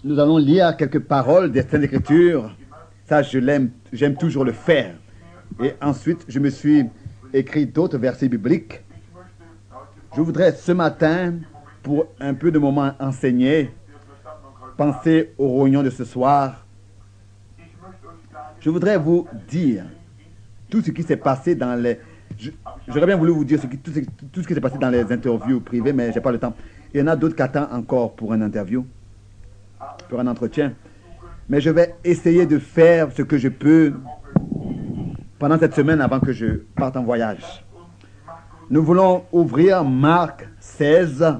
Nous allons lire quelques paroles des Saintes Écritures. Ça, j'aime toujours le faire. Et ensuite, je me suis écrit d'autres versets bibliques. Je voudrais ce matin, pour un peu de moment enseigner, penser aux réunions de ce soir. Je voudrais vous dire tout ce qui s'est passé dans les... J'aurais bien voulu vous dire tout ce qui s'est passé dans les interviews privées, mais je n'ai pas le temps. Il y en a d'autres qui attendent encore pour une interview, pour un entretien. Mais je vais essayer de faire ce que je peux pendant cette semaine avant que je parte en voyage. Nous voulons ouvrir Marc 16.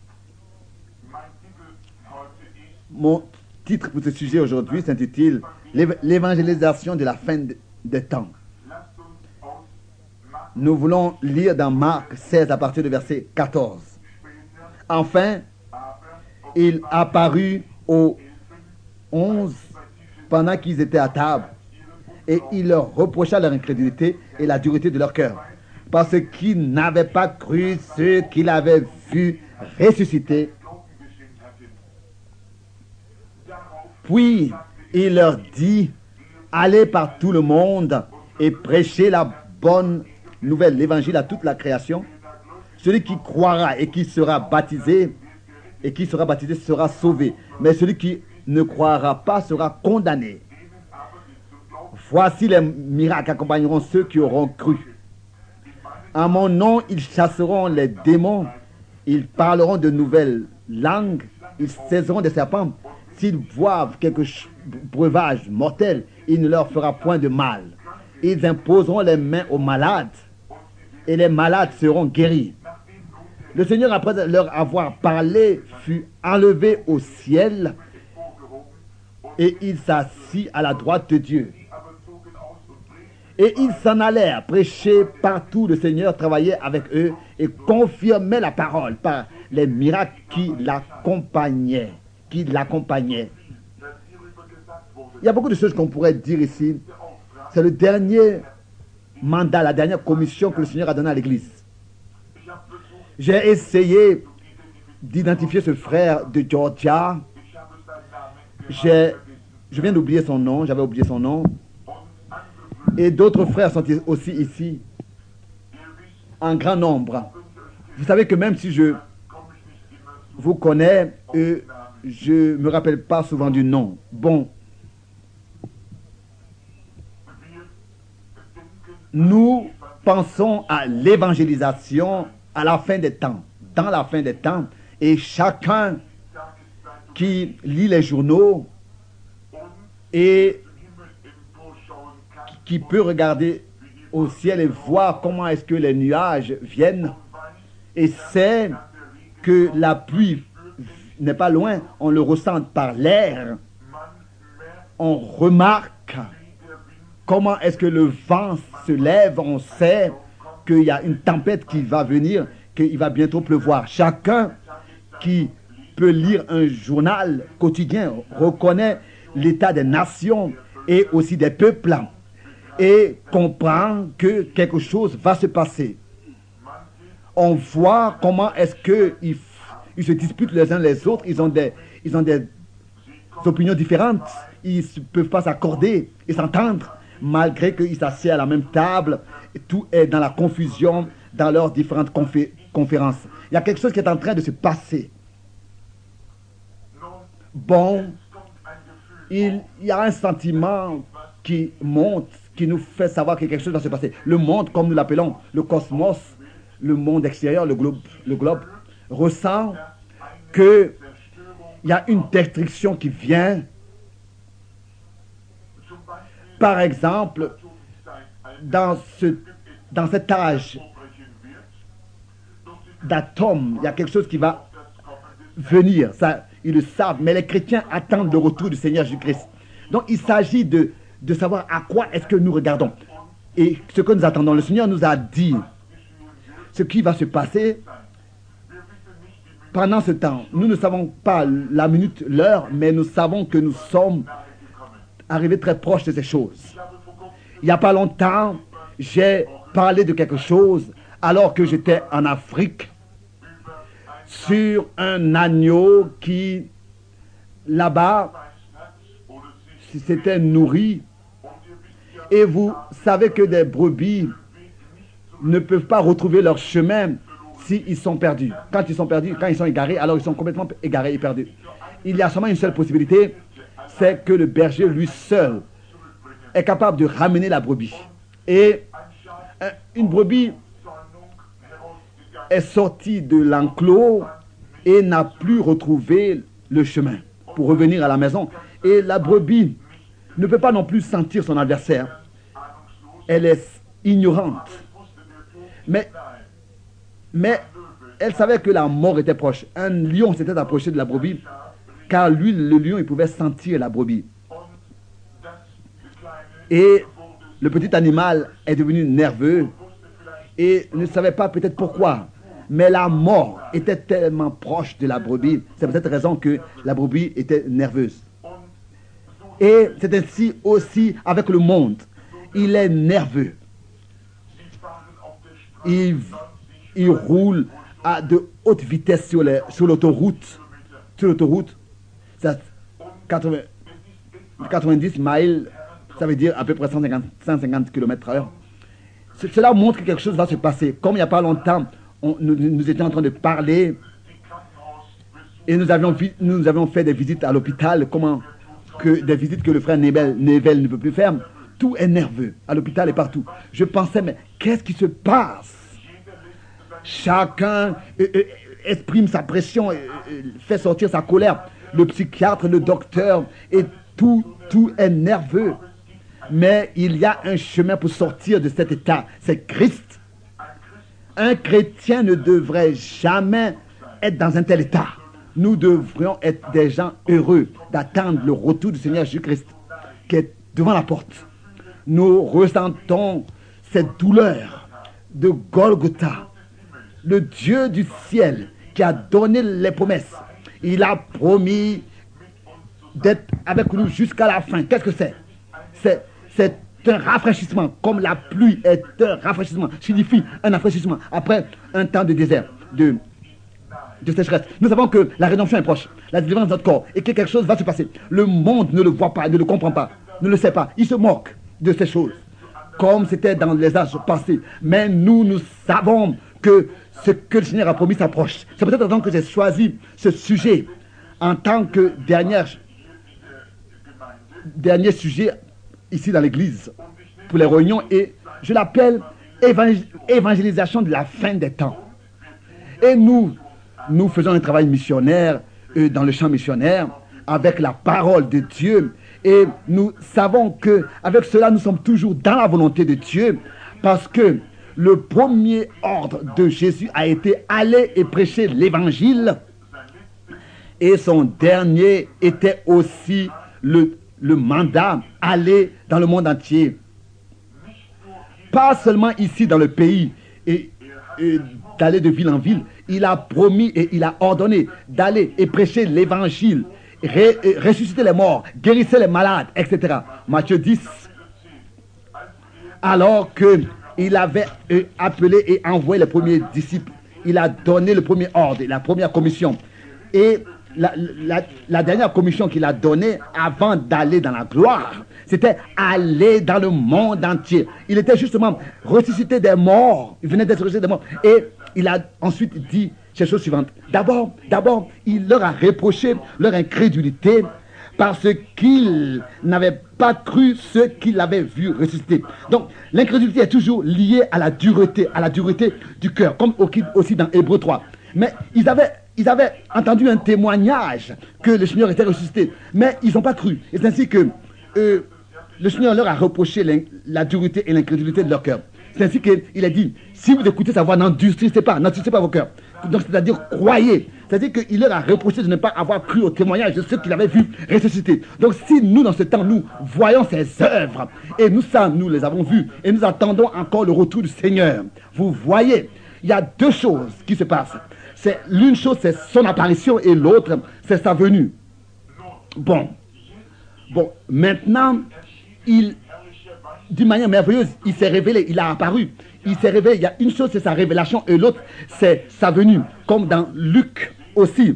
Mon titre pour ce sujet aujourd'hui s'intitule « L'évangélisation de la fin des temps ». Nous voulons lire dans Marc 16 à partir du verset 14. Enfin, il apparut aux 11 pendant qu'ils étaient à table, et il leur reprocha leur incrédulité et la dureté de leur cœur, parce qu'ils n'avaient pas cru ceux qu'il avait vus ressusciter. Puis il leur dit: allez par tout le monde et prêchez la bonne nouvelle, l'évangile à toute la création. Celui qui croira et qui sera baptisé sera sauvé, mais celui qui ne croira pas sera condamné. Voici les miracles accompagneront ceux qui auront cru. En mon nom, ils chasseront les démons, ils parleront de nouvelles langues, ils saisiront des serpents. S'ils boivent quelque breuvage mortel, il ne leur fera point de mal. Ils imposeront les mains aux malades, et les malades seront guéris. Le Seigneur, après leur avoir parlé, fut enlevé au ciel, et il s'assit à la droite de Dieu. Et ils s'en allèrent prêcher partout. Le Seigneur travaillait avec eux et confirmait la parole par les miracles qui l'accompagnaient. Il y a beaucoup de choses qu'on pourrait dire ici. C'est le dernier mandat, la dernière commission que le Seigneur a donnée à l'Église. J'ai essayé d'identifier ce frère de Georgia. Je viens d'oublier son nom, j'avais oublié son nom. Et d'autres frères sont aussi ici, en grand nombre. Vous savez que même si je vous connais, je ne me rappelle pas souvent du nom. Bon. Nous pensons à l'évangélisation à la fin des temps, dans la fin des temps. Et chacun qui lit les journaux et qui peut regarder au ciel et voir comment est-ce que les nuages viennent et sait que la pluie n'est pas loin, on le ressent par l'air. On remarque comment est-ce que le vent se lève, on sait qu'il y a une tempête qui va venir, qu'il va bientôt pleuvoir. Chacun qui peut lire un journal quotidien reconnaît l'état des nations et aussi des peuples et comprend que quelque chose va se passer. On voit comment est-ce qu'ils se disputent les uns les autres, ils ont des opinions différentes, ils ne peuvent pas s'accorder et s'entendre, malgré qu'ils s'assiedent à la même table, et tout est dans la confusion dans leurs différentes conférences. Il y a quelque chose qui est en train de se passer. Bon, il y a un sentiment qui monte, qui nous fait savoir que quelque chose va se passer. Le monde, comme nous l'appelons, le cosmos, le monde extérieur, le globe ressent qu'il y a une destruction qui vient. Par exemple, dans cet âge d'atomes, il y a quelque chose qui va venir. Ça, ils le savent, mais les chrétiens attendent le retour du Seigneur Jésus-Christ. Donc, il s'agit de savoir à quoi est-ce que nous regardons et ce que nous attendons. Le Seigneur nous a dit ce qui va se passer pendant ce temps. Nous ne savons pas la minute, l'heure, mais nous savons que nous sommes arrivés très proches de ces choses. Il n'y a pas longtemps, j'ai parlé de quelque chose alors que j'étais en Afrique sur un agneau qui là-bas s'étaient nourries. Et vous savez que des brebis ne peuvent pas retrouver leur chemin s'ils sont perdus. Quand ils sont perdus, quand ils sont égarés, alors ils sont complètement égarés et perdus. Il y a seulement une seule possibilité, c'est que le berger, lui seul, est capable de ramener la brebis. Et une brebis est sortie de l'enclos et n'a plus retrouvé le chemin pour revenir à la maison. Et la brebis ne peut pas non plus sentir son adversaire. Elle est ignorante. Mais elle savait que la mort était proche. Un lion s'était approché de la brebis, car lui, le lion, il pouvait sentir la brebis. Et le petit animal est devenu nerveux et ne savait pas peut-être pourquoi. Mais la mort était tellement proche de la brebis. C'est pour cette raison que la brebis était nerveuse. Et c'est ainsi aussi avec le monde. Il est nerveux. Il roule à de haute vitesse sur l'autoroute. Sur l'autoroute, 90 miles, ça veut dire à peu près 150 km/h. Cela montre que quelque chose va se passer. Comme il n'y a pas longtemps, nous étions en train de parler et nous avions fait des visites à l'hôpital, des visites que le frère Nevel ne peut plus faire. Tout est nerveux, à l'hôpital et partout. Je pensais, mais qu'est-ce qui se passe? Chacun exprime sa pression, fait sortir sa colère. Le psychiatre, le docteur, et tout est nerveux. Mais il y a un chemin pour sortir de cet état. C'est Christ. Un chrétien ne devrait jamais être dans un tel état. Nous devrions être des gens heureux d'attendre le retour du Seigneur Jésus-Christ qui est devant la porte. Nous ressentons cette douleur de Golgotha. Le Dieu du ciel qui a donné les promesses. Il a promis d'être avec nous jusqu'à la fin. Qu'est-ce que c'est? C'est un rafraîchissement, comme la pluie est un rafraîchissement, signifie un rafraîchissement après un temps de désert, de sécheresse. Nous savons que la rédemption est proche, la délivrance de notre corps, et que quelque chose va se passer. Le monde ne le voit pas, ne le comprend pas, ne le sait pas. Il se moque de ces choses, comme c'était dans les âges passés. Mais nous savons que ce que le Seigneur a promis s'approche. C'est peut-être donc que j'ai choisi ce sujet en tant que dernier sujet ici dans l'église pour les réunions, et je l'appelle évangélisation de la fin des temps. Et nous faisons un travail missionnaire dans le champ missionnaire avec la parole de Dieu, et nous savons que avec cela nous sommes toujours dans la volonté de Dieu, parce que le premier ordre de Jésus a été aller et prêcher l'évangile, et son dernier était aussi le mandat, aller dans le monde entier. Pas seulement ici dans le pays, et d'aller de ville en ville. Il a promis et il a ordonné d'aller et prêcher l'évangile, ressusciter les morts, guérir les malades, etc. Matthieu 10. Alors qu'il avait appelé et envoyé les premiers disciples, il a donné le premier ordre, la première commission. Et la dernière commission qu'il a donnée avant d'aller dans la gloire, c'était aller dans le monde entier. Il était justement ressuscité des morts. Il venait d'être ressuscité des morts. Et il a ensuite dit ces choses suivantes. D'abord, il leur a reproché leur incrédulité parce qu'ils n'avaient pas cru ceux qu'il avait vu ressusciter. Donc, l'incrédulité est toujours liée à la dureté du cœur, comme aussi dans Hébreux 3. Mais ils avaient entendu un témoignage que le Seigneur était ressuscité, mais ils n'ont pas cru. Et c'est ainsi que le Seigneur leur a reproché la dureté et l'incrédulité de leur cœur. C'est ainsi qu'il a dit, si vous écoutez sa voix, n'endurcissez pas vos cœurs. Donc, c'est-à-dire, croyez. C'est-à-dire qu'il leur a reproché de ne pas avoir cru au témoignage de ceux qu'il avait vus ressusciter. Donc, si nous, dans ce temps, nous voyons ses œuvres, et nous les avons vues, et nous attendons encore le retour du Seigneur, vous voyez, il y a deux choses qui se passent. L'une chose, c'est son apparition, et l'autre, c'est sa venue. Bon, maintenant, d'une manière merveilleuse, il s'est révélé, il a apparu. Il s'est révélé. Il y a une chose, c'est sa révélation, et l'autre, c'est sa venue. Comme dans Luc aussi,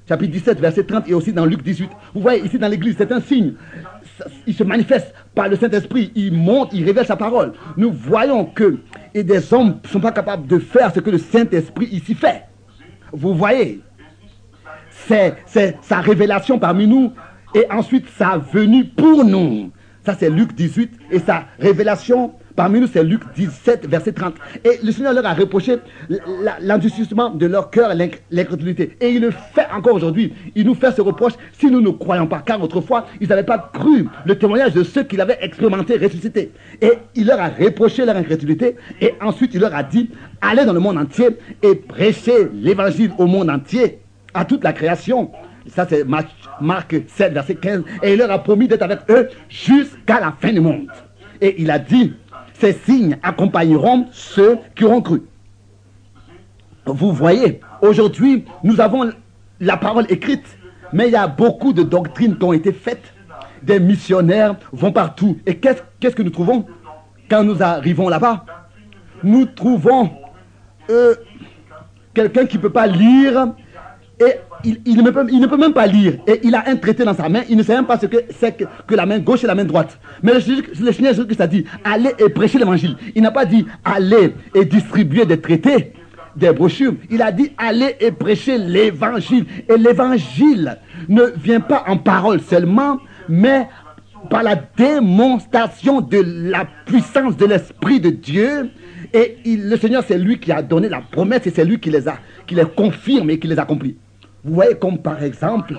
chapitre 17, verset 30 et aussi dans Luc 18. Vous voyez ici dans l'église, c'est un signe. Il se manifeste par le Saint-Esprit, il monte, il révèle sa parole. Nous voyons que et des hommes ne sont pas capables de faire ce que le Saint-Esprit ici fait. Vous voyez, c'est sa révélation parmi nous et ensuite sa venue pour nous. Ça c'est Luc 18 et sa révélation parmi nous c'est Luc 17 verset 30. Et le Seigneur leur a reproché l'endurcissement de leur cœur et l'incrédulité. Et il le fait encore aujourd'hui. Il nous fait ce reproche si nous ne croyons pas. Car autrefois, ils n'avaient pas cru le témoignage de ceux qui l'avaient expérimenté, ressuscité. Et il leur a reproché leur incrédulité. Et ensuite, il leur a dit, allez dans le monde entier et prêchez l'évangile au monde entier, à toute la création. Ça c'est Marc 7 verset 15. Et il leur a promis d'être avec eux jusqu'à la fin du monde. Et il a dit, ces signes accompagneront ceux qui auront cru. Vous voyez, aujourd'hui, nous avons la parole écrite, mais il y a beaucoup de doctrines qui ont été faites. Des missionnaires vont partout. Et qu'est-ce que nous trouvons quand nous arrivons là-bas? Nous trouvons quelqu'un qui ne peut pas lire et il ne peut même pas lire. Et il a un traité dans sa main. Il ne sait même pas ce que c'est que la main gauche et la main droite. Mais le Seigneur Jésus-Christ a dit, allez et prêchez l'évangile. Il n'a pas dit, allez et distribuer des traités, des brochures. Il a dit, allez et prêchez l'évangile. Et l'évangile ne vient pas en parole seulement, mais par la démonstration de la puissance de l'Esprit de Dieu. Et le Seigneur, c'est lui qui a donné la promesse et c'est lui qui les confirme et qui les accomplit. Vous voyez comme par exemple,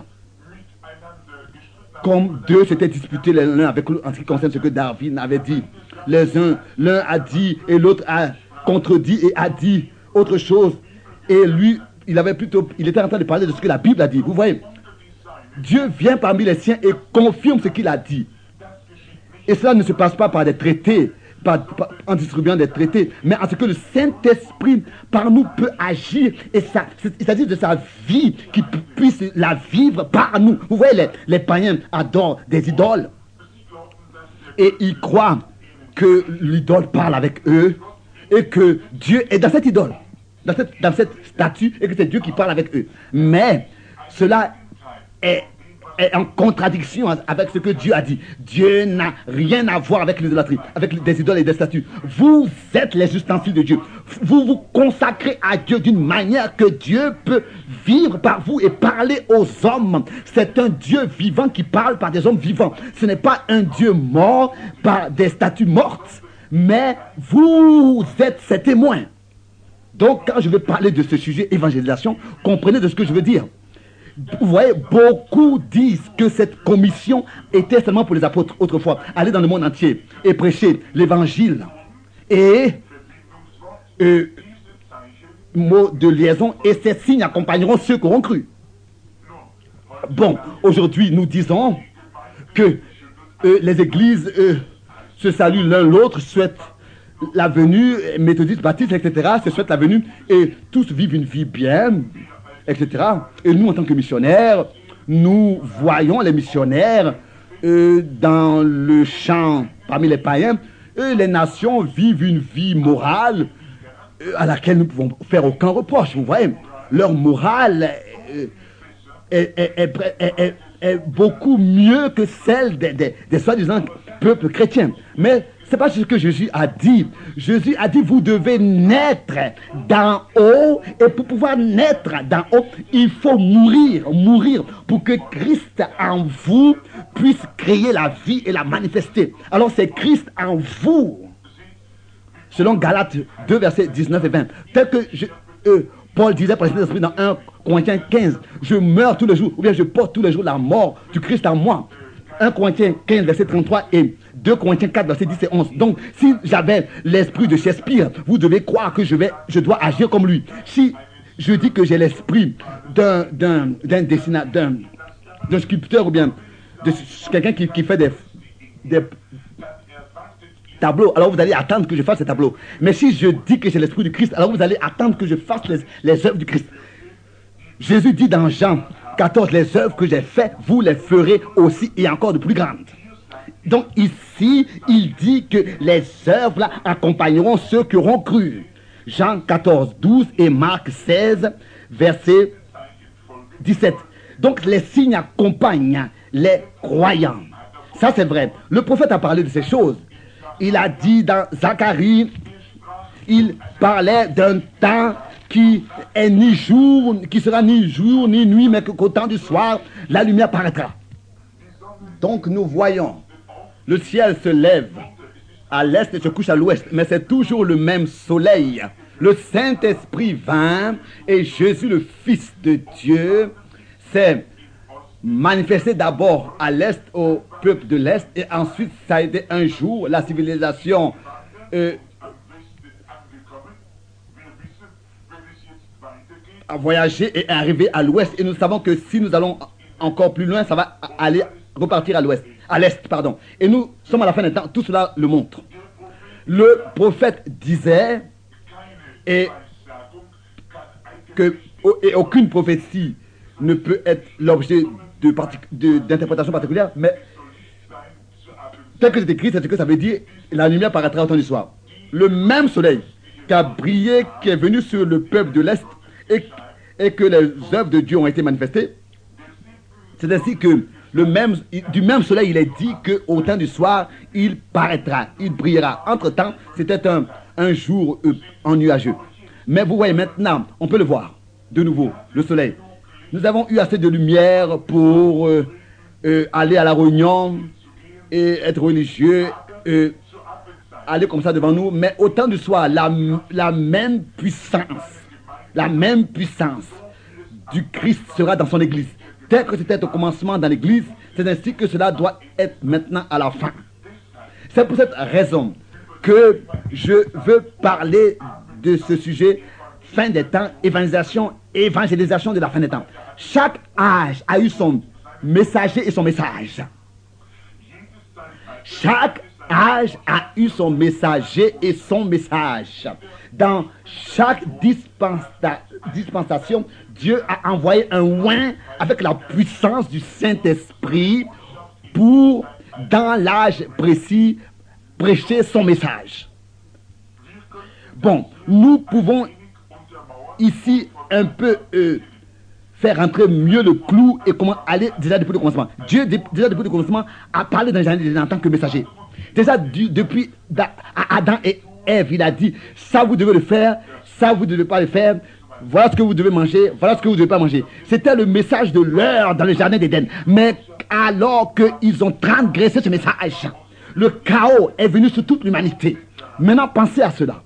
comme deux s'étaient disputés l'un avec l'autre en ce qui concerne ce que Darwin avait dit. L'un a dit et l'autre a contredit et a dit autre chose. Et lui, il était en train de parler de ce que la Bible a dit. Vous voyez, Dieu vient parmi les siens et confirme ce qu'il a dit. Et cela ne se passe pas par des traités, en distribuant des traités, mais en ce que le Saint-Esprit par nous peut agir, et ça, il s'agit de sa vie qui puisse la vivre par nous. Vous voyez, les païens adorent des idoles et ils croient que l'idole parle avec eux et que Dieu est dans cette idole, dans cette statue, et que c'est Dieu qui parle avec eux. Mais cela est en contradiction avec ce que Dieu a dit. Dieu n'a rien à voir avec l'idolâtrie, avec des idoles et des statues. Vous êtes les ustensiles de Dieu. Vous vous consacrez à Dieu d'une manière que Dieu peut vivre par vous et parler aux hommes. C'est un Dieu vivant qui parle par des hommes vivants. Ce n'est pas un Dieu mort par des statues mortes, mais vous êtes ses témoins. Donc, quand je vais parler de ce sujet évangélisation, comprenez de ce que je veux dire. Vous voyez, beaucoup disent que cette commission était seulement pour les apôtres autrefois. Aller dans le monde entier et prêcher l'évangile. Et mot de liaison, et ces signes accompagneront ceux qui auront cru. Bon, aujourd'hui nous disons que les églises se saluent l'un l'autre, souhaitent la venue, méthodistes, baptistes, etc., se souhaitent la venue et tous vivent une vie bien, etc. Et nous, en tant que missionnaires, nous voyons les missionnaires dans le champ parmi les païens. Les nations vivent une vie morale à laquelle nous ne pouvons faire aucun reproche. Vous voyez, leur morale est beaucoup mieux que celle des soi-disant peuples chrétiens. Mais ce n'est pas ce que Jésus a dit. Jésus a dit, vous devez naître d'en haut. Et pour pouvoir naître d'en haut, il faut mourir pour que Christ en vous puisse créer la vie et la manifester. Alors c'est Christ en vous. Selon Galates 2, versets 19 et 20. Tel que Paul disait par l'Esprit dans 1 Corinthiens 15, je meurs tous les jours, ou bien je porte tous les jours la mort du Christ en moi. 1 Corinthiens 15, verset 33 et 2 Corinthiens 4, verset 10 et 11. Donc, si j'avais l'esprit de Shakespeare, vous devez croire que je dois agir comme lui. Si je dis que j'ai l'esprit d'un dessinateur, d'un sculpteur, ou bien de quelqu'un qui fait des tableaux, alors vous allez attendre que je fasse ces tableaux. Mais si je dis que j'ai l'esprit du Christ, alors vous allez attendre que je fasse les œuvres du Christ. Jésus dit dans Jean 14, les œuvres que j'ai faites, vous les ferez aussi et encore de plus grandes. Donc ici, il dit que les œuvres là accompagneront ceux qui auront cru. Jean 14, 12 et Marc 16, verset 17. Donc les signes accompagnent les croyants. Ça c'est vrai. Le prophète a parlé de ces choses. Il a dit dans Zacharie, il parlait d'un temps qui est ni jour, qui sera ni jour ni nuit, mais qu'au temps du soir, la lumière paraîtra. Donc nous voyons, le ciel se lève à l'est et se couche à l'ouest, mais c'est toujours le même soleil. Le Saint-Esprit vint et Jésus, le Fils de Dieu, s'est manifesté d'abord à l'est au peuple de l'est et ensuite ça a été un jour, la civilisation a voyagé et est arrivé à l'ouest et nous savons que si nous allons encore plus loin, ça va aller repartir à l'ouest, à l'est, pardon. Et nous sommes à la fin des temps, tout cela le montre. Le prophète disait et aucune prophétie ne peut être l'objet d'interprétation particulière, mais tel que c'est écrit, c'est ce que ça veut dire, la lumière paraîtra au temps du soir. Le même soleil qui a brillé, qui est venu sur le peuple de l'Est et que les œuvres de Dieu ont été manifestées, c'est ainsi que du même soleil, il est dit qu'au temps du soir, il paraîtra, il brillera. Entre-temps, c'était un jour nuageux. Mais vous voyez maintenant, on peut le voir, de nouveau, le soleil. Nous avons eu assez de lumière pour aller à la réunion et être religieux, aller comme ça devant nous. Mais au temps du soir, la même puissance du Christ sera dans son église. Tel que c'était au commencement dans l'église, c'est ainsi que cela doit être maintenant à la fin. C'est pour cette raison que je veux parler de ce sujet, fin des temps, évangélisation de la fin des temps. Chaque âge a eu son messager et son message. Chaque âge a eu son messager et son message. Dans chaque dispensation, Dieu a envoyé un oint avec la puissance du Saint-Esprit pour, dans l'âge précis, prêcher son message. Bon, nous pouvons ici un peu faire entrer mieux le clou et comment aller déjà depuis le commencement. Dieu, déjà depuis le commencement, a parlé dans les années en tant que messager. Déjà depuis Adam et Ève, il a dit, ça vous devez le faire, ça vous ne devez pas le faire, voilà ce que vous devez manger, voilà ce que vous ne devez pas manger. C'était le message de l'heure dans le jardin d'Éden. Mais alors qu'ils ont transgressé ce message, le chaos est venu sur toute l'humanité. Maintenant, pensez à cela.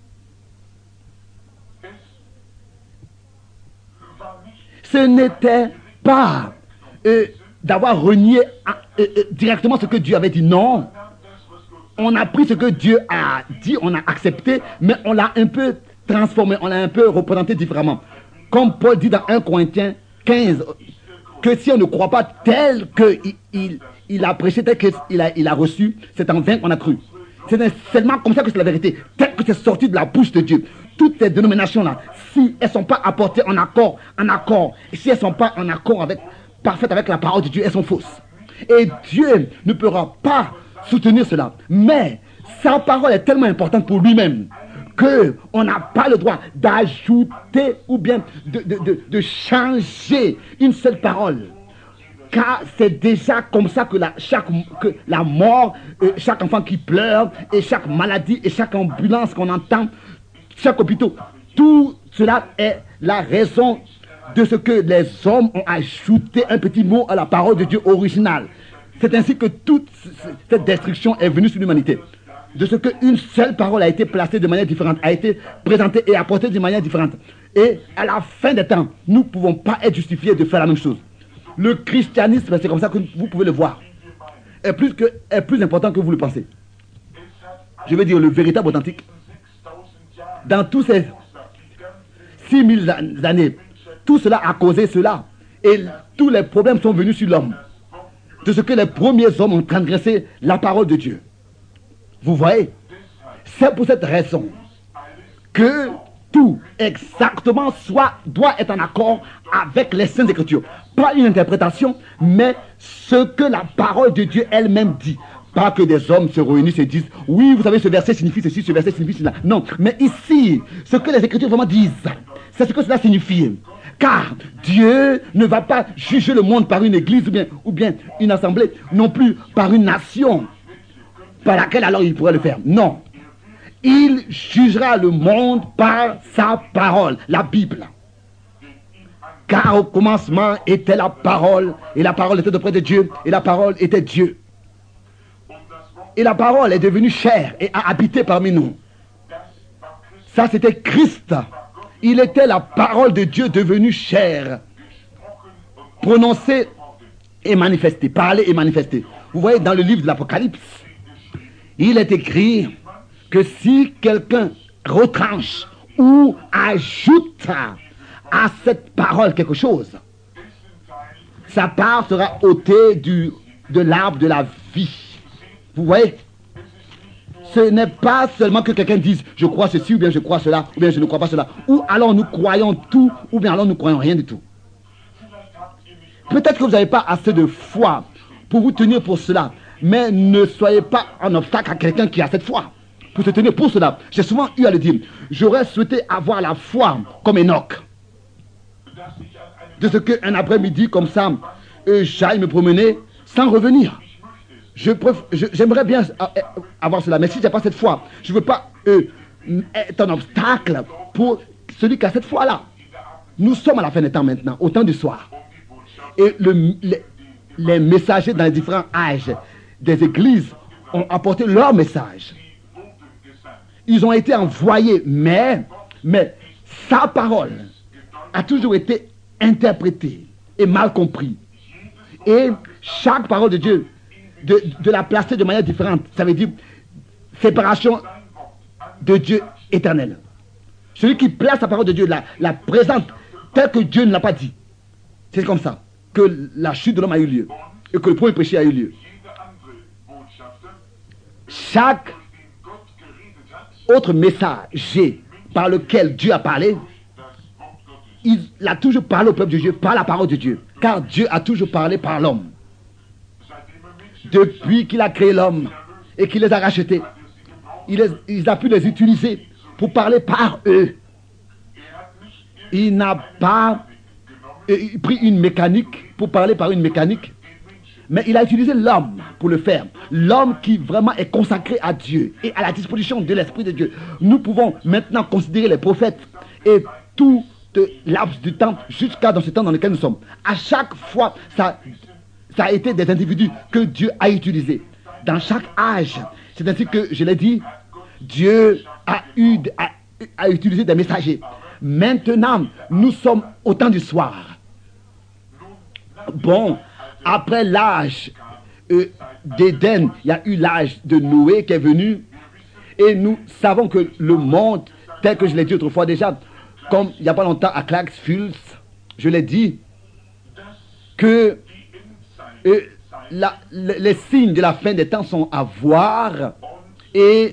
Ce n'était pas d'avoir renié directement ce que Dieu avait dit. Non. On a pris ce que Dieu a dit, on a accepté, mais on l'a un peu transformé, on l'a un peu représenté différemment. Comme Paul dit dans 1 Corinthiens 15, que si on ne croit pas tel qu'il a prêché, tel qu'il a reçu, c'est en vain qu'on a cru. C'est seulement comme ça que c'est la vérité, tel que c'est sorti de la bouche de Dieu. Toutes ces dénominations-là, si elles ne sont pas apportées en accord, et si elles ne sont pas en accord parfaites avec la parole de Dieu, elles sont fausses. Et Dieu ne pourra pas soutenir cela. Mais sa parole est tellement importante pour lui-même qu'on n'a pas le droit d'ajouter ou bien de changer une seule parole. Car c'est déjà comme ça que la mort, chaque enfant qui pleure, et chaque maladie, et chaque ambulance qu'on entend, chaque hôpital, tout cela est la raison de ce que les hommes ont ajouté un petit mot à la parole de Dieu originale. C'est ainsi que toute cette destruction est venue sur l'humanité. De ce qu'une seule parole a été placée de manière différente, a été présentée et apportée de manière différente. Et à la fin des temps, nous ne pouvons pas être justifiés de faire la même chose. Le christianisme, c'est comme ça que vous pouvez le voir, est plus important que vous le pensez. Je veux dire, le véritable authentique. Dans tous ces 6000 années, tout cela a causé cela. Et tous les problèmes sont venus sur l'homme. De ce que les premiers hommes ont transgressé la parole de Dieu. Vous voyez, c'est pour cette raison que tout exactement doit être en accord avec les Saintes Écritures. Pas une interprétation, mais ce que la parole de Dieu elle-même dit. Pas que des hommes se réunissent et disent, oui, vous savez, ce verset signifie ceci, ce verset signifie cela. Non, mais ici, ce que les Écritures vraiment disent, c'est ce que cela signifie. Car Dieu ne va pas juger le monde par une église ou bien une assemblée, non plus par une nation par laquelle alors il pourrait le faire. Non. Il jugera le monde par sa parole, la Bible. Car au commencement était la parole, et la parole était auprès de Dieu, et la parole était Dieu. Et la parole est devenue chair et a habité parmi nous. Ça, c'était Christ. Il était la parole de Dieu devenue chair, prononcée et manifestée, parlée et manifestée. Vous voyez, dans le livre de l'Apocalypse, il est écrit que si quelqu'un retranche ou ajoute à cette parole quelque chose, sa part sera ôtée de l'arbre de la vie. Vous voyez? Ce n'est pas seulement que quelqu'un dise je crois ceci ou bien je crois cela ou bien je ne crois pas cela, ou alors nous croyons tout ou bien alors nous croyons rien du tout. Peut-être que vous n'avez pas assez de foi pour vous tenir pour cela, mais ne soyez pas un obstacle à quelqu'un qui a cette foi pour se tenir pour cela. J'ai souvent eu à le dire, j'aurais souhaité avoir la foi comme Enoch, de ce qu'un après-midi comme ça j'aille me promener sans revenir. J'aimerais bien avoir cela, mais si je n'ai pas cette foi, je ne veux pas être un obstacle pour celui qui a cette foi-là. Nous sommes à la fin des temps maintenant, au temps du soir. Et les messagers dans les différents âges des églises ont apporté leur message. Ils ont été envoyés, mais sa parole a toujours été interprétée et mal comprise. Et chaque parole de Dieu, de la placer de manière différente, ça veut dire séparation de Dieu éternel. Celui qui place la parole de Dieu la présente telle que Dieu ne l'a pas dit. C'est comme ça que la chute de l'homme a eu lieu et que le premier péché a eu lieu. Chaque autre messager par lequel Dieu a parlé, il a toujours parlé au peuple de Dieu par la parole de Dieu, car Dieu a toujours parlé par l'homme. Depuis qu'il a créé l'homme et qu'il les a rachetés, il a pu les utiliser pour parler par eux. Il n'a pas pris une mécanique pour parler par une mécanique, mais il a utilisé l'homme pour le faire. L'homme qui vraiment est consacré à Dieu et à la disposition de l'Esprit de Dieu. Nous pouvons maintenant considérer les prophètes et tout laps du temps jusqu'à dans ce temps dans lequel nous sommes. À chaque fois, ça a été des individus que Dieu a utilisés. Dans chaque âge, c'est ainsi que je l'ai dit, Dieu a utilisé des messagers. Maintenant, nous sommes au temps du soir. Bon, après l'âge d'Éden, il y a eu l'âge de Noé qui est venu. Et nous savons que le monde, tel que je l'ai dit autrefois déjà, comme il n'y a pas longtemps à Clarksville, je l'ai dit, que les signes de la fin des temps sont à voir. Et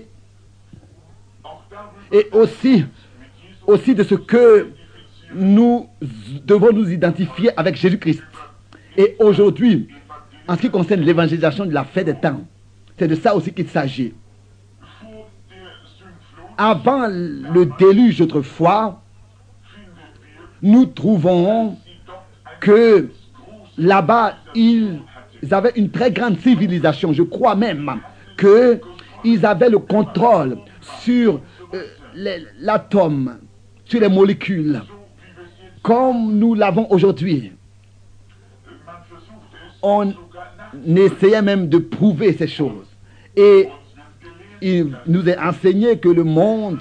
aussi de ce que nous devons nous identifier avec Jésus-Christ. Et aujourd'hui, en ce qui concerne l'évangélisation de la fin des temps, c'est de ça aussi qu'il s'agit. Avant le déluge autrefois, nous trouvons que là-bas, ils avaient une très grande civilisation. Je crois même qu'ils avaient le contrôle sur l'atome, sur les molécules, comme nous l'avons aujourd'hui. On essayait même de prouver ces choses. Et il nous est enseigné que le monde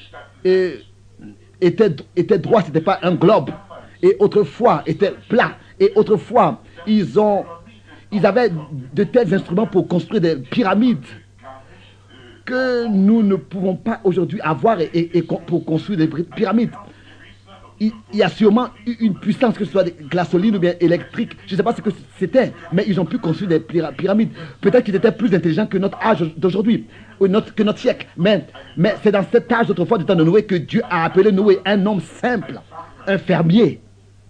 était droit, ce n'était pas un globe. Et autrefois, était plat. Et autrefois, ils avaient de tels instruments pour construire des pyramides que nous ne pouvons pas aujourd'hui avoir pour construire des pyramides. Il y a sûrement eu une puissance, que ce soit glaçoline ou bien électrique, je ne sais pas ce que c'était, mais ils ont pu construire des pyramides. Peut-être qu'ils étaient plus intelligents que notre âge d'aujourd'hui, que notre siècle. Mais c'est dans cet âge d'autrefois du temps de Noé que Dieu a appelé Noé un homme simple, un fermier.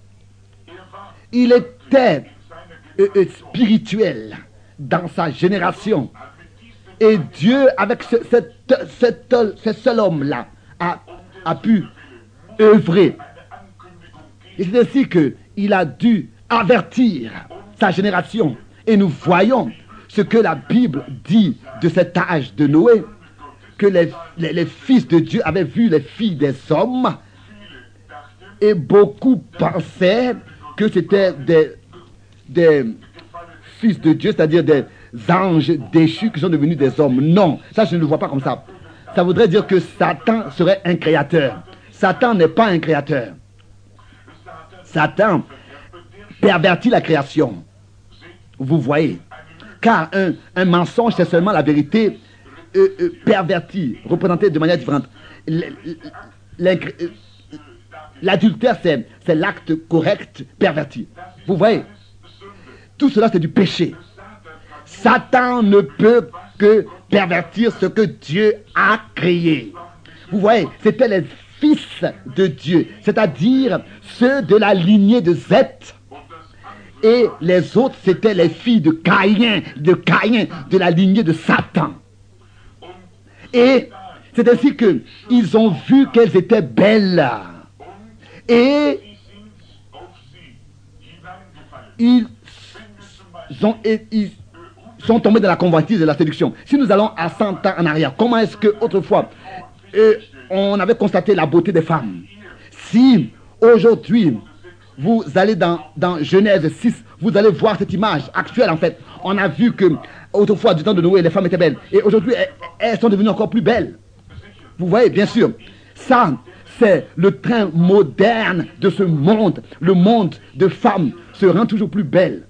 Il était spirituel dans sa génération. Et Dieu, avec ce seul homme-là, a pu œuvrer Et c'est ainsi qu'il a dû avertir sa génération. Et nous voyons ce que la Bible dit de cet âge de Noé, que les fils de Dieu avaient vu les filles des hommes, et beaucoup pensaient que c'était des fils de Dieu, c'est-à-dire des anges déchus qui sont devenus des hommes. Non, ça je ne le vois pas comme ça. Ça voudrait dire que Satan serait un créateur. Satan n'est pas un créateur. Satan pervertit la création. Vous voyez. Car un mensonge, c'est seulement la vérité pervertie, représentée de manière différente. L'adultère, c'est l'acte correct perverti. Vous voyez. Tout cela, c'est du péché. Satan ne peut que pervertir ce que Dieu a créé. Vous voyez, c'était les fils de Dieu, c'est-à-dire ceux de la lignée de Zeth. Et les autres, c'était les filles de Caïn, de la lignée de Satan. Et c'est ainsi qu'ils ont vu qu'elles étaient belles. Et ils sont tombés dans la convoitise de la séduction. Si nous allons à 100 ans en arrière, comment est-ce que autrefois on avait constaté la beauté des femmes? Si aujourd'hui vous allez dans Genèse 6, vous allez voir cette image actuelle en fait. On a vu que autrefois du temps de Noé, les femmes étaient belles. Et aujourd'hui, elles sont devenues encore plus belles. Vous voyez, bien sûr. Ça, c'est le train moderne de ce monde. Le monde de femmes se rend toujours plus belle.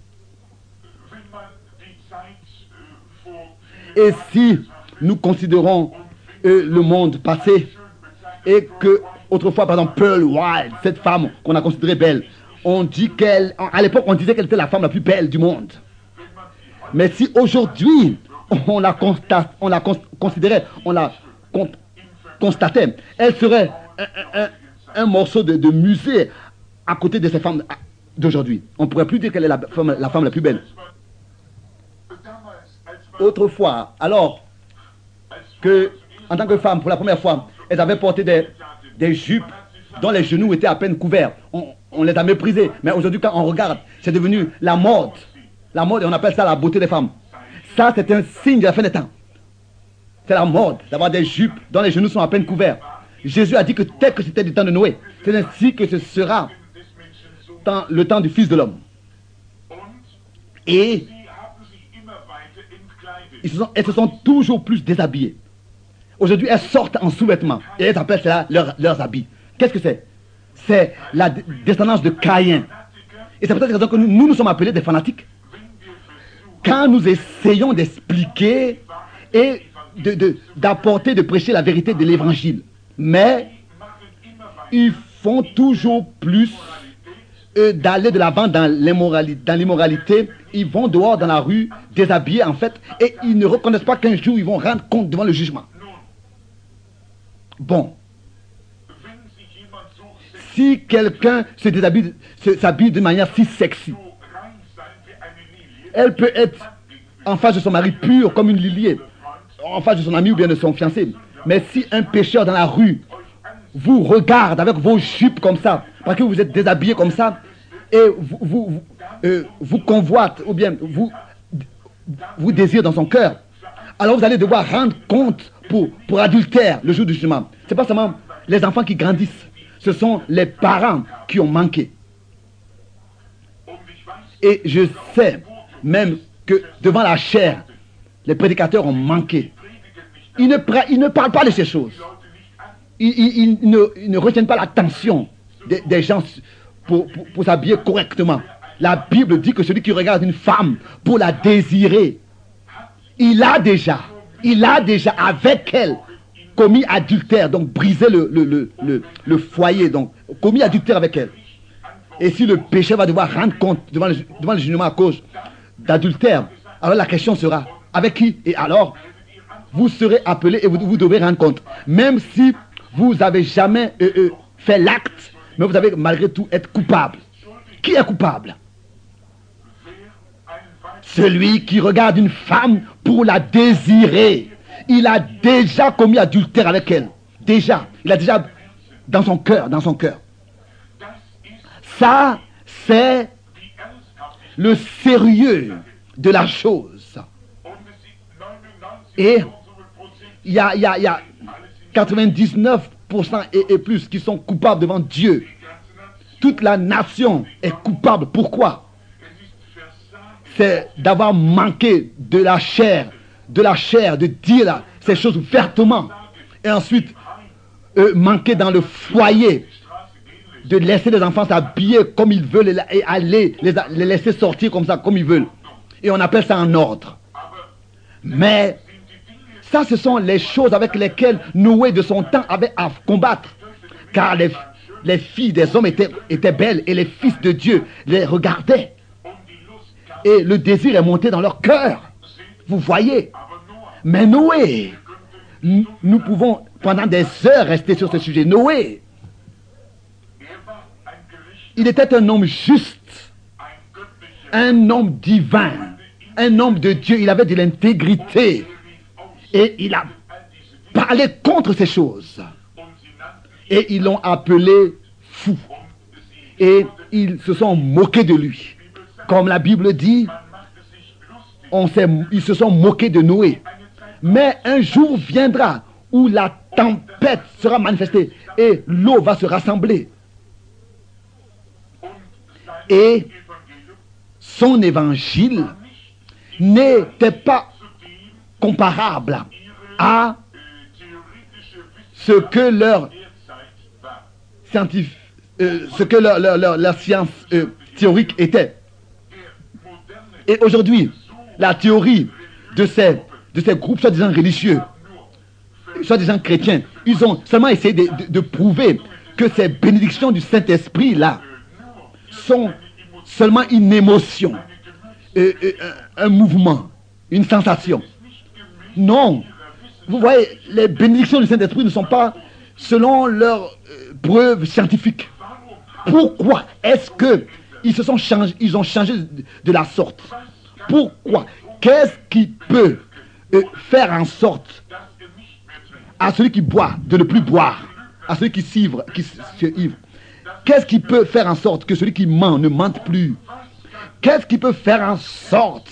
Et si nous considérons le monde passé et que autrefois, par exemple, Pearl Wilde, cette femme qu'on a considérée belle, on dit à l'époque, on disait qu'elle était la femme la plus belle du monde. Mais si aujourd'hui, on la considérait, on la constatait, elle serait un morceau de musée à côté de ces femmes d'aujourd'hui. On ne pourrait plus dire qu'elle est la femme la plus belle. Autrefois, alors que, en tant que femme, pour la première fois, elles avaient porté des jupes dont les genoux étaient à peine couverts. On les a méprisées. Mais aujourd'hui, quand on regarde, c'est devenu la mode. La mode, et on appelle ça la beauté des femmes. Ça, c'est un signe de la fin des temps. C'est la mode d'avoir des jupes dont les genoux sont à peine couverts. Jésus a dit que tel que c'était du temps de Noé, c'est ainsi que ce sera dans le temps du Fils de l'homme. Et elles se sont toujours plus déshabillées. Aujourd'hui, elles sortent en sous-vêtements et elles appellent cela leurs habits. Qu'est-ce que c'est? C'est la descendance de Caïn. Et c'est pour cette raison que nous sommes appelés des fanatiques. Quand nous essayons d'expliquer et d'apporter, de prêcher la vérité de l'évangile, mais ils font toujours plus d'aller de l'avant dans l'immoralité. Ils vont dehors dans la rue, déshabillés en fait, et ils ne reconnaissent pas qu'un jour ils vont rendre compte devant le jugement. Bon. Si quelqu'un s'habille de manière si sexy, elle peut être en face de son mari pur comme une lilier, en face de son ami ou bien de son fiancé. Mais si un pécheur dans la rue vous regarde avec vos jupes comme ça, parce que vous êtes déshabillés comme ça, et vous convoite, ou bien vous désire dans son cœur, alors vous allez devoir rendre compte pour adultère le jour du jugement. Ce n'est pas seulement les enfants qui grandissent, ce sont les parents qui ont manqué. Et je sais même que devant la chair, les prédicateurs ont manqué. Ils ne parlent pas de ces choses. Ils ne retiennent pas l'attention des gens pour s'habiller correctement. La Bible dit que celui qui regarde une femme pour la désirer, il a déjà avec elle commis adultère, donc brisé le foyer, donc commis adultère avec elle. Et si le péché va devoir rendre compte devant le jugement à cause d'adultère, alors la question sera, avec qui? Et alors, vous serez appelé et vous devrez rendre compte. Même si vous n'avez jamais fait l'acte, mais vous avez malgré tout être coupable. Qui est coupable? Celui qui regarde une femme pour la désirer. Il a déjà commis adultère avec elle. Déjà. Il a déjà dans son cœur. Ça, c'est le sérieux de la chose. Et il y a 99% et plus qui sont coupables devant Dieu. Toute la nation est coupable. Pourquoi? C'est d'avoir manqué de la chair, de dire ces choses ouvertement. Et ensuite, manquer dans le foyer, de laisser les enfants s'habiller comme ils veulent et aller les laisser sortir comme ça, comme ils veulent. Et on appelle ça un ordre. Mais ça, ce sont les choses avec lesquelles Noé de son temps avait à combattre. Car les filles des hommes étaient belles et les fils de Dieu les regardaient. Et le désir est monté dans leur cœur. Vous voyez. Mais Noé, nous pouvons pendant des heures rester sur ce sujet. Noé, il était un homme juste, un homme divin, un homme de Dieu. Il avait de l'intégrité. Et il a parlé contre ces choses. Et ils l'ont appelé fou. Et ils se sont moqués de lui. Comme la Bible dit, ils se sont moqués de Noé. Mais un jour viendra où la tempête sera manifestée et l'eau va se rassembler. Et son évangile n'était pas comparable à ce que leur scientifique, leur science théorique était. Et aujourd'hui, la théorie de ces groupes soi-disant religieux, soi-disant chrétiens, ils ont seulement essayé de prouver que ces bénédictions du Saint-Esprit là sont seulement une émotion, un mouvement, une sensation. Non, vous voyez, les bénédictions du Saint-Esprit ne sont pas selon leurs preuves scientifiques. Pourquoi est-ce que ils ont changé de la sorte? Pourquoi? Qu'est-ce qui peut faire en sorte à celui qui boit de ne plus boire, à celui qui se ivre? Qu'est-ce qui peut faire en sorte que celui qui ment ne mente plus? Qu'est-ce qui peut faire en sorte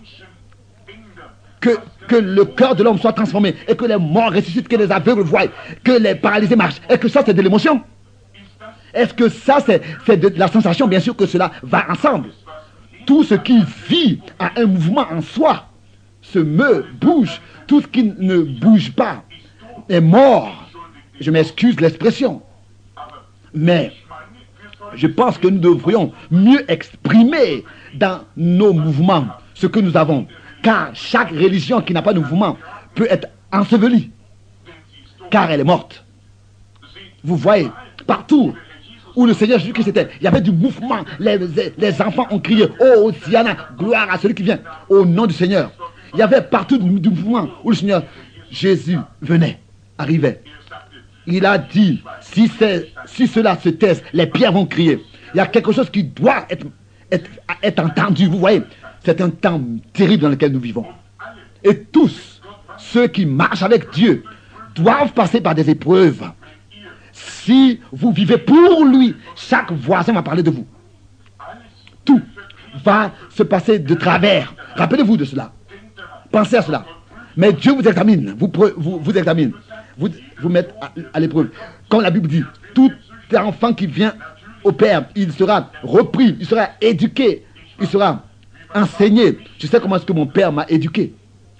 que le cœur de l'homme soit transformé et que les morts ressuscitent, que les aveugles voient, que les paralysés marchent? Est-ce que ça c'est de l'émotion? Est-ce que ça c'est de la sensation? Bien sûr que cela va ensemble. Tout ce qui vit a un mouvement en soi, se meut, bouge. Tout ce qui ne bouge pas est mort. Je m'excuse l'expression. Mais je pense que nous devrions mieux exprimer dans nos mouvements ce que nous avons. Car chaque religion qui n'a pas de mouvement peut être ensevelie. Car elle est morte. Vous voyez, partout où le Seigneur Jésus-Christ était, il y avait du mouvement. Les enfants ont crié, oh Hosanna, gloire à celui qui vient, au nom du Seigneur. Il y avait partout du mouvement où le Seigneur Jésus venait, arrivait. Il a dit, si cela se taise, les pierres vont crier. Il y a quelque chose qui doit être entendu. Vous voyez, c'est un temps terrible dans lequel nous vivons. Et tous ceux qui marchent avec Dieu doivent passer par des épreuves. Si vous vivez pour lui, chaque voisin va parler de vous. Tout va se passer de travers. Rappelez-vous de cela. Pensez à cela. Mais Dieu vous examine, vous examine, vous met à l'épreuve. Comme la Bible dit, tout enfant qui vient au Père, il sera repris, il sera éduqué, il sera enseigné. Je sais comment est-ce que mon Père m'a éduqué.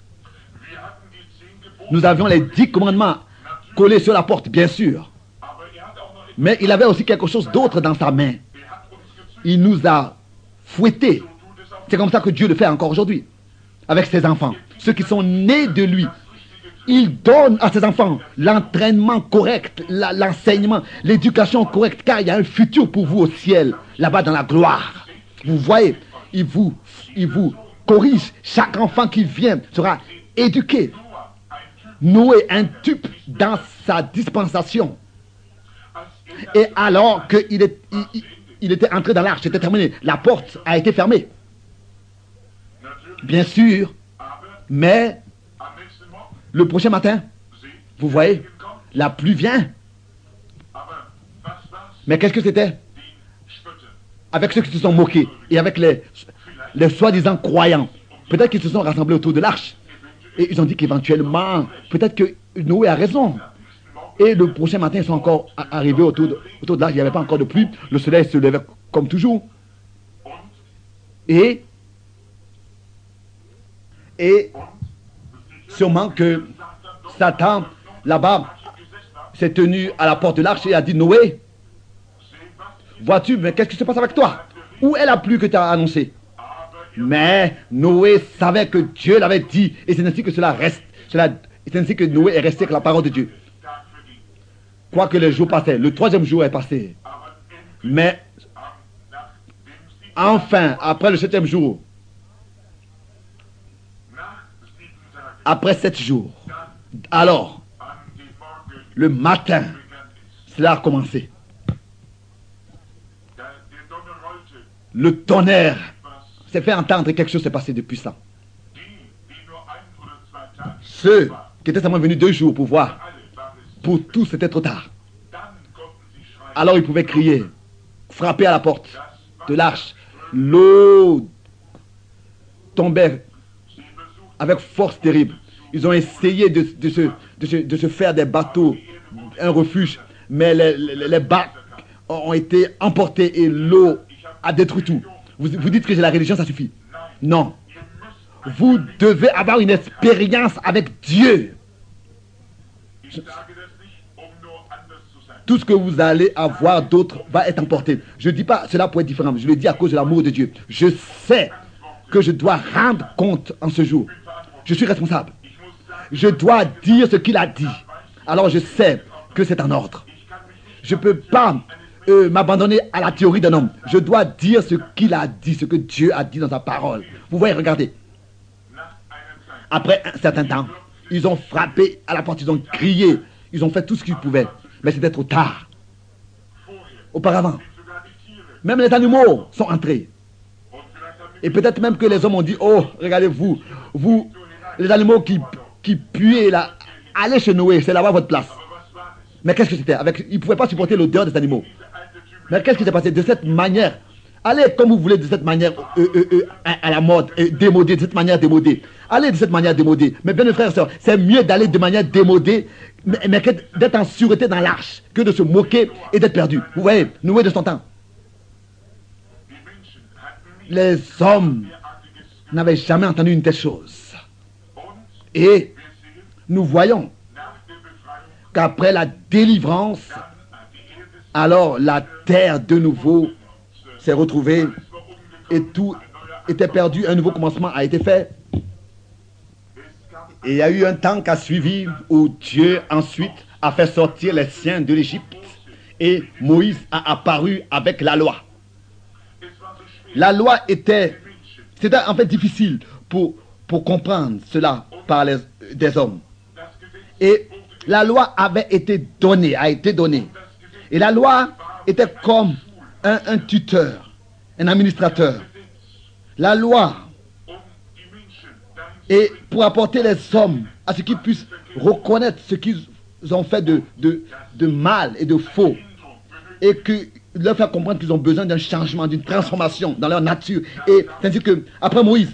Nous avions les 10 commandements collés sur la porte, bien sûr. Mais il avait aussi quelque chose d'autre dans sa main. Il nous a fouettés. C'est comme ça que Dieu le fait encore aujourd'hui. Avec ses enfants. Ceux qui sont nés de lui. Il donne à ses enfants l'entraînement correct, l'enseignement, l'éducation correcte. Car il y a un futur pour vous au ciel. Là-bas dans la gloire. Vous voyez, il vous corrige. Chaque enfant qui vient sera éduqué. Noé, un type dans sa dispensation. Et alors qu'il était entré dans l'arche, c'était terminé. La porte a été fermée. Bien sûr. Mais le prochain matin, vous voyez, la pluie vient. Mais qu'est-ce que c'était? avec ceux qui se sont moqués et avec les soi-disant croyants. Peut-être qu'ils se sont rassemblés autour de l'arche. Et ils ont dit qu'éventuellement, peut-être que Noé a raison. Et le prochain matin, ils sont encore arrivés autour de l'arche. Il n'y avait pas encore de pluie. Le soleil se levait comme toujours. Et sûrement que Satan, là-bas, s'est tenu à la porte de l'arche et a dit: Noé, vois-tu, mais qu'est-ce qui se passe avec toi? Où est la pluie que tu as annoncée? Mais Noé savait que Dieu l'avait dit, et c'est ainsi que cela reste. C'est ainsi que Noé est resté avec la parole de Dieu. Quoique les jours passaient, le 3e jour est passé. Mais enfin, après le 7e jour, après 7 jours, alors, le matin, cela a commencé. Le tonnerre s'est fait entendre et quelque chose s'est passé depuis ça. Ceux qui étaient seulement venus 2 jours pour voir, pour tous c'était trop tard. Alors ils pouvaient crier, frapper à la porte de l'arche. L'eau tombait avec force terrible. Ils ont essayé de se faire des bateaux, un refuge, mais les bacs ont été emportés et l'eau a détruit tout. Vous dites que j'ai la religion, ça suffit. Non. Vous devez avoir une expérience avec Dieu. Tout ce que vous allez avoir d'autre va être emporté. Je ne dis pas cela pour être différent. Je le dis à cause de l'amour de Dieu. Je sais que je dois rendre compte en ce jour. Je suis responsable. Je dois dire ce qu'il a dit. Alors je sais que c'est en ordre. Je ne peux pas m'abandonner à la théorie d'un homme. Je dois dire ce qu'il a dit, ce que Dieu a dit dans sa parole. Vous voyez, regardez. Après un certain temps, ils ont frappé à la porte, ils ont crié, ils ont fait tout ce qu'ils pouvaient. Mais c'était trop tard. Auparavant, même les animaux sont entrés. Et peut-être même que les hommes ont dit: oh, regardez-vous, vous, les animaux qui puaient là, allez chez Noé, c'est là-bas votre place. Mais qu'est-ce que c'était? Ils ne pouvaient pas supporter l'odeur des animaux. Mais qu'est-ce qui s'est passé? De cette manière, allez comme vous voulez, de cette manière à la mode, démodée, de cette manière démodée. Allez de cette manière démodée. Mais bien, frères et sœurs, c'est mieux d'aller de manière démodée, mais d'être en sûreté dans l'arche, que de se moquer et d'être perdu. Vous voyez, Noé de son temps. Les hommes n'avaient jamais entendu une telle chose. Et nous voyons qu'après la délivrance, alors la terre de nouveau s'est retrouvée et tout était perdu. Un nouveau commencement a été fait. Et il y a eu un temps qui a suivi où Dieu ensuite a fait sortir les siens de l'Égypte et Moïse a apparu avec la loi. La loi c'était en fait difficile pour comprendre cela par des hommes. Et la loi avait été donnée, a été donnée. Et la loi était comme un tuteur, un administrateur. La loi, et pour apporter les hommes à ce qu'ils puissent reconnaître ce qu'ils ont fait de mal et de faux, et que leur faire comprendre qu'ils ont besoin d'un changement, d'une transformation dans leur nature. Et c'est-à-dire que après Moïse,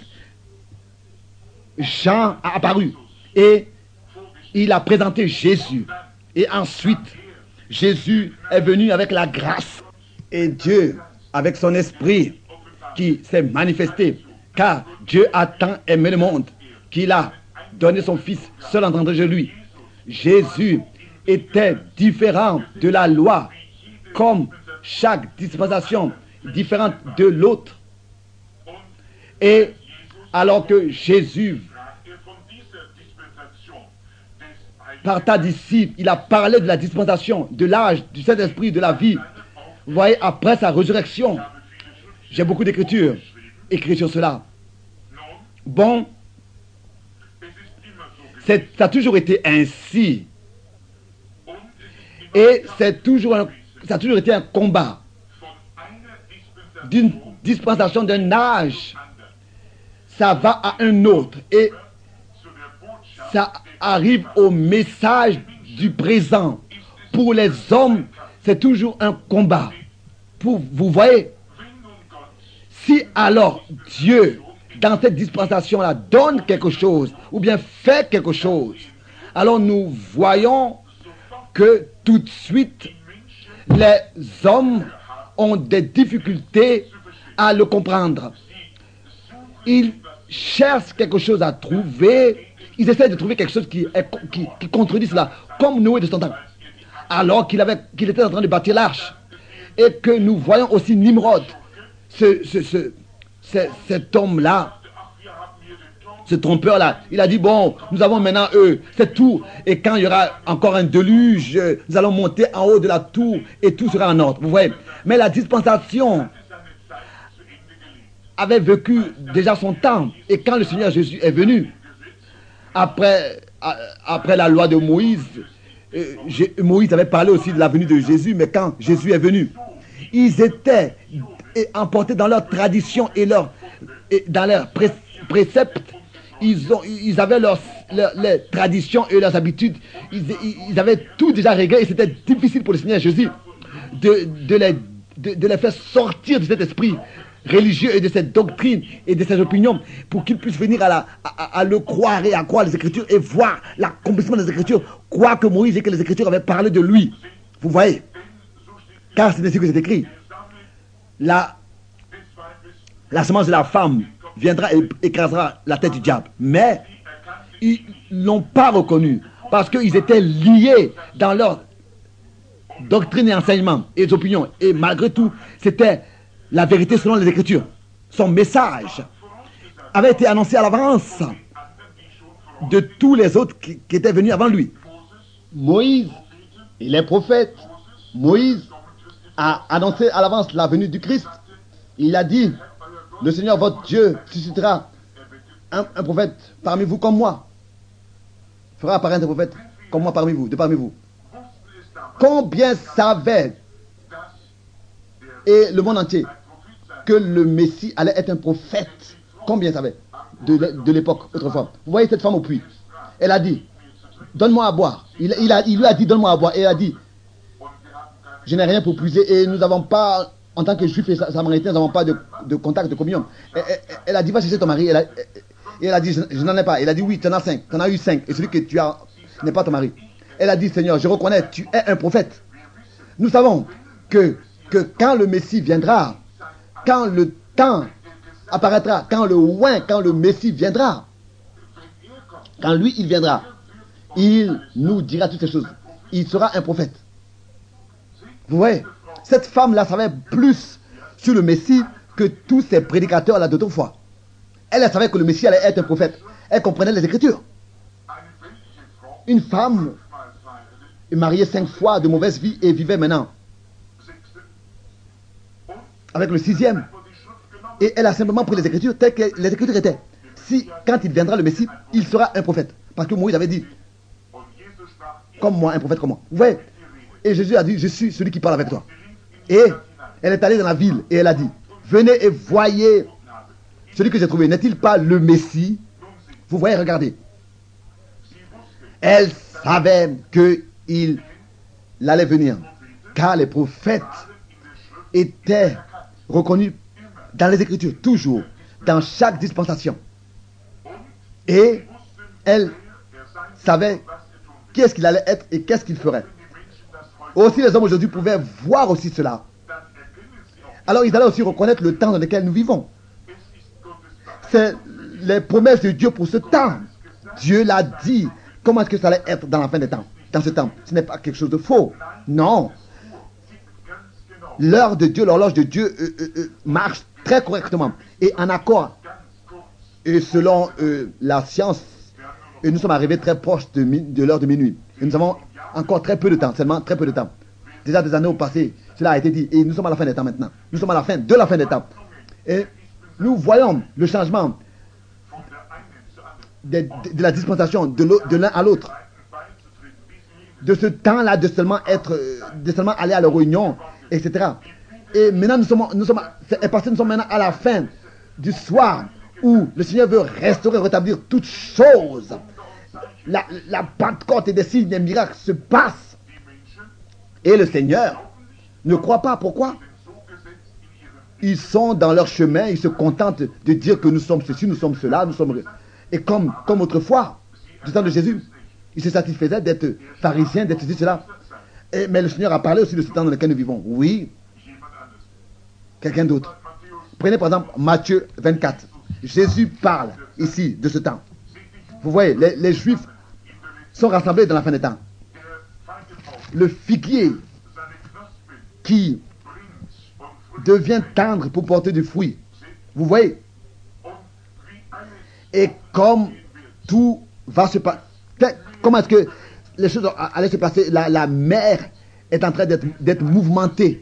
Jean a apparu et il a présenté Jésus. Et ensuite, Jésus est venu avec la grâce. Et Dieu, avec son esprit, qui s'est manifesté. Car Dieu a tant aimé le monde qu'il a donné son Fils seul entendre de lui. Jésus était différent de la loi, comme chaque dispensation différente de l'autre. Et alors que Jésus parta d'ici, il a parlé de la dispensation, de l'âge, du Saint-Esprit, de la vie. Vous voyez, après sa résurrection, j'ai beaucoup d'écritures écrites sur cela. Bon, ça a toujours été ainsi. Et ça a toujours été un combat d'une dispensation d'un âge. Ça va à un autre. Et ça arrive au message du présent. Pour les hommes, c'est toujours un combat. Vous voyez, Si alors Dieu, dans cette dispensation-là, donne quelque chose, ou bien fait quelque chose, alors nous voyons que tout de suite, les hommes ont des difficultés à le comprendre. Ils cherchent quelque chose à trouver, ils essaient de trouver quelque chose qui contredit cela, comme Noé de son temps, alors qu'il était en train de bâtir l'arche. Et que nous voyons aussi Nimrod, cet homme-là, ce trompeur-là, il a dit, bon, nous avons maintenant eux, c'est tout. Et quand il y aura encore un déluge, nous allons monter en haut de la tour et tout sera en ordre. Vous voyez. Mais la dispensation avait vécu déjà son temps. Et quand le Seigneur Jésus est venu, après la loi de Moïse, Moïse avait parlé aussi de la venue de Jésus, mais quand Jésus est venu, ils étaient emportés dans leur tradition et dans leurs préceptes. Ils avaient les traditions et leurs habitudes. Ils avaient tout déjà réglé et c'était difficile pour le Seigneur Jésus de les faire sortir de cet esprit religieux et de cette doctrine et de ces opinions pour qu'ils puissent venir à le croire et à croire les Écritures et voir l'accomplissement des Écritures, croire que Moïse et que les Écritures avaient parlé de lui. Vous voyez? Car c'est ainsi que c'est écrit. La semence de la femme viendra et écrasera la tête du diable. Mais ils ne l'ont pas reconnu parce qu'ils étaient liés dans leur doctrine et enseignement et opinions. Et malgré tout, c'était la vérité selon les Écritures. Son message avait été annoncé à l'avance de tous les autres qui étaient venus avant lui. Moïse et les prophètes. Moïse a annoncé à l'avance la venue du Christ. Il a dit, le Seigneur votre Dieu suscitera un prophète parmi vous comme moi. Fera apparaître un prophète comme moi parmi vous, de parmi vous. Combien savait et le monde entier que le Messie allait être un prophète? Combien savait de l'époque autrefois? Vous voyez cette femme au puits. Elle a dit, donne-moi à boire. Il lui a dit, donne-moi à boire. Et elle a dit, je n'ai rien pour puiser. Et nous n'avons pas, en tant que juifs et samaritains, nous n'avons pas de contact, de communion. Elle a dit, va chercher ton mari. Et elle a dit, je n'en ai pas. Elle a dit, oui, tu en as 5. Tu en as eu 5. Et celui que tu as n'est pas ton mari. Elle a dit, Seigneur, je reconnais, tu es un prophète. Nous savons que quand le Messie viendra, quand le temps apparaîtra, quand le Messie viendra, quand lui, il viendra, il nous dira toutes ces choses. Il sera un prophète. Vous voyez, cette femme-là savait plus sur le Messie que tous ces prédicateurs-là d'autrefois. Elle savait que le Messie allait être un prophète. Elle comprenait les Écritures. Une femme est mariée 5 fois de mauvaise vie et vivait maintenant avec le 6e. Et elle a simplement pris les Écritures telles que les Écritures étaient. Si, quand il viendra le Messie, il sera un prophète. Parce que Moïse avait dit, comme moi, un prophète comme moi. Vous voyez? Et Jésus a dit, je suis celui qui parle avec toi. Et elle est allée dans la ville et elle a dit, venez et voyez celui que j'ai trouvé. N'est-il pas le Messie? Vous voyez, regardez. Elle savait qu'il allait venir. Car les prophètes étaient reconnus dans les Écritures, toujours, dans chaque dispensation. Et elle savait qui est-ce qu'il allait être et qu'est-ce qu'il ferait. Aussi les hommes aujourd'hui pouvaient voir aussi cela. Alors ils allaient aussi reconnaître le temps dans lequel nous vivons. C'est les promesses de Dieu pour ce temps. Dieu l'a dit. Comment est-ce que ça allait être dans la fin des temps? Dans ce temps. Ce n'est pas quelque chose de faux. Non. L'heure de Dieu, l'horloge de Dieu marche très correctement et en accord. Et selon la science, et nous sommes arrivés très proches de l'heure de minuit. Et nous avons encore très peu de temps, seulement très peu de temps. Déjà des années au passé, cela a été dit. Et nous sommes à la fin des temps maintenant. Nous sommes à la fin de la fin des temps. Et nous voyons le changement de la dispensation de l'un à l'autre. De ce temps-là, de seulement aller à la réunion, etc. Et maintenant, nous sommes maintenant à la fin du soir où le Seigneur veut restaurer, rétablir toutes choses. La Pentecôte et des signes, des miracles se passent. Et le Seigneur ne croit pas. Pourquoi? Ils sont dans leur chemin, ils se contentent de dire que nous sommes ceci, nous sommes cela, nous sommes... Et comme autrefois, du temps de Jésus, ils se satisfaisaient d'être pharisiens, d'être ceci, cela. Mais le Seigneur a parlé aussi de ce temps dans lequel nous vivons. Oui, quelqu'un d'autre. Prenez par exemple Matthieu 24. Jésus parle ici de ce temps. Vous voyez, les Juifs sont rassemblés dans la fin des temps. Le figuier qui devient tendre pour porter du fruit. Vous voyez? Et comme tout va se passer, comment est-ce que les choses allaient se passer? La mer est en train d'être mouvementée.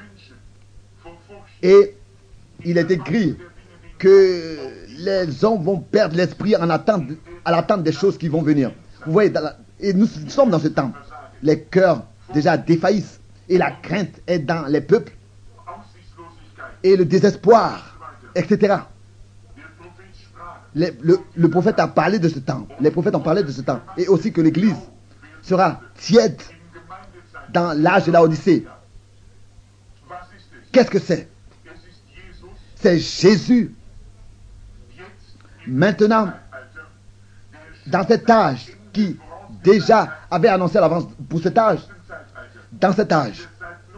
Et il est écrit que les hommes vont perdre l'esprit à l'attente des choses qui vont venir. Vous voyez, et nous sommes dans ce temps. Les cœurs déjà défaillissent. Et la crainte est dans les peuples. Et le désespoir, etc. Le prophète a parlé de ce temps. Les prophètes ont parlé de ce temps. Et aussi que l'Église sera tiède dans l'âge de la Odyssée. Qu'est-ce que c'est? C'est Jésus. Maintenant, dans cet âge qui déjà avait annoncé à l'avance pour cet âge, dans cet âge,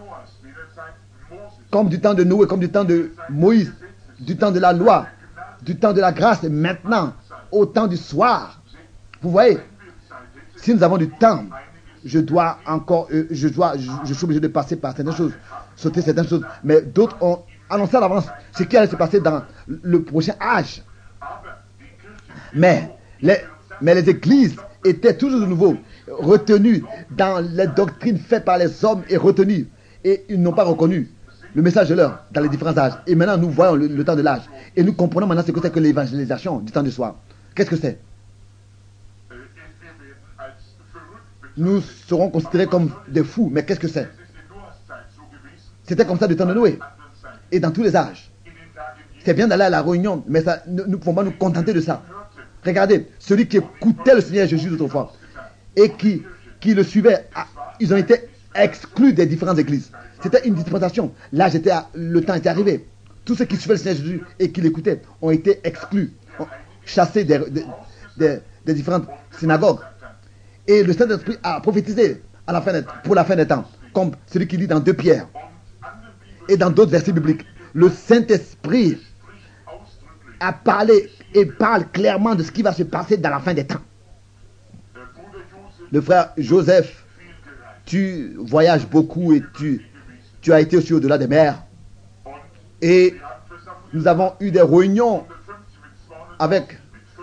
comme du temps de Noé, comme du temps de Moïse, du temps de la loi, du temps de la grâce, et maintenant, au temps du soir. Vous voyez, si nous avons du temps, je suis obligé de passer par certaines choses, sauter certaines choses, mais d'autres ont annoncé à l'avance ce qui allait se passer dans le prochain âge. Mais les églises étaient toujours de nouveau retenues dans les doctrines faites par les hommes et retenues, et ils n'ont pas reconnu le message de l'heure dans les différents âges. Et maintenant, nous voyons le temps de l'âge. Et nous comprenons maintenant ce que c'est que l'évangélisation du temps du soir. Qu'est-ce que c'est? Nous serons considérés comme des fous. Mais qu'est-ce que c'est? C'était comme ça du temps de Noé. Et dans tous les âges. C'est bien d'aller à la réunion, mais ça, nous ne pouvons pas nous contenter de ça. Regardez, celui qui écoutait le Seigneur Jésus d'autrefois et qui le suivait, ils ont été exclus des différentes églises. C'était une dispensation. Là, le temps était arrivé. Tous ceux qui suivaient le Seigneur Jésus et qui l'écoutaient ont été exclus, chassés des différentes synagogues. Et le Saint-Esprit a prophétisé pour la fin des temps, comme celui qui lit dans 2 Pierre et dans d'autres versets bibliques. Le Saint-Esprit a parlé et parle clairement de ce qui va se passer dans la fin des temps. Le frère Joseph, tu voyages beaucoup et tu as été aussi au-delà des mers. Et nous avons eu des réunions avec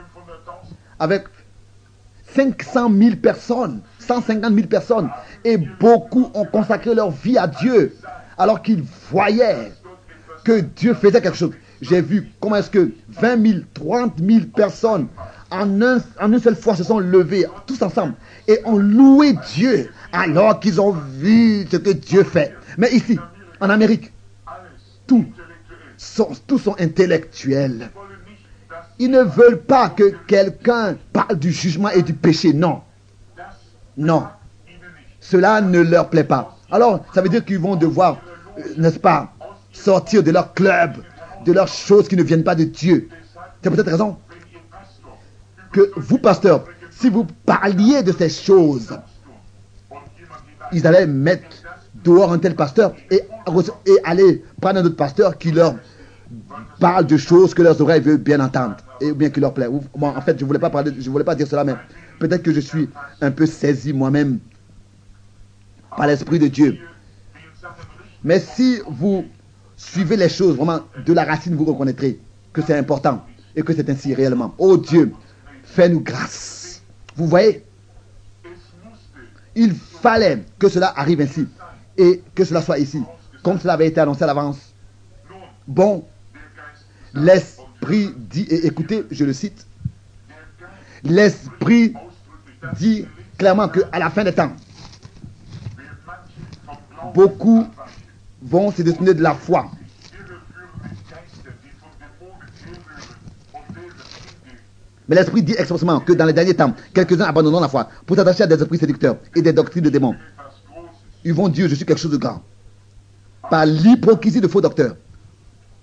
500 000 personnes, 150 000 personnes. Et beaucoup ont consacré leur vie à Dieu alors qu'ils voyaient que Dieu faisait quelque chose. J'ai vu comment est-ce que 20 000, 30 000 personnes en une seule fois se sont levées tous ensemble et ont loué Dieu alors qu'ils ont vu ce que Dieu fait. Mais ici, en Amérique, tous sont intellectuels. Ils ne veulent pas que quelqu'un parle du jugement et du péché. Non. Non. Cela ne leur plaît pas. Alors, ça veut dire qu'ils vont devoir, n'est-ce pas, sortir de leur club, de leurs choses qui ne viennent pas de Dieu. C'est pour cette raison que vous, pasteurs, si vous parliez de ces choses, ils allaient mettre dehors un tel pasteur et aller prendre un autre pasteur qui leur parle de choses que leurs oreilles veulent bien entendre et bien qui leur plaît. Bon, en fait, je voulais pas dire cela, mais peut-être que je suis un peu saisi moi-même par l'Esprit de Dieu. Mais si vous suivez les choses vraiment de la racine, vous reconnaîtrez que c'est important et que c'est ainsi réellement. Oh Dieu, fais-nous grâce. Vous voyez, il fallait que cela arrive ainsi et que cela soit ici, comme cela avait été annoncé à l'avance. Bon, l'Esprit dit, et écoutez, je le cite, l'Esprit dit clairement qu'à la fin des temps, beaucoup vont se détourner de la foi. Mais l'Esprit dit expressément que dans les derniers temps, quelques-uns abandonneront la foi pour s'attacher à des esprits séducteurs et des doctrines de démons. Ils vont dire, je suis quelque chose de grand. Par l'hypocrisie de faux docteurs.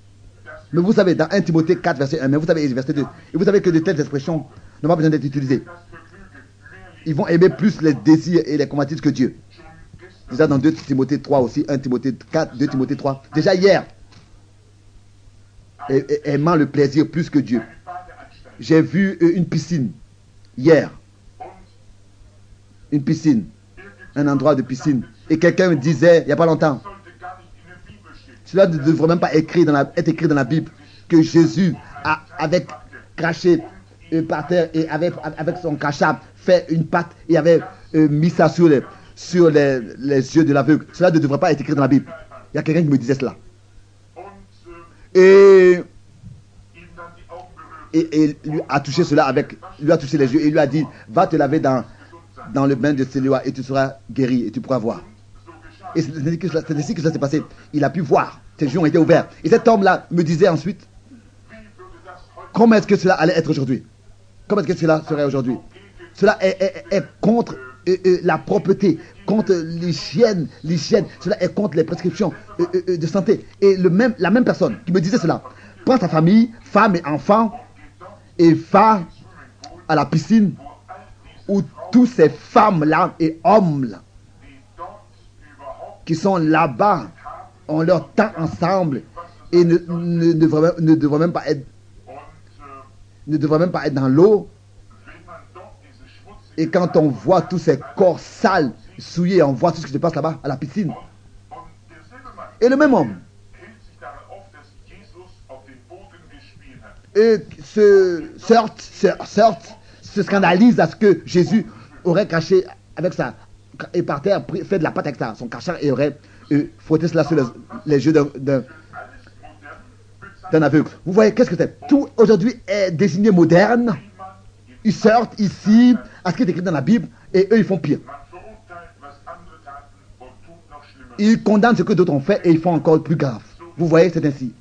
Mais vous savez, dans 1 Timothée 4, verset 1, mais vous savez, verset 2, et vous savez que de telles expressions n'ont pas besoin d'être utilisées. Ils vont aimer plus les désirs et les convoitises que Dieu. Déjà dans 2 Timothée 3 aussi, 1 Timothée 4, 2 Timothée 3. Déjà hier, aimant le plaisir plus que Dieu. J'ai vu une piscine hier. Une piscine. Un endroit de piscine. Et quelqu'un me disait, il n'y a pas longtemps, cela ne devrait même pas être écrit dans la Bible, que Jésus avait craché par terre et avec son crachat fait une patte et avait mis ça sur les yeux de l'aveugle. Cela ne devrait pas être écrit dans la Bible. Il y a quelqu'un qui me disait cela. Et lui a touché cela lui a touché les yeux et lui a dit, va te laver dans le bain de Siloa et tu seras guéri et tu pourras voir. Et c'est ainsi que ça s'est passé. Il a pu voir. Ses yeux ont été ouverts. Et cet homme-là me disait ensuite, comment est-ce que cela allait être aujourd'hui? Comment est-ce que cela serait aujourd'hui? Cela est contre la propreté, contre l'hygiène. Cela est contre les prescriptions de santé. Et la même personne qui me disait cela, prend sa famille, femme et enfants, et va à la piscine où tous ces femmes-là et hommes-là qui sont là-bas ont leur temps ensemble et ne devraient même pas être dans l'eau. Et quand on voit tous ces corps sales, souillés, on voit tout ce qui se passe là-bas à la piscine. Et le même homme se scandalise à ce que Jésus aurait craché avec ça et par terre fait de la pâte avec ça, son crachat et aurait frotté cela sur les yeux d'un aveugle. Vous voyez, qu'est-ce que c'est? Tout aujourd'hui est désigné moderne. Ils sortent ici à ce qui est écrit dans la Bible et eux ils font pire. Ils condamnent ce que d'autres ont fait et ils font encore plus grave. Vous voyez, c'est ainsi.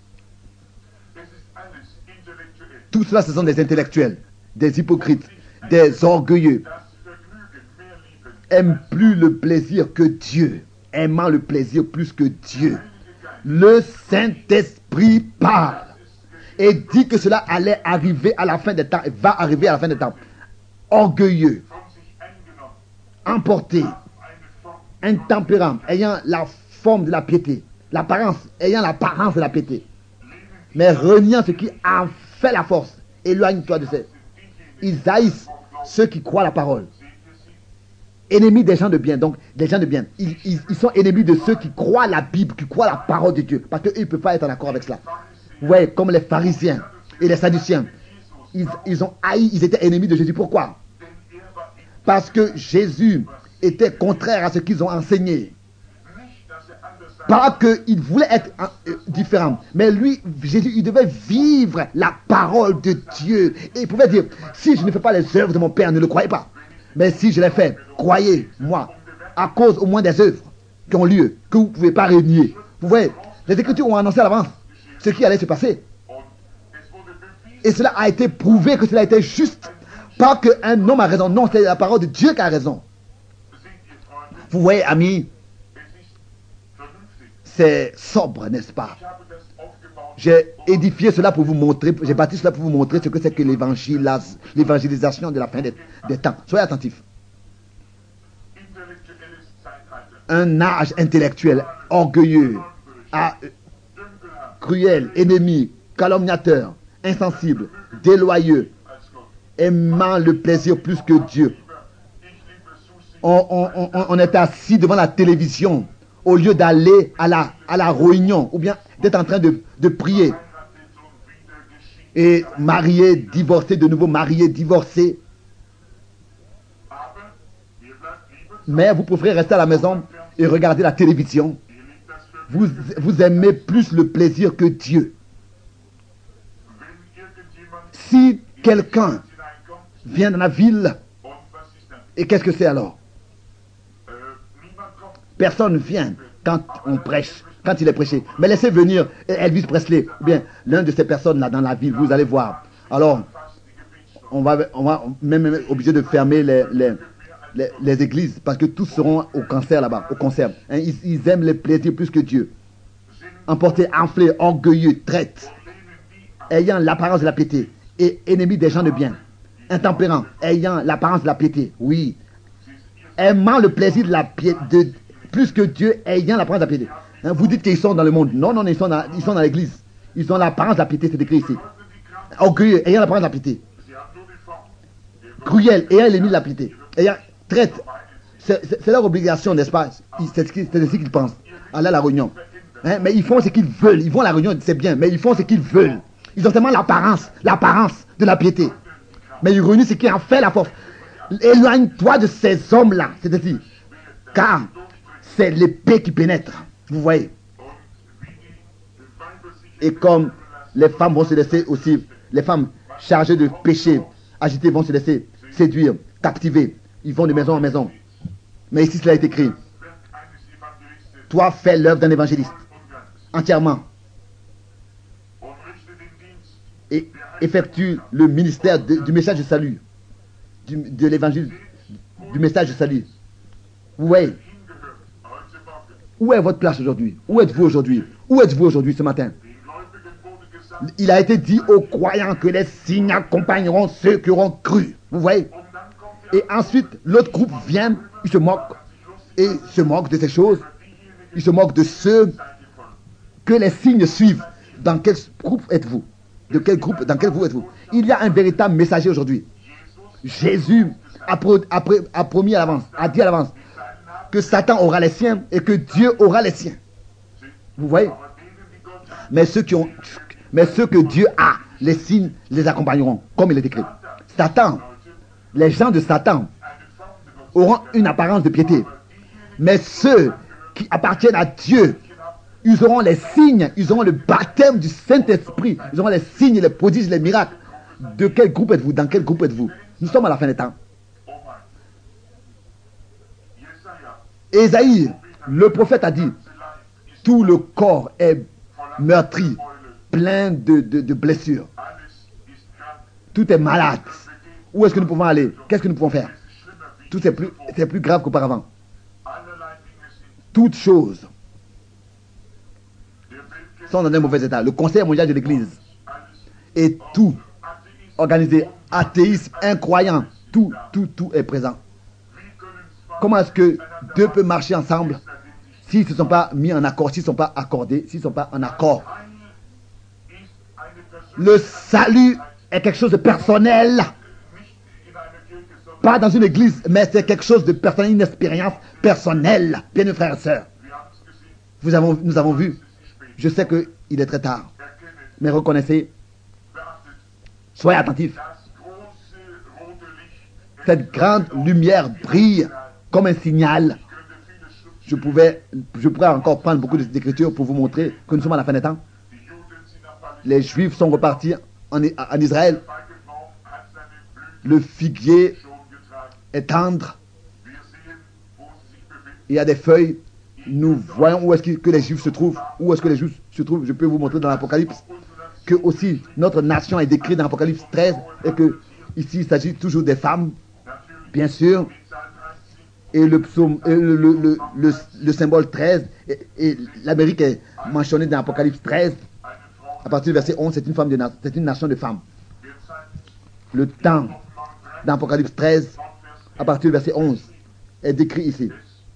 Tout cela, ce sont des intellectuels, des hypocrites, des orgueilleux. Aiment plus le plaisir que Dieu, aimant le plaisir plus que Dieu. Le Saint-Esprit parle et dit que cela allait arriver à la fin des temps et va arriver à la fin des temps. Orgueilleux, emporté, intempérant, ayant la forme de la piété, ayant l'apparence de la piété, mais reniant ce qui a fait la force. Éloigne-toi de ces. Ils haïssent ceux qui croient la parole. Ennemis des gens de bien. Donc, des gens de bien. Ils sont ennemis de ceux qui croient la Bible, qui croient la parole de Dieu. Parce qu'ils ne peuvent pas être en accord avec cela. Vous voyez, comme les pharisiens et les sadduciens. Ils ont haï, ils étaient ennemis de Jésus. Pourquoi? Parce que Jésus était contraire à ce qu'ils ont enseigné. Pas qu'il voulait être différent. Mais lui, Jésus, il devait vivre la parole de Dieu. Et il pouvait dire, si je ne fais pas les œuvres de mon Père, ne le croyez pas. Mais si je les fais, croyez-moi, à cause au moins des œuvres qui ont lieu, que vous ne pouvez pas renier. Vous voyez, les Écritures ont annoncé à l'avance ce qui allait se passer. Et cela a été prouvé que cela était juste. Pas qu'un homme a raison. Non, c'est la parole de Dieu qui a raison. Vous voyez, amis, c'est sobre, n'est-ce pas? J'ai édifié cela pour vous montrer, j'ai bâti cela pour vous montrer ce que c'est que l'évangélisation de la fin des temps. Soyez attentifs. Un âge intellectuel, orgueilleux, cruel, ennemi, calomniateur, insensible, déloyeux, aimant le plaisir plus que Dieu. On est assis devant la télévision au lieu d'aller à la réunion ou bien d'être en train de prier. Et marié, divorcé, de nouveau marié, divorcé. Mais vous préférez rester à la maison et regarder la télévision. Vous aimez plus le plaisir que Dieu. Si quelqu'un vient dans la ville, et qu'est-ce que c'est alors? Personne ne vient quand on prêche, quand il est prêché. Mais laissez venir Elvis Presley, ou bien l'un de ces personnes-là dans la ville, vous allez voir. Alors, on va même obligé de fermer les églises, parce que tous seront au concert là-bas, au concert. Hein, ils aiment les plaisirs plus que Dieu. Emportés, enflés, orgueilleux, traites, ayant l'apparence de la piété et ennemi des gens de bien. Intempérant, ayant l'apparence de la piété, oui. Aimant le plaisir de la piété, plus que Dieu, ayant l'apparence de la piété. Hein, vous dites qu'ils sont dans le monde. Non, non, ils sont dans l'église. Ils ont l'apparence de la piété, c'est écrit ici. Orgueilleux, ayant l'apparence de la piété. Cruel, ayant l'ennemi de la piété. Ayant traite. C'est leur obligation, n'est-ce pas? C'est ce qu'ils pensent. Aller à la réunion. Hein, mais ils font ce qu'ils veulent. Ils vont à la réunion, c'est bien, mais ils font ce qu'ils veulent. Ils ont tellement l'apparence de la piété. Mais ils réunissent ce qui en fait la force. Éloigne-toi de ces hommes-là, c'est-à-dire, car c'est l'épée qui pénètre. Vous voyez. Et comme les femmes vont se laisser aussi, les femmes chargées de péché, agitées, vont se laisser séduire, captiver. Ils vont de maison en maison. Mais ici, cela est écrit. Toi, fais l'œuvre d'un évangéliste, entièrement. Et effectue le ministère du message de salut, de l'évangile, du message de salut. Vous voyez. Où est votre place aujourd'hui? Où êtes-vous aujourd'hui? Où êtes-vous aujourd'hui ce matin? Il a été dit aux croyants que les signes accompagneront ceux qui auront cru. Vous voyez? Et ensuite, l'autre groupe vient, il se moque. Et se moque de ces choses. Il se moque de ceux que les signes suivent. Dans quel groupe êtes-vous? De quel groupe, dans quel groupe êtes-vous? Il y a un véritable messager aujourd'hui. Jésus a promis à l'avance, a dit à l'avance que Satan aura les siens et que Dieu aura les siens. Vous voyez? Mais ceux que Dieu a, les signes les accompagneront, comme il est écrit. Satan, les gens de Satan auront une apparence de piété. Mais ceux qui appartiennent à Dieu, ils auront les signes, ils auront le baptême du Saint-Esprit, ils auront les signes, les prodiges, les miracles. De quel groupe êtes-vous? Dans quel groupe êtes-vous? Nous sommes à la fin des temps. Ésaïe, le prophète a dit, tout le corps est meurtri, plein de blessures. Tout est malade. Où est-ce que nous pouvons aller? Qu'est-ce que nous pouvons faire? Tout c'est plus grave qu'auparavant. Toutes choses sont dans un mauvais état. Le Conseil mondial de l'Église et tout organisé, athéisme, incroyant, tout est présent. Comment est-ce que deux peuvent marcher ensemble s'ils ne se sont pas mis en accord, s'ils ne sont pas accordés, s'ils ne sont pas en accord? Le salut est quelque chose de personnel. Pas dans une église, mais c'est quelque chose de personnel, une expérience personnelle. Bien, mes frères et sœurs. Nous avons vu. Je sais qu'il est très tard. Mais reconnaissez. Soyez attentifs. Cette grande lumière brille comme un signal. Je pourrais encore prendre beaucoup d'écritures pour vous montrer que nous sommes à la fin des temps. Les Juifs sont repartis en Israël. Le figuier est tendre. Il y a des feuilles. Nous voyons où est-ce que les Juifs se trouvent. Où est-ce que les Juifs se trouvent? Je peux vous montrer dans l'Apocalypse que aussi notre nation est décrite dans l'Apocalypse 13 et que ici il s'agit toujours des femmes, bien sûr. Et le psaume, le symbole 13 et l'Amérique est mentionnée dans l'Apocalypse 13. À partir du verset 11, c'est une nation de femmes. Le temps dans l'Apocalypse 13, à partir du verset 11, est décrit ici.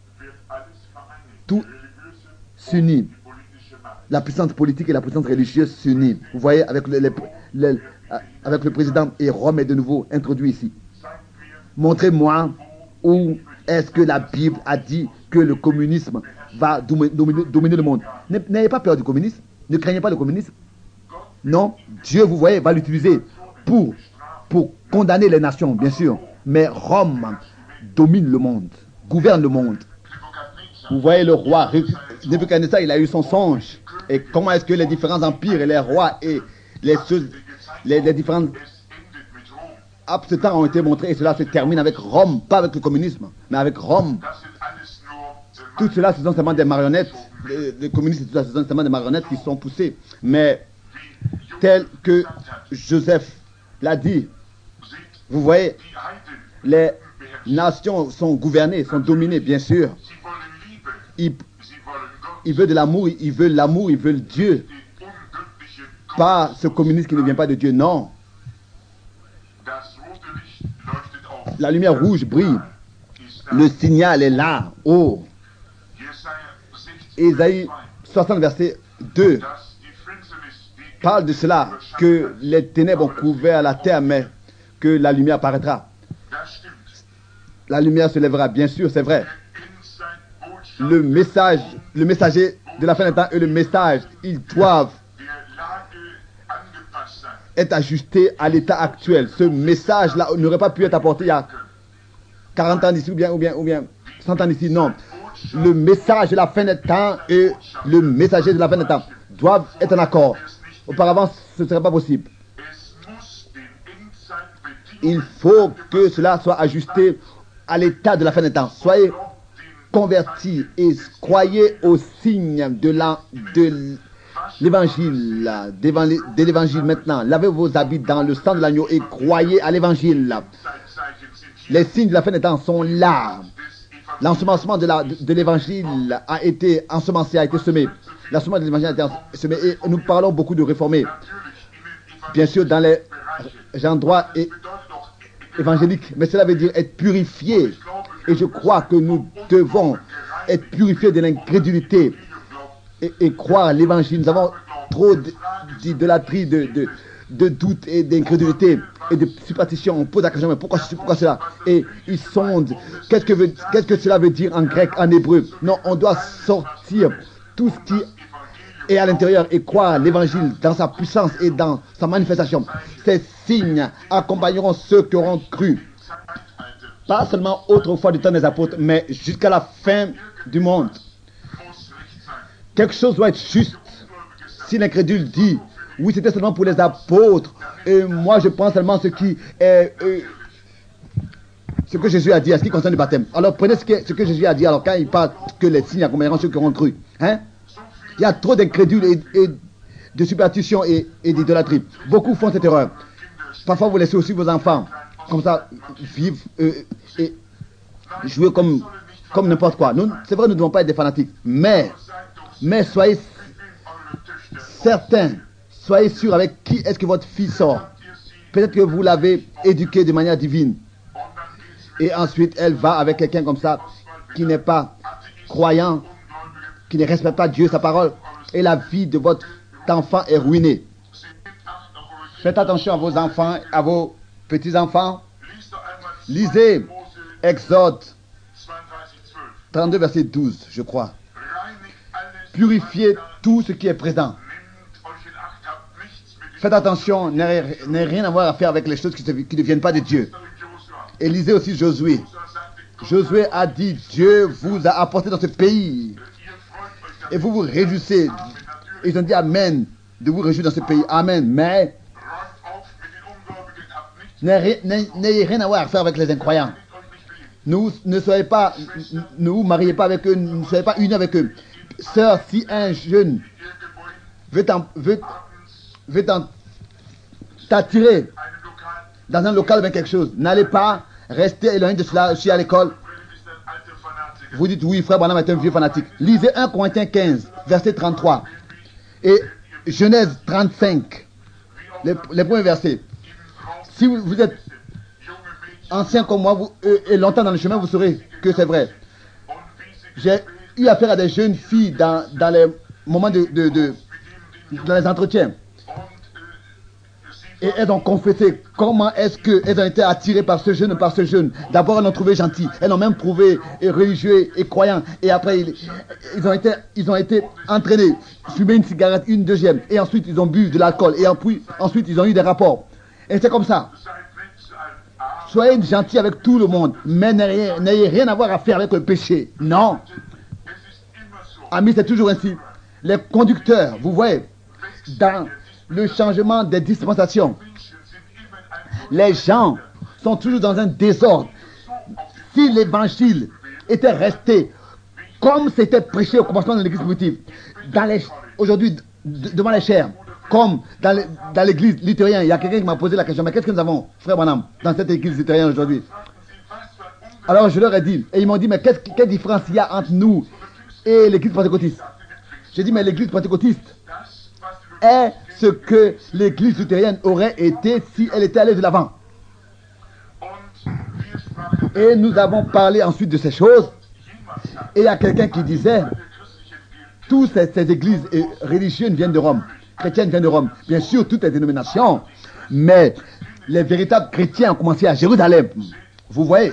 Tout s'unit. La puissance politique et la puissance religieuse s'unissent. Vous voyez, avec le président, et Rome est de nouveau introduit ici. Montrez-moi où est-ce que la Bible a dit que le communisme va dominer le monde. N'ayez pas peur du communisme. Ne craignez pas le communisme. Non, Dieu, vous voyez, va l'utiliser pour condamner les nations, bien sûr. Mais Rome domine le monde, gouverne le monde. Vous voyez le roi Nebuchadnezzar, il a eu son songe. Et comment est-ce que les différents empires et les rois et les différents absents ont été montrés. Et cela se termine avec Rome, pas avec le communisme, mais avec Rome. Tout cela, ce sont seulement des marionnettes. Le communisme, ce sont seulement des marionnettes qui sont poussées. Mais tel que Joseph l'a dit, vous voyez, les nations sont gouvernées, sont dominées, bien sûr. Ils veulent de l'amour, ils veulent Dieu. pas ce communisme qui ne vient pas de Dieu, non. La lumière rouge brille. Le signal est là. Oh. Ésaïe 60, verset 2 parle de cela, que les ténèbres ont couvert la terre, mais que la lumière paraîtra. La lumière se lèvera, bien sûr, c'est vrai. Le messager de la fin des temps et le message, ils doivent être ajustés à l'état actuel. Ce message-là n'aurait pas pu être apporté il y a 40 ans d'ici ou bien 100 ans d'ici, non. Le message de la fin des temps et le messager de la fin des temps doivent être en accord. Auparavant, ce ne serait pas possible. Il faut que cela soit ajusté à l'état de la fin des temps. Soyez convertis et croyez au signe de l'évangile, de l'évangile maintenant. Lavez vos habits dans le sang de l'agneau et croyez à l'évangile. Les signes de la fin des temps sont là. L'ensemencement de l'évangile a été ensemencé, a été semé. L'ensemencement de l'évangile a été semé et nous parlons beaucoup de réformés. Bien sûr, dans les endroits évangéliques, mais cela veut dire être purifié. Et je crois que nous devons être purifiés de l'incrédulité et croire à l'évangile. Nous avons trop d'idolâtrie, de doute et d'incrédulité et de superstition. On pose la question, mais pourquoi cela? Et ils sondent. Qu'est-ce que cela veut dire en grec, en hébreu? Non, on doit sortir tout ce qui est à l'intérieur et croire à l'évangile dans sa puissance et dans sa manifestation. Ces signes accompagneront ceux qui auront cru. Pas seulement autrefois du temps des apôtres, mais jusqu'à la fin du monde. Quelque chose doit être juste. Si l'incrédule dit, oui, c'était seulement pour les apôtres, et moi je pense seulement ce qui est ce que Jésus a dit à ce qui concerne le baptême. Alors prenez ce que Jésus a dit, alors quand il parle que les signes accompagneront ceux qui auront cru. Hein? Il y a trop d'incrédules et de superstition et d'idolâtrie. Beaucoup font cette erreur. Parfois vous laissez aussi vos enfants comme ça vivre et jouer comme n'importe quoi. C'est vrai, nous ne devons pas être des fanatiques, mais soyez certains, soyez sûrs avec qui est-ce que votre fille sort. Peut-être que vous l'avez éduquée de manière divine. Et ensuite, elle va avec quelqu'un comme ça, qui n'est pas croyant, qui ne respecte pas Dieu, sa parole. Et la vie de votre enfant est ruinée. Faites attention à vos enfants, à vos petits-enfants. Lisez Exode 32, verset 12, je crois. Purifiez tout ce qui est présent. Faites attention, n'ayez rien à voir à faire avec les choses qui ne viennent pas de Dieu. Et lisez aussi Josué. Josué a dit, Dieu vous a apporté dans ce pays. Et vous vous réjouissez. Ils ont dit Amen, de vous réjouir dans ce pays. Amen. Mais n'ayez rien à voir à faire avec les incroyants. Ne vous mariez pas avec eux, ne soyez pas unis avec eux. Sœur, si un jeune veut t'attirer dans un local avec quelque chose, n'allez pas rester éloigné de cela. Je suis à l'école. Vous dites oui, frère Branham est un vieux fanatique. Lisez 1 Corinthiens 15, verset 33 et Genèse 35, les premiers versets. Si vous êtes ancien comme moi et longtemps dans le chemin, vous saurez que c'est vrai. J'ai eu affaire à des jeunes filles dans les moments dans les entretiens. Et elles ont confessé comment est-ce qu'elles ont été attirées par ce jeune. D'abord, elles l'ont trouvé gentil. Elles l'ont même trouvé religieux et croyant. Et après, ils ont été entraînés. Fumer une cigarette, une deuxième. Et ensuite, ils ont bu de l'alcool. Et ensuite, ils ont eu des rapports. Et c'est comme ça. Soyez gentils avec tout le monde. Mais n'ayez rien à voir à faire avec le péché. Non. Amis, c'est toujours ainsi. Les conducteurs, vous voyez, dans le changement des dispensations, les gens sont toujours dans un désordre. Si l'évangile était resté comme c'était prêché au commencement de l'église primitive, aujourd'hui devant les chairs, comme dans l'église luthérienne, il y a quelqu'un qui m'a posé la question, mais qu'est-ce que nous avons, frère Branham, dans cette église luthérienne aujourd'hui? Alors je leur ai dit, et ils m'ont dit, mais quelle différence il y a entre nous et l'église pentecôtiste? J'ai dit, mais l'église pentecôtiste, est ce que l'église luthérienne aurait été si elle était allée de l'avant. Et nous avons parlé ensuite de ces choses. Et il y a quelqu'un qui disait, toutes ces églises religieuses viennent de Rome, chrétiennes viennent de Rome, bien sûr toutes les dénominations, mais les véritables chrétiens ont commencé à Jérusalem. Vous voyez,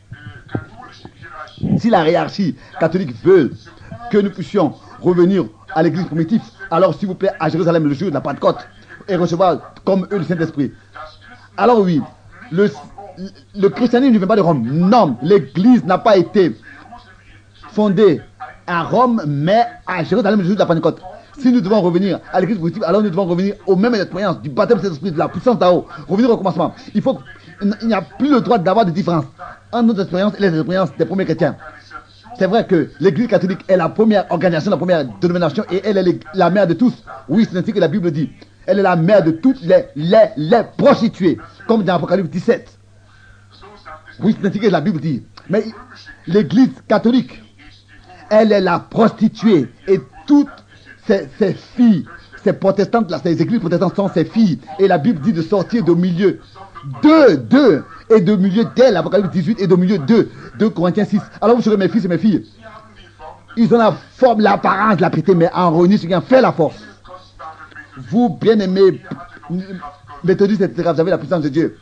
si la hiérarchie catholique veut que nous puissions revenir à l'église primitive, alors s'il vous plaît, à Jérusalem le jour de la Pentecôte, et recevoir comme eux le Saint-Esprit. Alors oui, le christianisme ne vient pas de Rome. Non, l'église n'a pas été fondée à Rome, mais à Jérusalem le jour de la Pentecôte. Si nous devons revenir à l'église primitive, alors nous devons revenir aux mêmes expériences du baptême de Saint-Esprit, de la puissance d'Ao, revenir au commencement. Il n'y a plus le droit d'avoir de différence entre nos expériences et les expériences des premiers chrétiens. C'est vrai que l'église catholique est la première organisation, la première dénomination, et elle est la mère de tous. Oui, c'est ainsi que la Bible dit. Elle est la mère de toutes les prostituées, comme dans Apocalypse 17. Oui, c'est ainsi que la Bible dit. Mais l'église catholique, elle est la prostituée, et toutes ces filles, ces protestantes, là, ces églises protestantes sont ses filles. Et la Bible dit de sortir de milieu d'eux, et de milieu d'elle, Apocalypse 18, et de milieu d'eux, 2 Corinthiens 6. Alors vous serez mes fils et mes filles. Ils ont la forme, l'apparence de la piété, mais en réunissant ce qui en fait la force. Vous, bien-aimés, méthodistes, etc., vous avez la puissance de Dieu.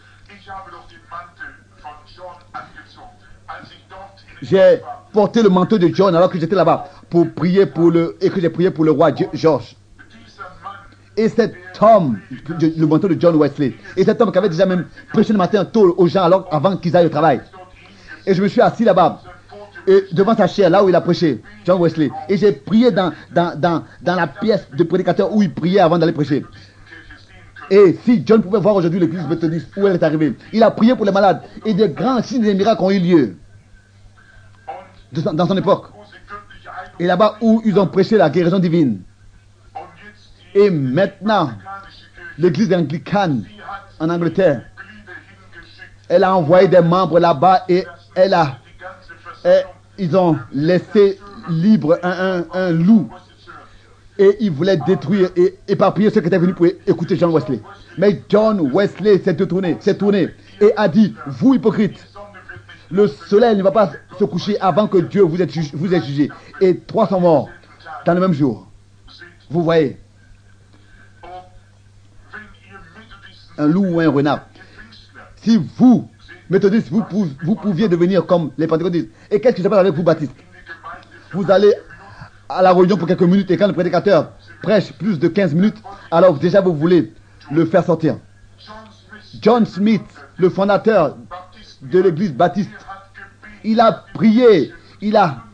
J'ai porté le manteau de John alors que j'étais là-bas pour prier et que j'ai prié pour le roi George. Et cet homme, le manteau de John Wesley, et cet homme qui avait déjà même prêché le matin tôt aux gens avant qu'ils aillent au travail. Et je me suis assis là-bas, devant sa chaire, là où il a prêché, John Wesley. Et j'ai prié dans la pièce de prédicateur où il priait avant d'aller prêcher. Et si John pouvait voir aujourd'hui l'église méthodiste où elle est arrivée, il a prié pour les malades. Et des grands signes et des miracles ont eu lieu dans son époque. Et là-bas où ils ont prêché la guérison divine. Et maintenant, l'église anglicane en Angleterre, elle a envoyé des membres là-bas et ils ont laissé libre un loup. Et ils voulaient détruire et éparpiller ceux qui étaient venus pour écouter John Wesley. Mais John Wesley s'est tourné et a dit, vous hypocrites, le soleil ne va pas se coucher avant que Dieu vous ait jugé. Et 300 morts dans le même jour. Vous voyez, un loup ou un renard. Si vous, méthodistes, vous pouviez devenir comme les pentecôtistes. Et qu'est-ce qui se passe avec vous, baptistes? Vous allez à la réunion pour quelques minutes et quand le prédicateur prêche plus de 15 minutes, alors déjà vous voulez le faire sortir. John Smith, le fondateur de l'église baptiste, il a prié, il a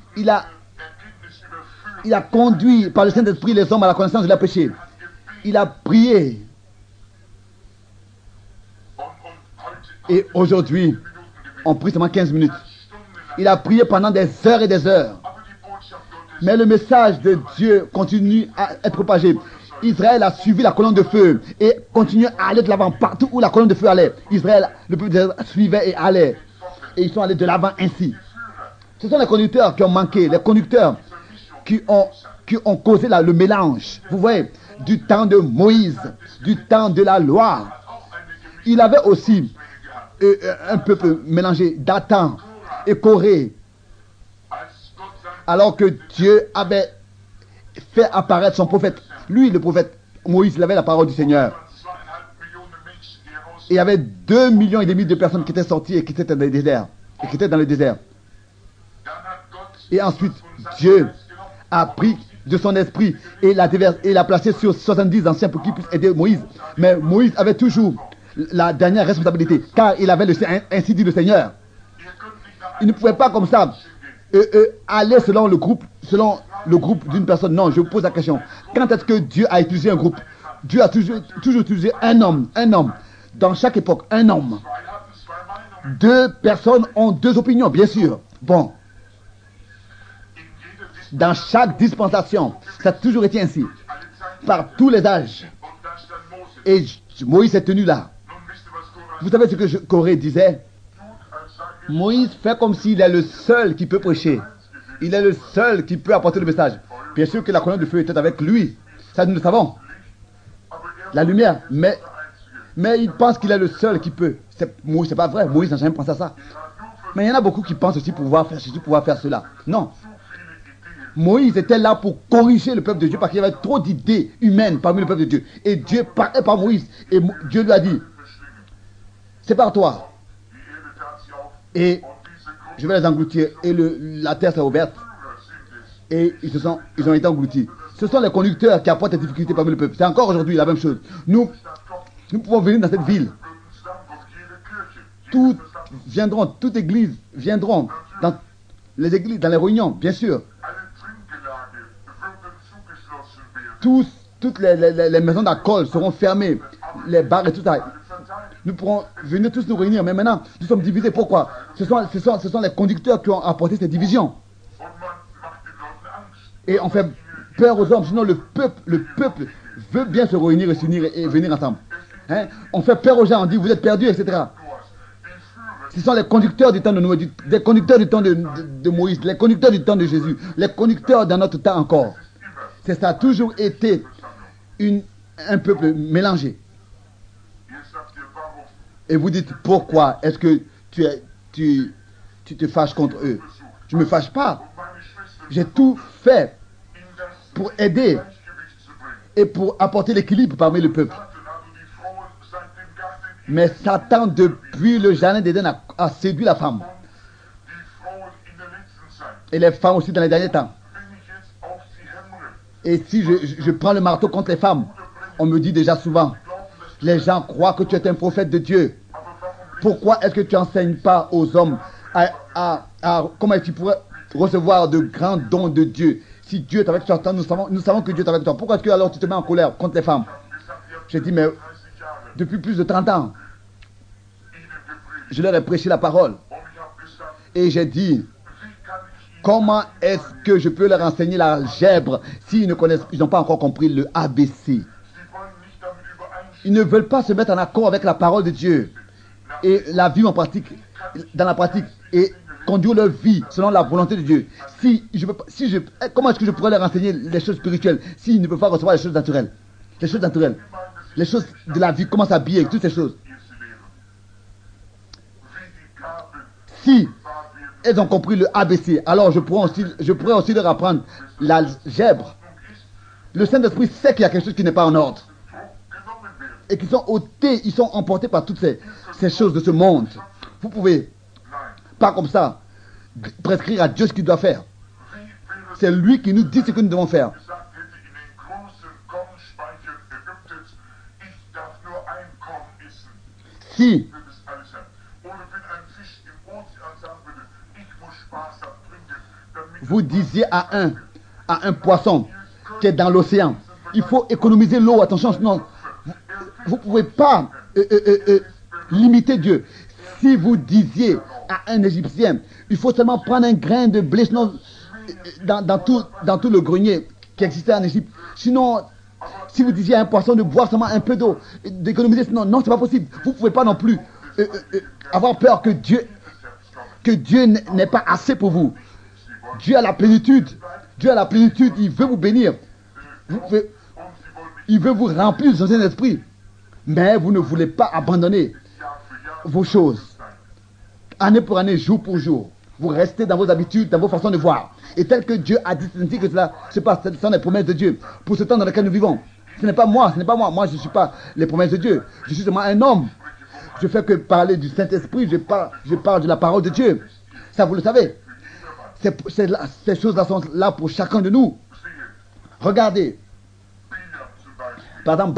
conduit par le Saint-Esprit les hommes à la connaissance de la péché. Il a prié. Et aujourd'hui, on prie seulement 15 minutes. Il a prié pendant des heures et des heures. Mais le message de Dieu continue à être propagé. Israël a suivi la colonne de feu et continue à aller de l'avant partout où la colonne de feu allait. Israël, le peuple d'Israël suivait et allait. Et ils sont allés de l'avant ainsi. Ce sont les conducteurs qui ont manqué, les conducteurs qui ont causé le mélange. Vous voyez, du temps de Moïse, du temps de la loi. Il avait aussi un peuple mélangé, Dathan et Corée. Alors que Dieu avait fait apparaître son prophète. Lui, le prophète Moïse, il avait la parole du Seigneur. Et il y avait 2,5 millions de personnes qui étaient sorties et qui étaient dans le désert. Et ensuite, Dieu a pris de son esprit et l'a placé sur 70 anciens pour qu'ils puissent aider Moïse. Mais Moïse avait toujours la dernière responsabilité, car il avait ainsi dit le Seigneur. Il ne pouvait pas comme ça aller selon le groupe d'une personne. Non, je vous pose la question. Quand est-ce que Dieu a utilisé un groupe? Dieu a toujours utilisé un homme. Dans chaque époque, un homme. 2 personnes ont 2 opinions, bien sûr. Bon. Dans chaque dispensation, ça a toujours été ainsi. Par tous les âges. Et Moïse est tenu là. Vous savez ce que Corée disait? Moïse fait comme s'il est le seul qui peut prêcher. Il est le seul qui peut apporter le message. Bien sûr que la colonne de feu était avec lui. Ça, nous le savons. la lumière, mais il pense qu'il est le seul qui peut. C'est pas vrai, Moïse n'a jamais pensé à ça. Mais il y en a beaucoup qui pensent aussi pouvoir faire cela. Non. Moïse était là pour corriger le peuple de Dieu parce qu'il y avait trop d'idées humaines parmi le peuple de Dieu. Et Dieu parlait par Moïse. Et Dieu lui a dit, sépare-toi. Et je vais les engloutir. Et la terre s'est ouverte. Et ils ont été engloutis. Ce sont les conducteurs qui apportent des difficultés parmi le peuple. C'est encore aujourd'hui la même chose. Nous pouvons venir dans cette ville. Toutes églises viendront dans les églises, dans les réunions, bien sûr. Toutes les maisons d'alcool seront fermées, les bars et tout ça. Nous pourrons venir tous nous réunir, mais maintenant, nous sommes divisés. Pourquoi? Ce sont les conducteurs qui ont apporté ces divisions. Et on fait peur aux hommes, sinon le peuple veut bien se réunir et s'unir et venir ensemble. Hein? On fait peur aux gens, on dit vous êtes perdus, etc. Ce sont les conducteurs du temps de Noé, des conducteurs du temps de Moïse, les conducteurs du temps de Jésus, les conducteurs dans notre temps encore. Ça a toujours été un peuple mélangé. Et vous dites, pourquoi est-ce que tu te fâches contre eux? Je ne me fâche pas. J'ai tout fait pour aider et pour apporter l'équilibre parmi le peuple. Mais Satan, depuis le jardin d'Éden, a séduit la femme. Et les femmes aussi dans les derniers temps. Et si je prends le marteau contre les femmes, on me dit déjà souvent, les gens croient que tu es un prophète de Dieu. Pourquoi est-ce que tu n'enseignes pas aux hommes comment tu pourrais recevoir de grands dons de Dieu? Si Dieu est avec toi, nous savons que Dieu est avec toi. Pourquoi est-ce que alors tu te mets en colère contre les femmes? J'ai dit, mais depuis plus de 30 ans, je leur ai prêché la parole. Et j'ai dit, comment est-ce que je peux leur enseigner l'algèbre s'ils n'ont pas encore compris le ABC? Ils ne veulent pas se mettre en accord avec la parole de Dieu et la vie en pratique, dans la pratique, et conduire leur vie selon la volonté de Dieu. Comment est-ce que je pourrais leur enseigner les choses spirituelles s'ils ne peuvent pas recevoir les choses naturelles? Les choses naturelles, les choses de la vie, comment s'habiller, toutes ces choses. Si elles ont compris le ABC, alors je pourrais aussi leur apprendre l'algèbre. Le Saint-Esprit sait qu'il y a quelque chose qui n'est pas en ordre. Et qu'ils sont ôtés, ils sont emportés par toutes ces choses de ce monde. Vous pouvez, pas comme ça, prescrire à Dieu ce qu'il doit faire. C'est lui qui nous dit ce que nous devons faire. Si vous disiez à un poisson qui est dans l'océan, il faut économiser l'eau, attention, sinon vous ne pouvez pas limiter Dieu. Si vous disiez à un Égyptien, il faut seulement prendre un grain de blé, sinon, dans tout le grenier qui existait en Égypte. Sinon, si vous disiez à un poisson de boire seulement un peu d'eau, d'économiser, sinon, non, c'est pas possible. Vous ne pouvez pas non plus avoir peur que Dieu n'est pas assez pour vous. Dieu a la plénitude. Dieu a la plénitude. Il veut vous bénir. Il veut vous remplir de son Saint-Esprit. Mais vous ne voulez pas abandonner vos choses. Année pour année, jour pour jour. Vous restez dans vos habitudes, dans vos façons de voir. Et tel que Dieu a dit que cela se passe, ce sont les promesses de Dieu. Pour ce temps dans lequel nous vivons. Ce n'est pas moi. Moi, je ne suis pas les promesses de Dieu. Je suis seulement un homme. Je fais que parler du Saint-Esprit. Je parle de la parole de Dieu. Ça, vous le savez. Ces choses-là sont là pour chacun de nous. Regardez. Par exemple,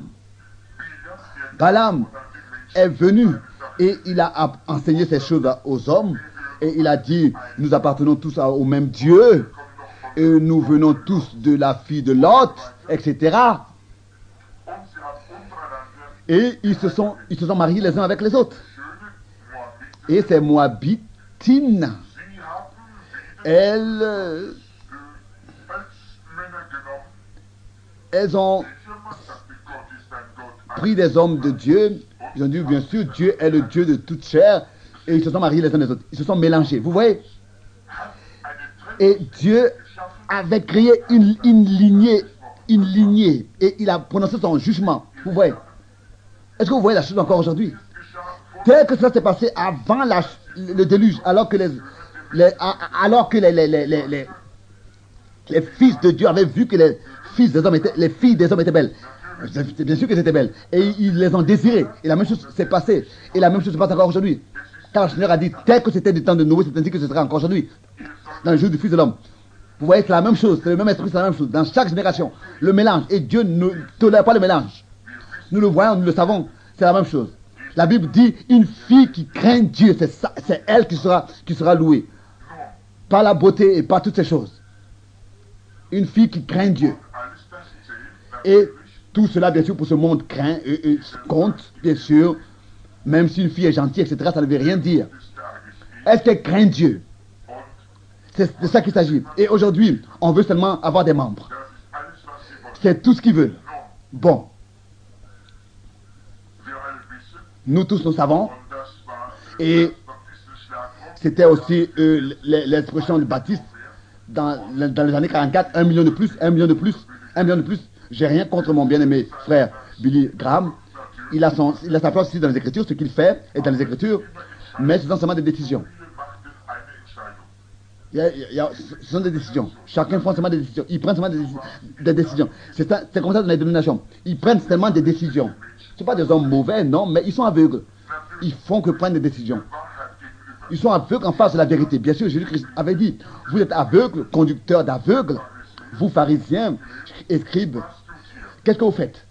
Balaam est venu et il a enseigné ces choses aux hommes. Et il a dit, nous appartenons tous au même Dieu. Et nous venons tous de la fille de Lot, etc. Et ils se sont mariés les uns avec les autres. Et ces Moabitines, elles ont pris des hommes de Dieu. Ils ont dit, bien sûr, Dieu est le Dieu de toute chair. Et ils se sont mariés les uns les autres. Ils se sont mélangés. Vous voyez? Et Dieu avait créé une lignée. Et il a prononcé son jugement. Vous voyez? Est-ce que vous voyez la chose encore aujourd'hui? Tel que cela s'est passé avant le déluge, alors que les fils de Dieu avaient vu que les filles des hommes étaient belles. Bien sûr qu'elles étaient belles. Et ils les ont désirées. Et la même chose s'est passée. Et la même chose se passe encore aujourd'hui. Car le Seigneur a dit, tel que c'était du temps de Noé, c'est ainsi que ce sera encore aujourd'hui. Dans le jour du Fils de l'homme. Vous voyez, c'est la même chose. C'est le même esprit, c'est la même chose. Dans chaque génération, le mélange. Et Dieu ne tolère pas le mélange. Nous le voyons, nous le savons. C'est la même chose. La Bible dit, une fille qui craint Dieu, c'est elle qui sera louée. Par la beauté et par toutes ces choses. Une fille qui craint Dieu. Et tout cela, bien sûr, pour ce monde craint et compte, bien sûr. Même si une fille est gentille, etc., ça ne veut rien dire. Est-ce qu'elle craint Dieu? C'est de ça qu'il s'agit. Et aujourd'hui, on veut seulement avoir des membres. C'est tout ce qu'ils veulent. Bon. Nous tous, nous savons. Et c'était aussi l'expression du Baptiste dans les années 44, 1 million de plus, 1 million de plus, 1 million de plus. J'ai rien contre mon bien-aimé frère Billy Graham. Il a sa place ici dans les Écritures, ce qu'il fait est dans les Écritures, mais ce sont seulement des décisions. Ce sont des décisions. Chacun prend seulement des décisions. Ils prennent seulement des décisions. C'est comme ça dans les dénominations. Ils prennent seulement des décisions. Ce ne sont pas des hommes mauvais, non, mais ils sont aveugles. Ils font que prendre des décisions. Ils sont aveugles en face de la vérité. Bien sûr, Jésus-Christ avait dit, vous êtes aveugles, conducteurs d'aveugles, vous pharisiens, scribes. Qu'est-ce que vous faites?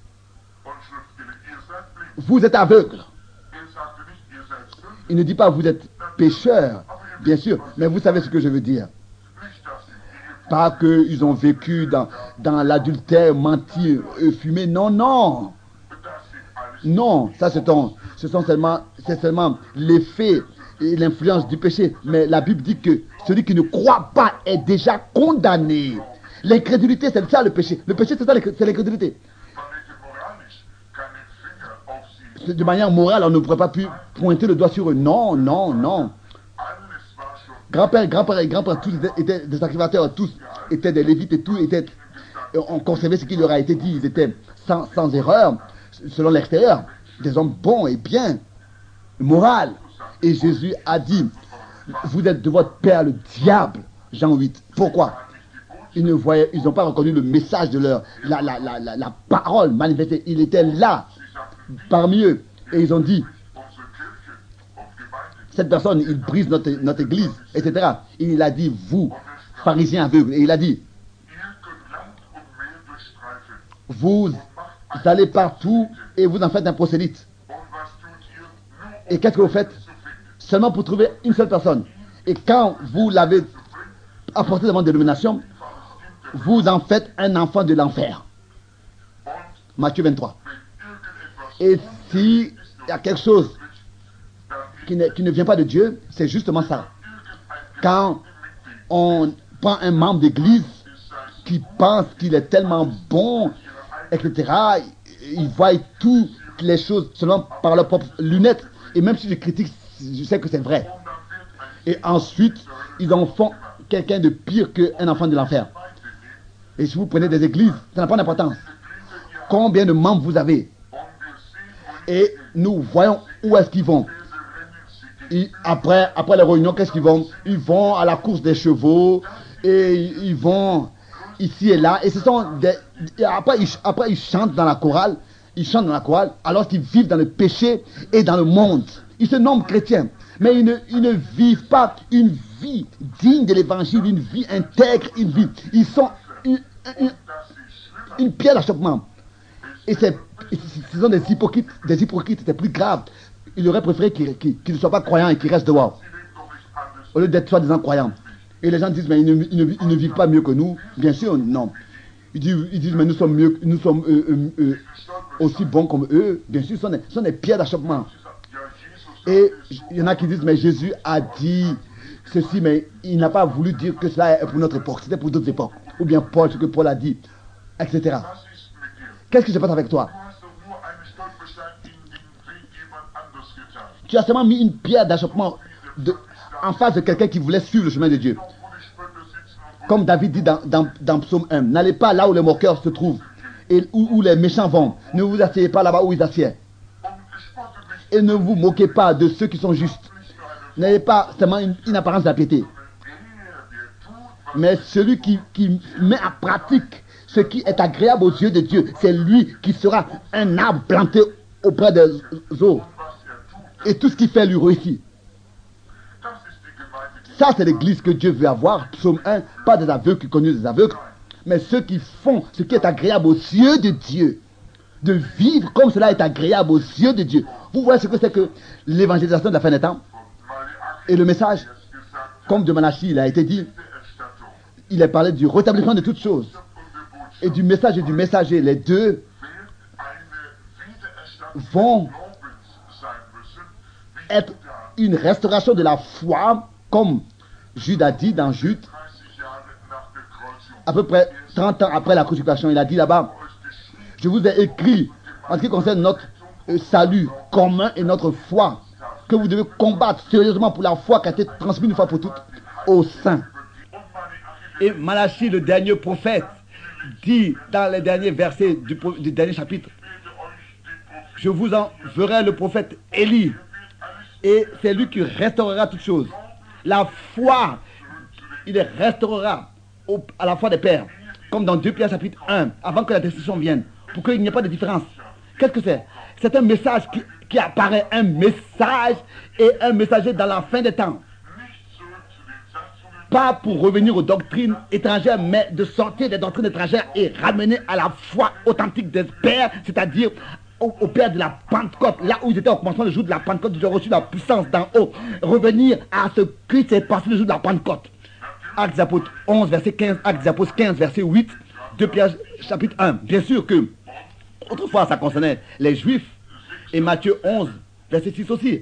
Vous êtes aveugles. Il ne dit pas vous êtes pécheurs, bien sûr, mais vous savez ce que je veux dire. Pas qu'ils ont vécu dans l'adultère, menti, fumé. Non, non. Non, ça c'est seulement l'effet et l'influence du péché. Mais la Bible dit que celui qui ne croit pas est déjà condamné. L'incrédulité, c'est ça le péché. Le péché, c'est ça, c'est l'incrédulité. De manière morale, on ne pourrait pas plus pointer le doigt sur eux. Non, non, non. Grand-père, tous étaient des sacrificateurs, tous étaient des lévites et tous étaient. On conservait ce qui leur a été dit. Ils étaient sans erreur, selon l'extérieur. Des hommes bons et bien, moral. Et Jésus a dit, vous êtes de votre père le diable. Jean 8. Pourquoi? Ils n'ont pas reconnu le message de la parole manifestée. Il était là, parmi eux. Et ils ont dit, cette personne, il brise notre église, etc. Et il a dit, vous, pharisiens aveugles. Et il a dit, vous allez partout et vous en faites un prosélyte. Et qu'est-ce que vous faites? Seulement pour trouver une seule personne. Et quand vous l'avez apporté devant dénomination, vous en faites un enfant de l'enfer. Matthieu 23. Et s'il y a quelque chose qui ne vient pas de Dieu, c'est justement ça. Quand on prend un membre d'église qui pense qu'il est tellement bon, etc., il voit toutes les choses seulement par leurs propres lunettes. Et même si je critique, je sais que c'est vrai. Et ensuite, ils en font quelqu'un de pire qu'un enfant de l'enfer. Et si vous prenez des églises, ça n'a pas d'importance. Combien de membres vous avez? Et nous voyons où est-ce qu'ils vont. Et après les réunions, qu'est-ce qu'ils vont? Ils vont à la course des chevaux. Et ils vont ici et là. Et ce sont des... Après, ils chantent dans la chorale. Ils chantent dans la chorale alors qu'ils vivent dans le péché et dans le monde. Ils se nomment chrétiens. Mais ils ne vivent pas une vie digne de l'évangile, une vie intègre, une vie. Ils sont une pierre d'achoppement. Et ce sont des hypocrites, c'est plus grave. Il aurait préféré qu'ils ne soient pas croyants et qu'ils restent dehors, au lieu d'être soi-disant croyants. Et les gens disent, mais ils ne vivent pas mieux que nous. Bien sûr, non. Ils disent, mais nous sommes aussi bons comme eux. Bien sûr, ce sont des pierres d'achoppement. Et il y en a qui disent, mais Jésus a dit ceci, mais il n'a pas voulu dire que cela est pour notre époque, c'était pour d'autres époques. Ou bien Paul, ce que Paul a dit, etc. Qu'est-ce qui se passe avec toi? Tu as seulement mis une pierre d'achoppement en face de quelqu'un qui voulait suivre le chemin de Dieu. Comme David dit dans Psaume 1, n'allez pas là où les moqueurs se trouvent. et où les méchants vont. Ne vous asseyez pas là-bas où ils assiedent. Et ne vous moquez pas de ceux qui sont justes. N'ayez pas seulement une apparence de la piété. Mais celui qui met en pratique ce qui est agréable aux yeux de Dieu, c'est lui qui sera un arbre planté auprès des eaux. Et tout ce qu'il fait lui réussit. Ça, c'est l'église que Dieu veut avoir. Psaume 1, pas des aveugles qui connaissent des aveugles, mais ceux qui font ce qui est agréable aux yeux de Dieu. De vivre comme cela est agréable aux yeux de Dieu. Vous voyez ce que c'est que l'évangélisation de la fin des temps? Et le message, comme de Malachie, il a été dit, il est parlé du rétablissement de toutes choses. Et du message et du messager, les deux vont être une restauration de la foi, comme Jude a dit dans Jude, à peu près 30 ans après la crucifixion. Il a dit là-bas, je vous ai écrit en ce qui concerne notre salut commun et notre foi, que vous devez combattre sérieusement pour la foi qui a été transmise une fois pour toutes aux saints. Et Malachie, le dernier prophète, dit dans les derniers versets du dernier chapitre, je vous enverrai le prophète Élie, et c'est lui qui restaurera toutes choses. La foi, il les restaurera à la foi des pères, comme dans 2 Pierre chapitre 1, avant que la destruction vienne, pour qu'il n'y ait pas de différence. Qu'est-ce que c'est? C'est un message qui apparaît, un message et un messager dans la fin des temps. Pas pour revenir aux doctrines étrangères, mais de sortir des doctrines étrangères et ramener à la foi authentique des pères, c'est-à-dire au père de la Pentecôte, là où ils étaient au commencement le jour de la Pentecôte, ils ont reçu la puissance d'en haut. Revenir à ce qui s'est passé le jour de la Pentecôte. Actes des Apôtres 11, verset 15, Actes des Apôtres 15, verset 8, 2 Pierre chapitre 1. Bien sûr que autrefois ça concernait les Juifs, et Matthieu 11, verset 6 aussi.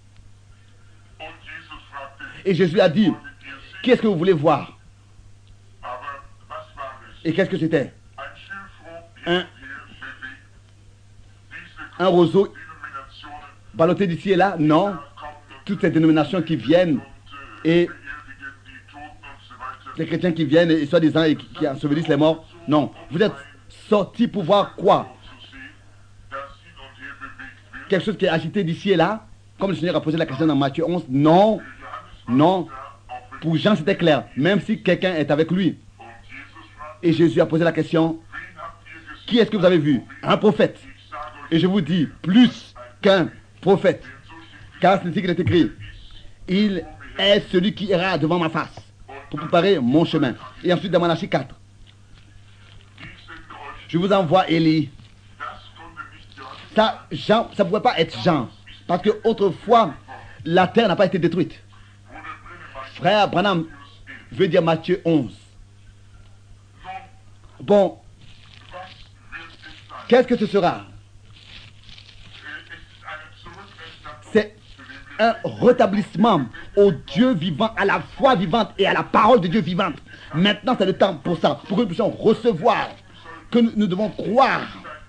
Et Jésus a dit, qui est-ce que vous voulez voir? Et qu'est-ce que c'était? Un roseau ballotté d'ici et là? Non. Toutes ces dénominations qui viennent et les chrétiens qui viennent et soi-disant et qui ensevelissent les morts? Non. Vous êtes sortis pour voir quoi? Quelque chose qui est agité d'ici et là? Comme le Seigneur a posé la question dans Matthieu 11? Non. Non. Pour Jean, c'était clair. Même si quelqu'un est avec lui. Et Jésus a posé la question, qui est-ce que vous avez vu? Un prophète. Et je vous dis, plus qu'un prophète. Car c'est ce qu'il est écrit. Il est celui qui ira devant ma face pour préparer mon chemin. Et ensuite dans Malachie 4. Je vous envoie Élie. Ça, Jean, ça ne pouvait pas être Jean. Parce que autrefois, la terre n'a pas été détruite. Frère Branham veut dire Matthieu 11. Bon, qu'est-ce que ce sera? C'est un rétablissement au Dieu vivant, à la foi vivante et à la parole de Dieu vivante. Maintenant, c'est le temps pour ça, pour que nous puissions recevoir, que nous devons croire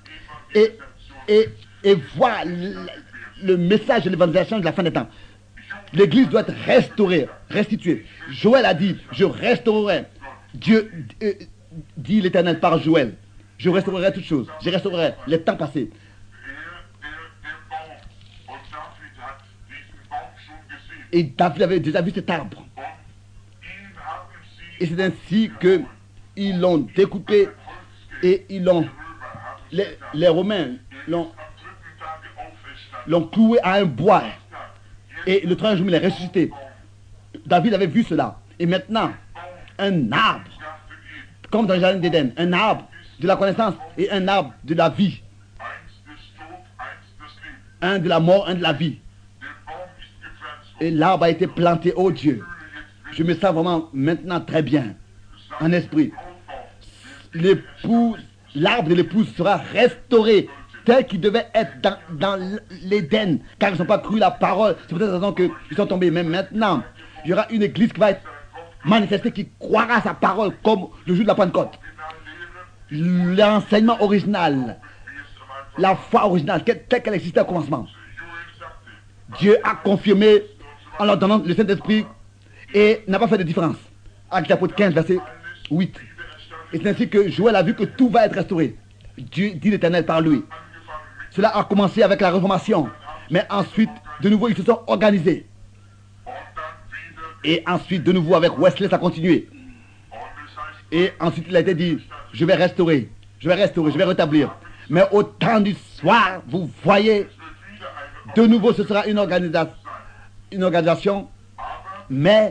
et voir le message de l'évangélisation de la fin des temps. L'église doit être restaurée, restituée. Joël a dit, je restaurerai. Dieu dit l'Éternel par Joël. Je restaurerai toutes choses. Je restaurerai les temps passés. Et David avait déjà vu cet arbre. Et c'est ainsi qu'ils l'ont découpé et ils l'ont... Les Romains l'ont cloué à un bois. Et le troisième jour, il est ressuscité. David avait vu cela. Et maintenant, un arbre, comme dans le jardin d'Éden, un arbre de la connaissance et un arbre de la vie. Un de la mort, un de la vie. Et l'arbre a été planté, oh Dieu. Je me sens vraiment maintenant très bien, en esprit. L'arbre de l'épouse sera restauré tel qu'il devait être dans l'Éden, car ils n'ont pas cru la parole. C'est pour cette raison qu'ils sont tombés. Mais maintenant, il y aura une église qui va être manifestée, qui croira à sa parole comme le jour de la Pentecôte. L'enseignement original, la foi originale, telle qu'elle existait au commencement. Dieu a confirmé en leur donnant le Saint-Esprit et n'a pas fait de différence. Actes des Apôtres 15, verset 8. Et c'est ainsi que Joël a vu que tout va être restauré. dit l'Éternel par lui. Cela a commencé avec la Réformation. Mais ensuite, de nouveau, ils se sont organisés. Et ensuite, de nouveau, avec Wesley, ça a continué. Et ensuite, il a été dit, je vais restaurer, je vais rétablir. Mais au temps du soir, vous voyez, de nouveau, ce sera une organisation. Mais,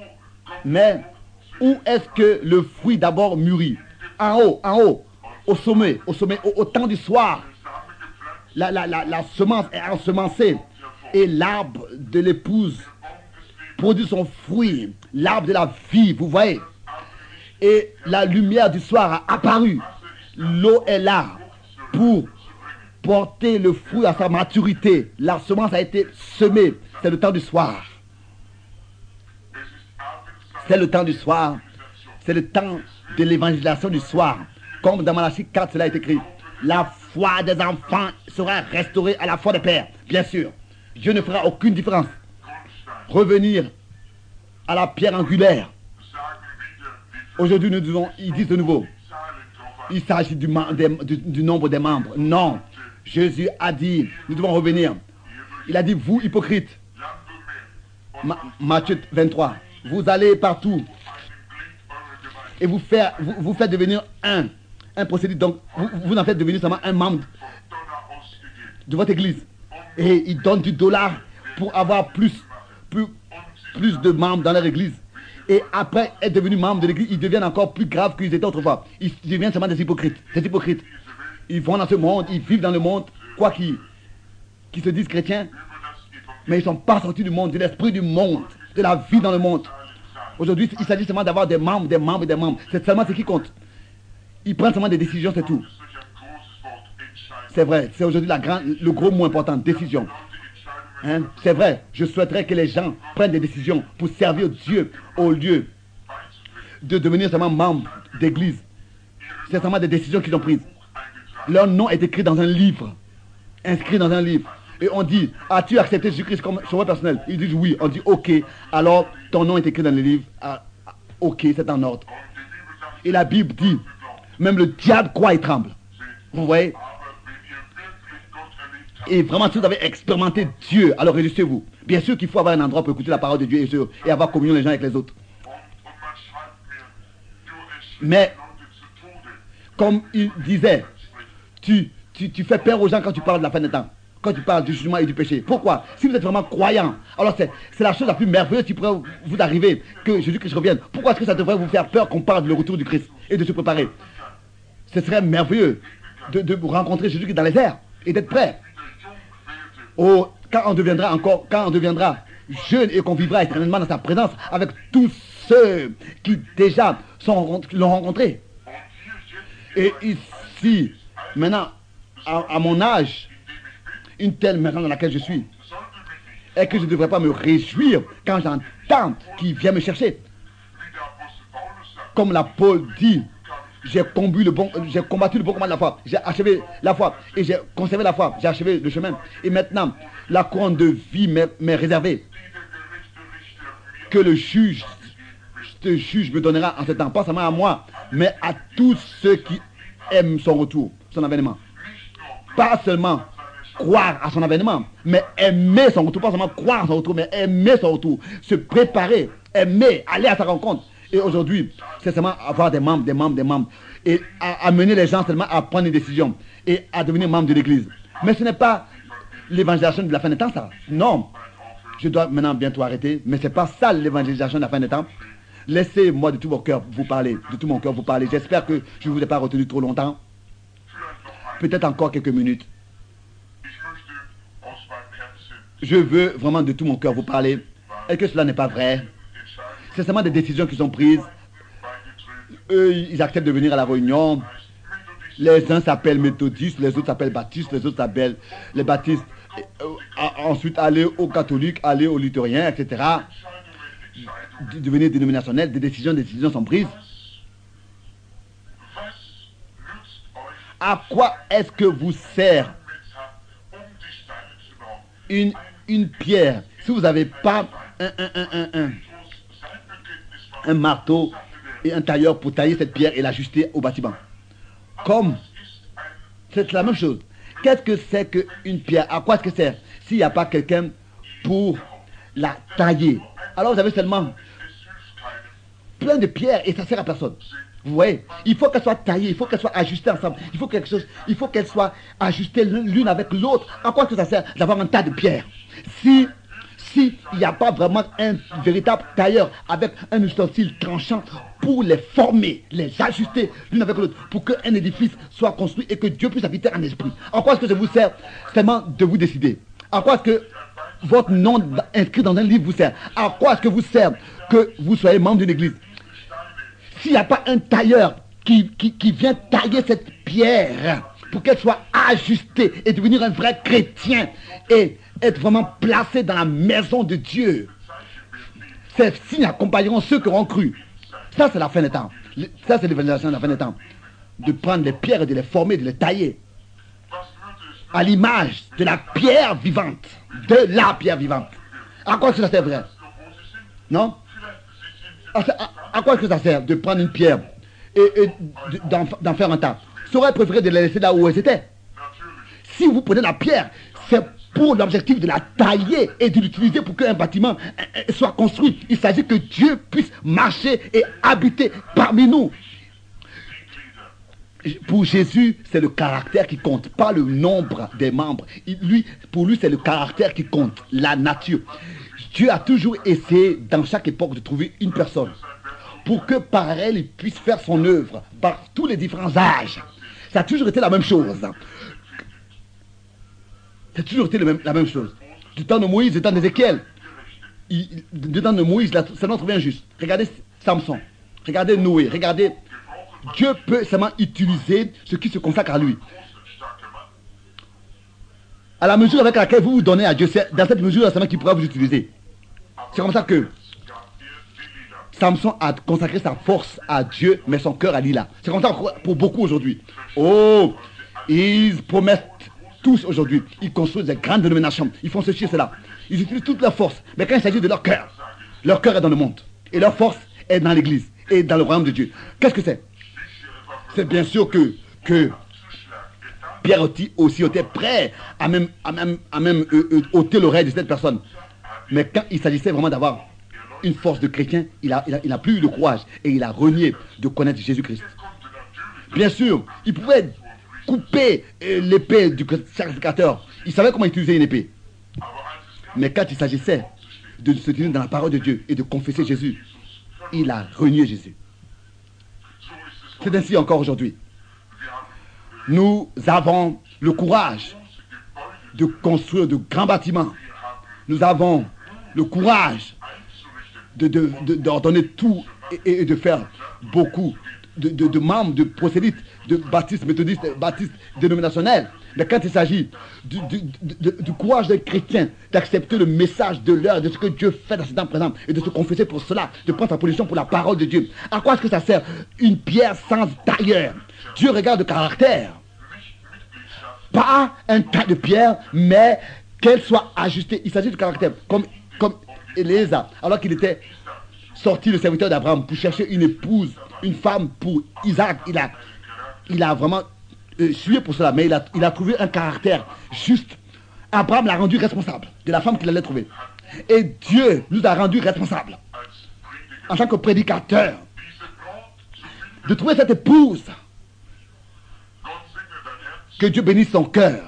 où est-ce que le fruit d'abord mûrit? En haut, au sommet, au temps du soir. La semence est ensemencée et l'arbre de l'épouse produit son fruit, l'arbre de la vie, vous voyez. Et la lumière du soir a apparu. L'eau est là pour porter le fruit à sa maturité. La semence a été semée. C'est le temps du soir. C'est le temps du soir. C'est le temps de l'évangélisation du soir. Comme dans Malachie 4, cela est écrit. La foi des enfants sera restaurée à la foi des pères. Bien sûr, Dieu ne fera aucune différence. Revenir à la pierre angulaire. Aujourd'hui, nous disons, ils disent de nouveau, il s'agit du nombre des membres. Non, Jésus a dit, nous devons revenir. Il a dit, vous hypocrites, Matthieu 23, vous allez partout et vous faites devenir un procédé. Donc, vous en faites devenir seulement un membre de votre église. Et ils donnent du dollar pour avoir plus de membres dans leur église. Et après être devenus membres de l'église, ils deviennent encore plus graves qu'ils étaient autrefois. Ils deviennent seulement des hypocrites. Des hypocrites. Ils vont dans ce monde, ils vivent dans le monde, quoi qu'ils se disent chrétiens, mais ils ne sont pas sortis du monde, de l'esprit du monde, de la vie dans le monde. Aujourd'hui, il s'agit seulement d'avoir des membres. C'est seulement ce qui compte. Ils prennent seulement des décisions, c'est tout. C'est vrai, c'est aujourd'hui le gros mot important, décision. Hein? C'est vrai, je souhaiterais que les gens prennent des décisions pour servir Dieu au lieu de devenir seulement membres d'église. C'est seulement des décisions qu'ils ont prises. Leur nom est écrit dans un livre, inscrit dans un livre. Et on dit, as-tu accepté Jésus-Christ comme sauveur personnel? Ils disent oui. On dit ok, alors ton nom est écrit dans le livre. Ok, c'est en ordre. Et la Bible dit, même le diable croit et tremble. Vous voyez? Et vraiment, si vous avez expérimenté Dieu, alors résistez-vous. Bien sûr qu'il faut avoir un endroit pour écouter la parole de Dieu et avoir communion les uns avec les autres. Mais, comme il disait, tu fais peur aux gens quand tu parles de la fin des temps. Quand tu parles du jugement et du péché. Pourquoi? Si vous êtes vraiment croyant, alors c'est la chose la plus merveilleuse qui pourrait vous arriver, que Jésus-Christ revienne. Pourquoi est-ce que ça devrait vous faire peur qu'on parle du retour du Christ et de se préparer? Ce serait merveilleux de rencontrer Jésus-Christ dans les airs et d'être prêt. Oh, quand on deviendra jeune et qu'on vivra éternellement dans sa présence avec tous ceux qui déjà l'ont rencontré. Et ici, maintenant, à mon âge, une telle maison dans laquelle je suis, est-ce que je ne devrais pas me réjouir quand j'entends qu'il vient me chercher? Comme l'apôtre dit, j'ai combattu le bon combat de la foi. J'ai achevé la foi. Et j'ai conservé la foi. J'ai achevé le chemin. Et maintenant, la couronne de vie m'est réservée. Que le juge me donnera en ce temps. Pas seulement à moi, mais à tous ceux qui aiment son retour, son avènement. Pas seulement croire à son avènement, mais aimer son retour. Pas seulement croire à son retour, mais aimer son retour. Se préparer, aimer, aller à sa rencontre. Et aujourd'hui, c'est seulement avoir des membres. Et amener les gens seulement à prendre une décision et à devenir membre de l'église. Mais ce n'est pas l'évangélisation de la fin des temps, ça. Non. Je dois maintenant bientôt arrêter. Mais ce n'est pas ça l'évangélisation de la fin des temps. Laissez-moi de tout mon cœur vous parler. De tout mon cœur vous parler. J'espère que je ne vous ai pas retenu trop longtemps. Peut-être encore quelques minutes. Je veux vraiment de tout mon cœur vous parler. Et que cela n'est pas vrai. C'est seulement des décisions qui sont prises. Eux, ils acceptent de venir à la réunion. Les uns s'appellent méthodistes, les autres s'appellent baptistes, les autres s'appellent les baptistes. Ensuite, aller aux catholiques, aller aux luthériens, etc. Devenir dénominationnel. Des décisions sont prises. À quoi est-ce que vous sert une pierre si vous n'avez pas un marteau et un tailleur pour tailler cette pierre et l'ajuster au bâtiment? Comme C'est la même chose. Qu'est-ce que c'est qu'une pierre? À quoi est-ce que c'est? S'il n'y a pas quelqu'un pour la tailler. Alors vous avez seulement plein de pierres et ça ne sert à personne. Vous voyez, il faut qu'elle soit taillée, il faut qu'elle soit ajustée ensemble, il faut qu'elle soit ajustée l'une avec l'autre. À quoi est-ce que ça sert d'avoir un tas de pierres? Si il n'y a pas vraiment un véritable tailleur avec un ustensile tranchant pour les former, les ajuster l'une avec l'autre, pour qu'un édifice soit construit et que Dieu puisse habiter en esprit. En quoi est-ce que ça vous sert seulement de vous décider? À quoi est-ce que votre nom inscrit dans un livre vous sert? À quoi est-ce que vous sert que vous soyez membre d'une église? S'il n'y a pas un tailleur qui vient tailler cette pierre pour qu'elle soit ajustée et devenir un vrai chrétien et être vraiment placé dans la maison de Dieu, ces signes accompagneront ceux qui auront cru. Ça, c'est la fin des temps. Ça, c'est l'évangélisation de la fin des temps. De prendre les pierres et de les former, de les tailler à l'image de la pierre vivante. De la pierre vivante. À quoi est-ce que ça sert vrai? Non? À quoi est-ce que ça sert de prendre une pierre et d'en faire un tas? J'aurais préféré de la laisser là où elle était. Si vous prenez la pierre, c'est pour l'objectif de la tailler et de l'utiliser pour qu'un bâtiment soit construit. Il s'agit que Dieu puisse marcher et habiter parmi nous. Pour Jésus, c'est le caractère qui compte, pas le nombre des membres. Pour lui, c'est le caractère qui compte, la nature. Dieu a toujours essayé, dans chaque époque, de trouver une personne pour que par elle, il puisse faire son œuvre par tous les différents âges. Ça a toujours été la même chose. Ça a toujours été la même chose. Du temps de Moïse, du temps d'Ézéchiel. Du temps de Moïse, c'est notre bien juste. Regardez Samson, regardez Noé, regardez. Dieu peut seulement utiliser ce qui se consacre à lui. À la mesure avec laquelle vous vous donnez à Dieu, c'est dans cette mesure seulement qu'il pourra vous utiliser. C'est comme ça que Samson a consacré sa force à Dieu, mais son cœur à Lila. C'est comme ça pour beaucoup aujourd'hui. Oh, ils promettent tous aujourd'hui. Ils construisent des grandes dénominations. Ils font ceci et cela. Ils utilisent toute leur force. Mais quand il s'agit de leur cœur est dans le monde. Et leur force est dans l'église et dans le royaume de Dieu. Qu'est-ce que c'est? C'est bien sûr que Pierre aussi était prêt à même ôter l'oreille de cette personne. Mais quand il s'agissait vraiment d'avoir une force de chrétien, il n'a plus eu le courage et il a renié de connaître Jésus-Christ. Bien sûr, il pouvait couper l'épée du sacrificateur. Il savait comment utiliser une épée. Mais quand il s'agissait de se tenir dans la parole de Dieu et de confesser Jésus, il a renié Jésus. C'est ainsi encore aujourd'hui. Nous avons le courage de construire de grands bâtiments. Nous avons le courage d'ordonner tout et de faire beaucoup de membres, de prosélytes, de baptistes, méthodistes, baptistes dénominationnels. Mais quand il s'agit du courage des chrétiens d'accepter le message de l'heure, de ce que Dieu fait dans ce temps présent, et de se confesser pour cela, de prendre sa position pour la parole de Dieu, à quoi est-ce que ça sert? Une pierre sans tailleur. Dieu regarde le caractère. Pas un tas de pierres, mais qu'elle soit ajustée. Il s'agit du caractère. Comme Éléazar, alors qu'il était sorti le serviteur d'Abraham pour chercher une épouse, une femme pour Isaac, il a vraiment sué pour cela, mais il a trouvé un caractère juste. Abraham l'a rendu responsable de la femme qu'il allait trouver. Et Dieu nous a rendus responsables, en tant que prédicateurs, de trouver cette épouse. Que Dieu bénisse son cœur.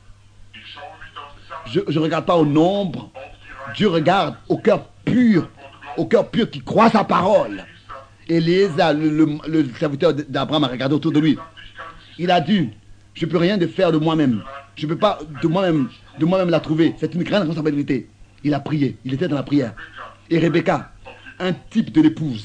Je ne regarde pas au nombre. Dieu regarde au cœur pur qui croit sa parole. Et le serviteur d'Abraham a regardé autour de lui. Il a dit, je ne peux rien de faire de moi-même. Je ne peux pas de moi-même la trouver. C'est une grande responsabilité. Il a prié. Il était dans la prière. Et Rebecca, un type de l'épouse.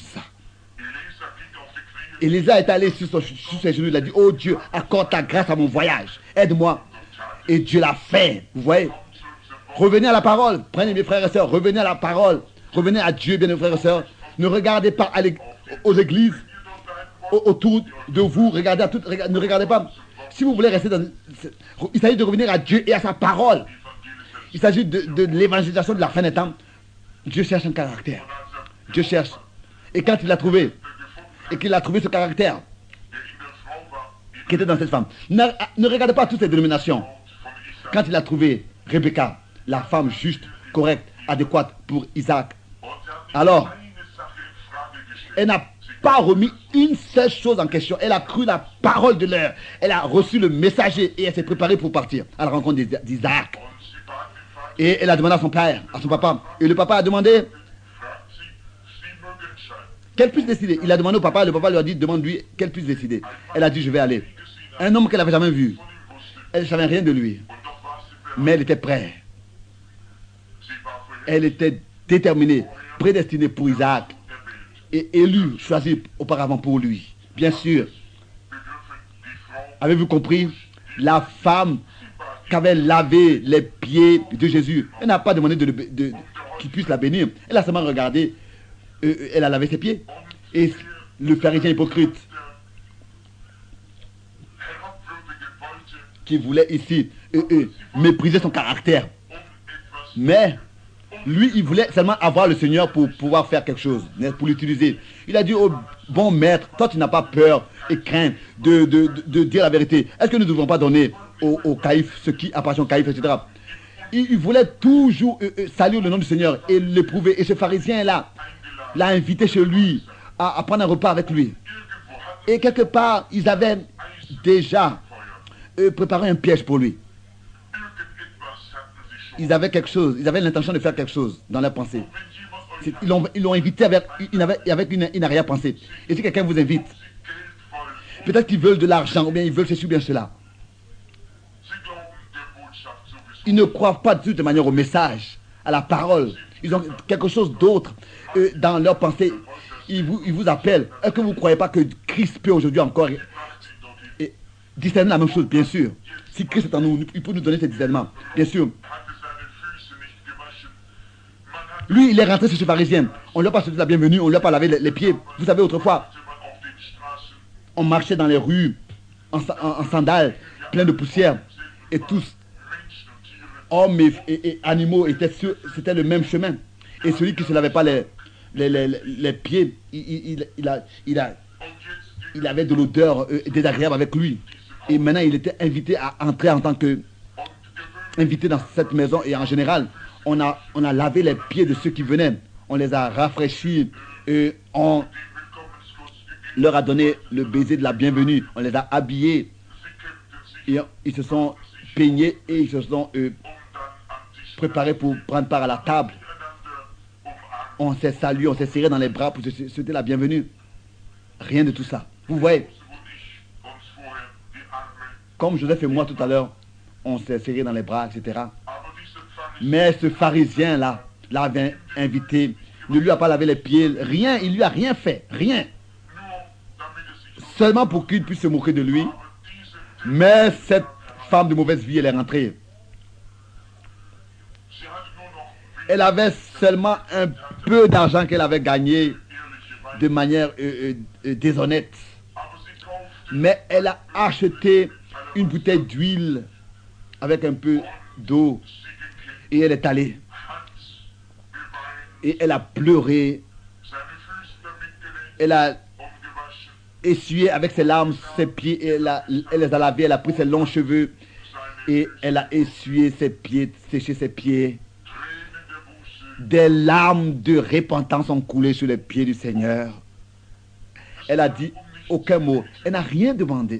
Élisa est allé sur ses genoux. Il a dit, oh Dieu, accorde ta grâce à mon voyage. Aide-moi. Et Dieu l'a fait. Vous voyez? Revenez à la parole. Prenez mes frères et sœurs. Revenez à la parole. Revenez à Dieu, bien mes frères et sœurs. Ne regardez pas aux églises autour de vous. Ne regardez pas. Si vous voulez rester dans... Il s'agit de revenir à Dieu et à sa parole. Il s'agit de l'évangélisation de la fin des temps. Dieu cherche un caractère. Dieu cherche. Et quand il l'a trouvé, et qu'il a trouvé ce caractère, qui était dans cette femme. Ne regardez pas toutes ces dénominations. Quand il a trouvé Rebecca, la femme juste, correcte, adéquate pour Isaac, alors, elle n'a pas remis une seule chose en question. Elle a cru la parole de l'heure. Elle a reçu le messager et elle s'est préparée pour partir à la rencontre d'Isaac. Et elle a demandé à son père, à son papa. Et le papa a demandé qu'elle puisse décider. Il a demandé au papa, le papa lui a dit, demande-lui qu'elle puisse décider. Elle a dit, je vais aller. Un homme qu'elle n'avait jamais vu. Elle ne savait rien de lui. Mais elle était prête. Elle était déterminée, prédestinée pour Isaac. Et élue, choisie auparavant pour lui. Bien sûr. Avez-vous compris? La femme qu'avait lavé les pieds de Jésus, elle n'a pas demandé qu'il puisse la bénir. Elle a seulement regardé. Elle a lavé ses pieds. Et le pharisien hypocrite qui voulait ici mépriser son caractère. Mais lui, il voulait seulement avoir le Seigneur pour pouvoir faire quelque chose, pour l'utiliser. Il a dit au bon maître, toi tu n'as pas peur et crainte de dire la vérité. Est-ce que nous ne devons pas donner au caïphe ce qui appartient au caïphe, etc. Il voulait toujours saluer le nom du Seigneur et l'éprouver. Et ce pharisien-là l'a invité chez lui à prendre un repas avec lui. Et quelque part, ils avaient déjà préparé un piège pour lui. Ils avaient quelque chose, ils avaient l'intention de faire quelque chose dans leur pensée. Ils l'ont invité avec une arrière-pensée. Et si quelqu'un vous invite, peut-être qu'ils veulent de l'argent, ou bien ils veulent ceci ou bien cela. Ils ne croient pas de manière au message, à la parole. Ils ont quelque chose d'autre dans leur pensée. Ils vous appellent. Est-ce que vous ne croyez pas que Christ peut aujourd'hui encore discerner la même chose? Bien sûr. Si Christ est en nous, il peut nous donner ce discernement. Bien sûr. Lui, il est rentré chez ce pharisien. On ne lui a pas souhaité la bienvenue, on ne lui a pas lavé les pieds. Vous savez, autrefois, on marchait dans les rues en sandales, plein de poussière. Et tous, hommes et animaux, c'était le même chemin. Et celui qui ne se lavait pas les pieds, il avait de l'odeur désagréable avec lui. Et maintenant, il était invité à entrer en tant que invité dans cette maison. Et en général, on a lavé les pieds de ceux qui venaient. On les a rafraîchis. Et on leur a donné le baiser de la bienvenue. On les a habillés. Et ils se sont peignés et ils se sont préparés pour prendre part à la table. On s'est salué, on s'est serré dans les bras pour se souhaiter la bienvenue. Rien de tout ça. Vous voyez, comme Joseph et moi tout à l'heure, on s'est serré dans les bras, etc. Mais ce pharisien-là, l'avait invité, ne lui a pas lavé les pieds, rien, il lui a rien fait, rien. Seulement pour qu'il puisse se moquer de lui. Mais cette femme de mauvaise vie, elle est rentrée. Elle avait seulement un peu d'argent qu'elle avait gagné de manière déshonnête. Mais elle a acheté une bouteille d'huile avec un peu d'eau et elle est allée. Et elle a pleuré. Elle a essuyé avec ses larmes ses pieds et elle les a lavés. Elle a pris ses longs cheveux et elle a essuyé ses pieds, séché ses pieds. Des larmes de repentance ont coulé sur les pieds du Seigneur. Elle a dit aucun mot. Elle n'a rien demandé.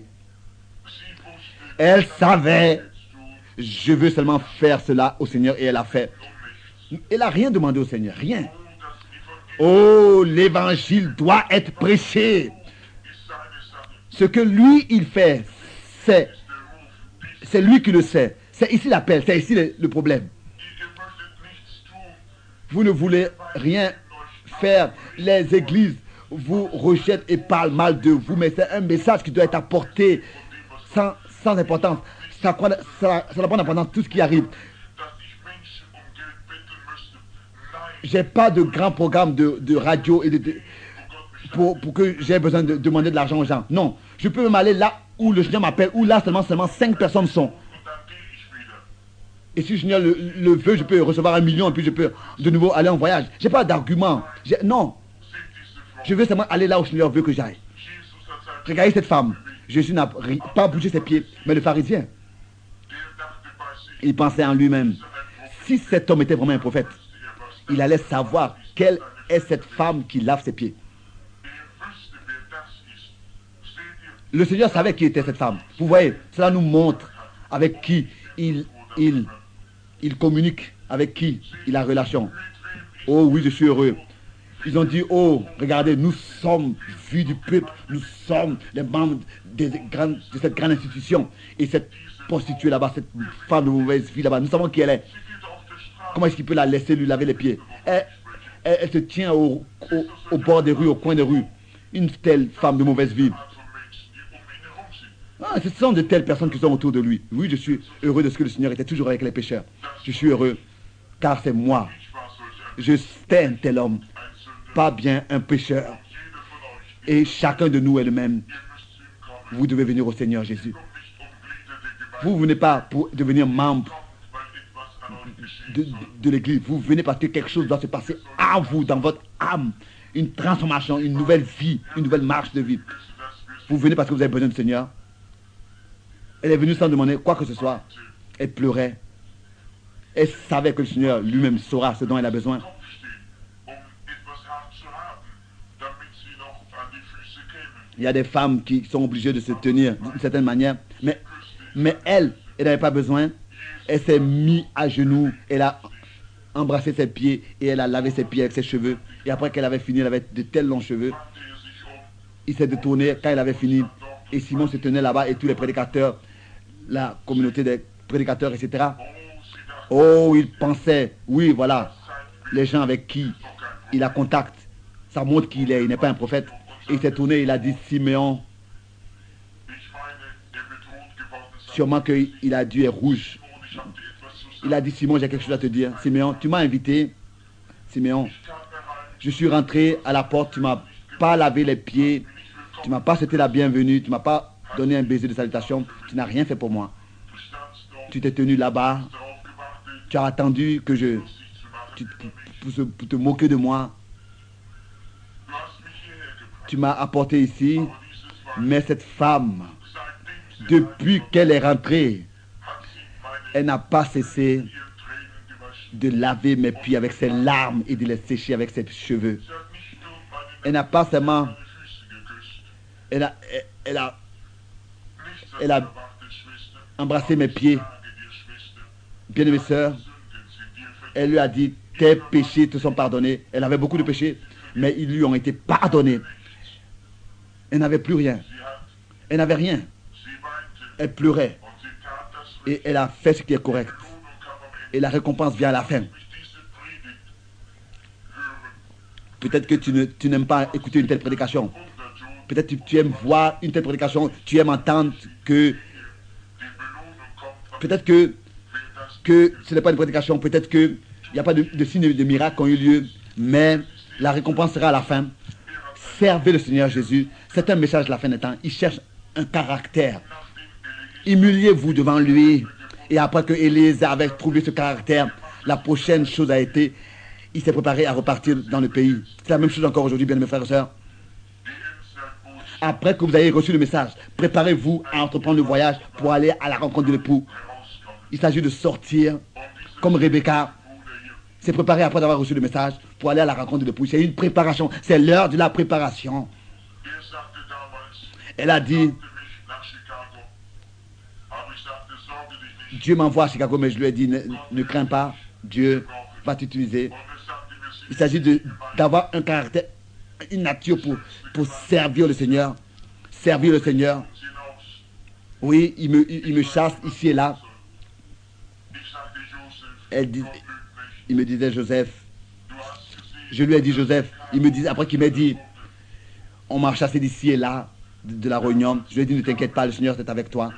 Elle savait, je veux seulement faire cela au Seigneur, et elle a fait. Elle n'a rien demandé au Seigneur, rien. Oh, l'évangile doit être prêché. Ce que lui, il fait, c'est lui qui le sait. C'est ici l'appel, c'est ici le problème. Vous ne voulez rien faire. Les églises vous rejettent et parlent mal de vous, mais c'est un message qui doit être apporté sans importance. Ça n'a pas d'importance tout ce qui arrive. J'ai pas de grand programme de radio et pour que j'ai besoin de demander de l'argent aux gens. Non, je peux même aller là où le Seigneur m'appelle, où là seulement 5 personnes sont. Et si le Seigneur le veut, je peux recevoir 1 million et puis je peux de nouveau aller en voyage. Je n'ai pas d'argument. Non. Je veux seulement aller là où le Seigneur veut que j'aille. Regardez cette femme. Jésus n'a pas bougé ses pieds. Mais le pharisien, il pensait en lui-même, si cet homme était vraiment un prophète, il allait savoir quelle est cette femme qui lave ses pieds. Le Seigneur savait qui était cette femme. Vous voyez, cela nous montre avec qui il communique, avec qui il a relation. Oh oui, je suis heureux. Ils ont dit, oh, regardez, nous sommes vus du peuple, nous sommes les membres de cette grande institution. Et cette prostituée là-bas, cette femme de mauvaise vie là-bas, nous savons qui elle est. Comment est-ce qu'il peut la laisser lui laver les pieds? Elle se tient au bord des rues, au coin des rues. Une telle femme de mauvaise vie. Ah, ce sont de telles personnes qui sont autour de lui. Oui, je suis heureux de ce que le Seigneur était toujours avec les pécheurs. Je suis heureux, car c'est moi. J'étais un tel homme, pas bien un pécheur. Et chacun de nous est le même. Vous devez venir au Seigneur Jésus. Vous ne venez pas pour devenir membre de l'église. Vous venez parce que quelque chose doit se passer à vous, dans votre âme. Une transformation, une nouvelle vie, une nouvelle marche de vie. Vous venez parce que vous avez besoin du Seigneur. Elle est venue sans demander quoi que ce soit. Elle pleurait. Elle savait que le Seigneur lui-même saura ce dont elle a besoin. Il y a des femmes qui sont obligées de se tenir d'une certaine manière. Mais elle n'avait pas besoin. Elle s'est mise à genoux. Elle a embrassé ses pieds et elle a lavé ses pieds avec ses cheveux. Et après qu'elle avait fini, elle avait de tels longs cheveux. Il s'est détourné quand elle avait fini. Et Simon se tenait là-bas et tous les prédicateurs, la communauté des prédicateurs, etc. Oh, il pensait, oui, voilà, les gens avec qui il a contact, ça montre qu'il est, il n'est pas un prophète. Et il s'est tourné, il a dit, Siméon, sûrement qu'il a dû être rouge. Il a dit, Simon, j'ai quelque chose à te dire. Siméon, tu m'as invité. Siméon, je suis rentré à la porte, tu ne m'as pas lavé les pieds, tu ne m'as pas souhaité la bienvenue, tu ne m'as pas donné un baiser de salutation, tu n'as rien fait pour moi. Tu t'es tenu là-bas, tu as attendu que pour te moquer de moi. Tu m'as apporté ici, mais cette femme, depuis qu'elle est rentrée, elle n'a pas cessé de laver mes pieds avec ses larmes et de les sécher avec ses cheveux. Elle n'a pas seulement... Elle a embrassé mes pieds. Bien-aimée sœur, elle lui a dit, tes péchés te sont pardonnés. Elle avait beaucoup de péchés, mais ils lui ont été pardonnés. Elle n'avait plus rien. Elle n'avait rien. Elle pleurait. Et elle a fait ce qui est correct. Et la récompense vient à la fin. Peut-être que tu n'aimes pas écouter une telle prédication. Peut-être que tu aimes voir une telle prédication. Tu aimes entendre que... Peut-être que ce n'est pas une prédication. Peut-être qu'il n'y a pas de signes de miracle qui ont eu lieu. Mais la récompense sera à la fin. Servez le Seigneur Jésus. C'est un message de la fin des temps. Il cherche un caractère. Humiliez-vous devant lui. Et après que Élise avait trouvé ce caractère, la prochaine chose a été, il s'est préparé à repartir dans le pays. C'est la même chose encore aujourd'hui, bien mes frères et sœurs. Après que vous avez reçu le message, préparez-vous à entreprendre le voyage pour aller à la rencontre de l'époux. Il s'agit de sortir, comme Rebecca s'est préparée après avoir reçu le message pour aller à la rencontre de l'époux. C'est une préparation, c'est l'heure de la préparation. Elle a dit, Dieu m'envoie à Chicago, mais je lui ai dit, ne crains pas, Dieu va t'utiliser. Il s'agit d'avoir un caractère, une nature pour servir le Seigneur. Servir le Seigneur. Oui, il me chasse ici et là. Il me disait, Joseph. Je lui ai dit, Joseph. Il me disait, après qu'il m'a dit, on m'a chassé d'ici et là, de la réunion. Je lui ai dit, ne t'inquiète pas, le Seigneur est avec toi.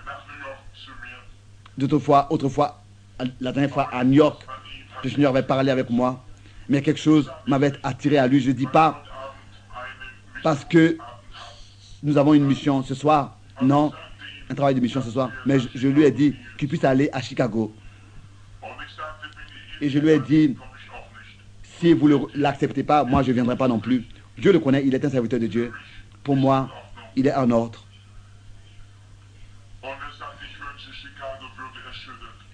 Autrefois, la dernière fois à New York, le Seigneur avait parlé avec moi, mais quelque chose m'avait attiré à lui. Je ne dis pas parce que nous avons une mission ce soir, non, un travail de mission ce soir, mais je lui ai dit qu'il puisse aller à Chicago. Et je lui ai dit, si vous ne l'acceptez pas, moi je ne viendrai pas non plus. Dieu le connaît, il est un serviteur de Dieu. Pour moi, il est en ordre.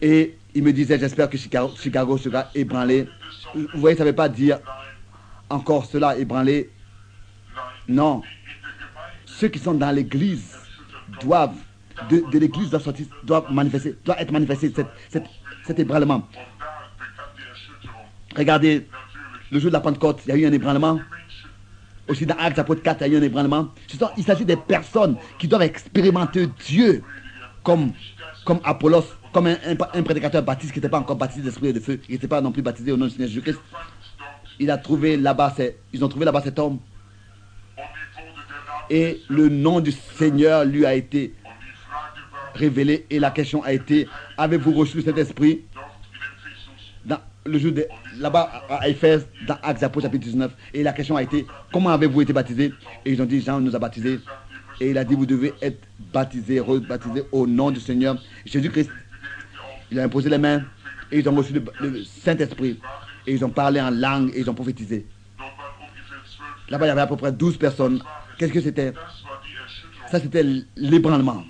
Et il me disait, j'espère que Chicago sera ébranlé. Vous voyez, ça ne veut pas dire encore cela, ébranlé. Non. Ceux qui sont dans l'église doivent, de l'église doivent manifester, doit être manifesté cet ébranlement. Regardez, le jour de la Pentecôte, il y a eu un ébranlement. Aussi dans Actes chapitre 4, il y a eu un ébranlement. Il s'agit des personnes qui doivent expérimenter Dieu comme Apollos, comme un prédicateur baptiste qui n'était pas encore baptisé d'esprit et de feu, qui n'était pas non plus baptisé au nom du Seigneur Jésus-Christ. Ils ont trouvé là-bas cet homme. Et le nom du Seigneur lui a été révélé. Et la question a été, avez-vous reçu cet esprit dans le jour là-bas à Éphèse, dans Actes chapitre 19. Et la question a été, comment avez-vous été baptisé? Et ils ont dit, Jean nous a baptisés. Et il a dit, vous devez être baptisés, rebaptisés au nom du Seigneur Jésus-Christ. Il a imposé les mains et ils ont reçu le Saint-Esprit. Et ils ont parlé en langue et ils ont prophétisé. Là-bas, il y avait à peu près 12 personnes. Qu'est-ce que c'était? Ça, c'était l'ébranlement.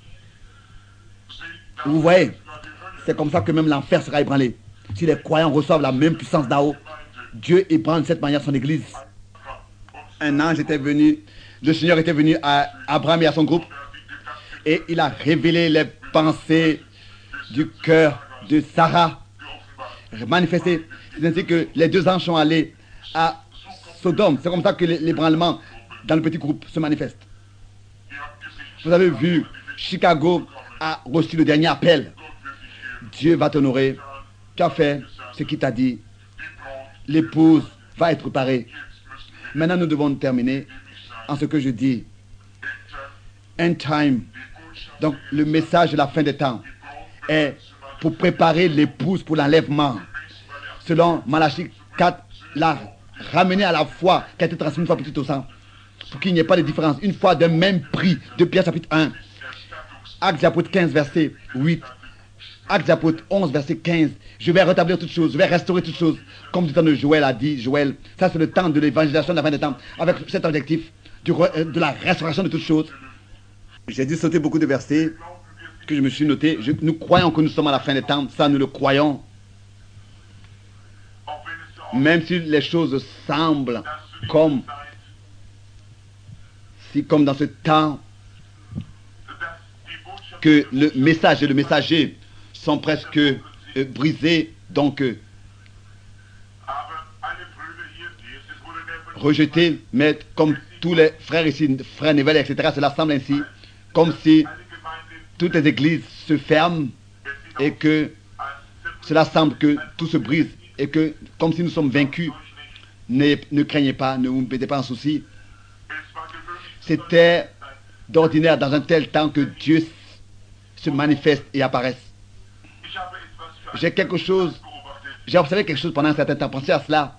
Vous voyez, c'est comme ça que même l'enfer sera ébranlé. Si les croyants reçoivent la même puissance d'en haut, Dieu ébranle de cette manière son église. Un ange était venu, le Seigneur était venu à Abraham et à son groupe, et il a révélé les pensées du cœur de Sarah, manifesté. C'est ainsi que les deux anges sont allés à Sodome. C'est comme ça que l'ébranlement dans le petit groupe se manifeste. Vous avez vu, Chicago a reçu le dernier appel. Dieu va t'honorer. Tu as fait ce qu'il t'a dit. L'épouse va être préparée. Maintenant, nous devons terminer en ce que je dis. End time. Donc, le message de la fin des temps est pour préparer l'épouse pour l'enlèvement. Selon Malachie 4, la ramener à la foi qui a été transmise une fois petite au sang. Pour qu'il n'y ait pas de différence. Une fois d'un même prix. De Pierre chapitre 1. Actes chapitre 15 verset 8. Actes chapitre 11 verset 15. Je vais rétablir toutes choses. Je vais restaurer toutes choses. Comme du temps de Joël a dit. Joël. Ça c'est le temps de l'évangélisation de la fin des temps. Avec cet objectif de la restauration de toutes choses. J'ai dû sauter beaucoup de versets que je me suis noté. Nous croyons que nous sommes à la fin des temps. Ça nous le croyons. Même si les choses semblent comme dans ce temps que le message et le messager sont presque brisés, donc rejetés, mais comme tous les frères ici, frères Neville, etc., cela semble ainsi, comme si toutes les églises se ferment et que cela semble que tout se brise et que comme si nous sommes vaincus. Ne craignez pas, ne vous mettez pas en souci. C'était d'ordinaire dans un tel temps que Dieu se manifeste et apparaisse. J'ai observé quelque chose pendant un certain temps. Pensez à cela.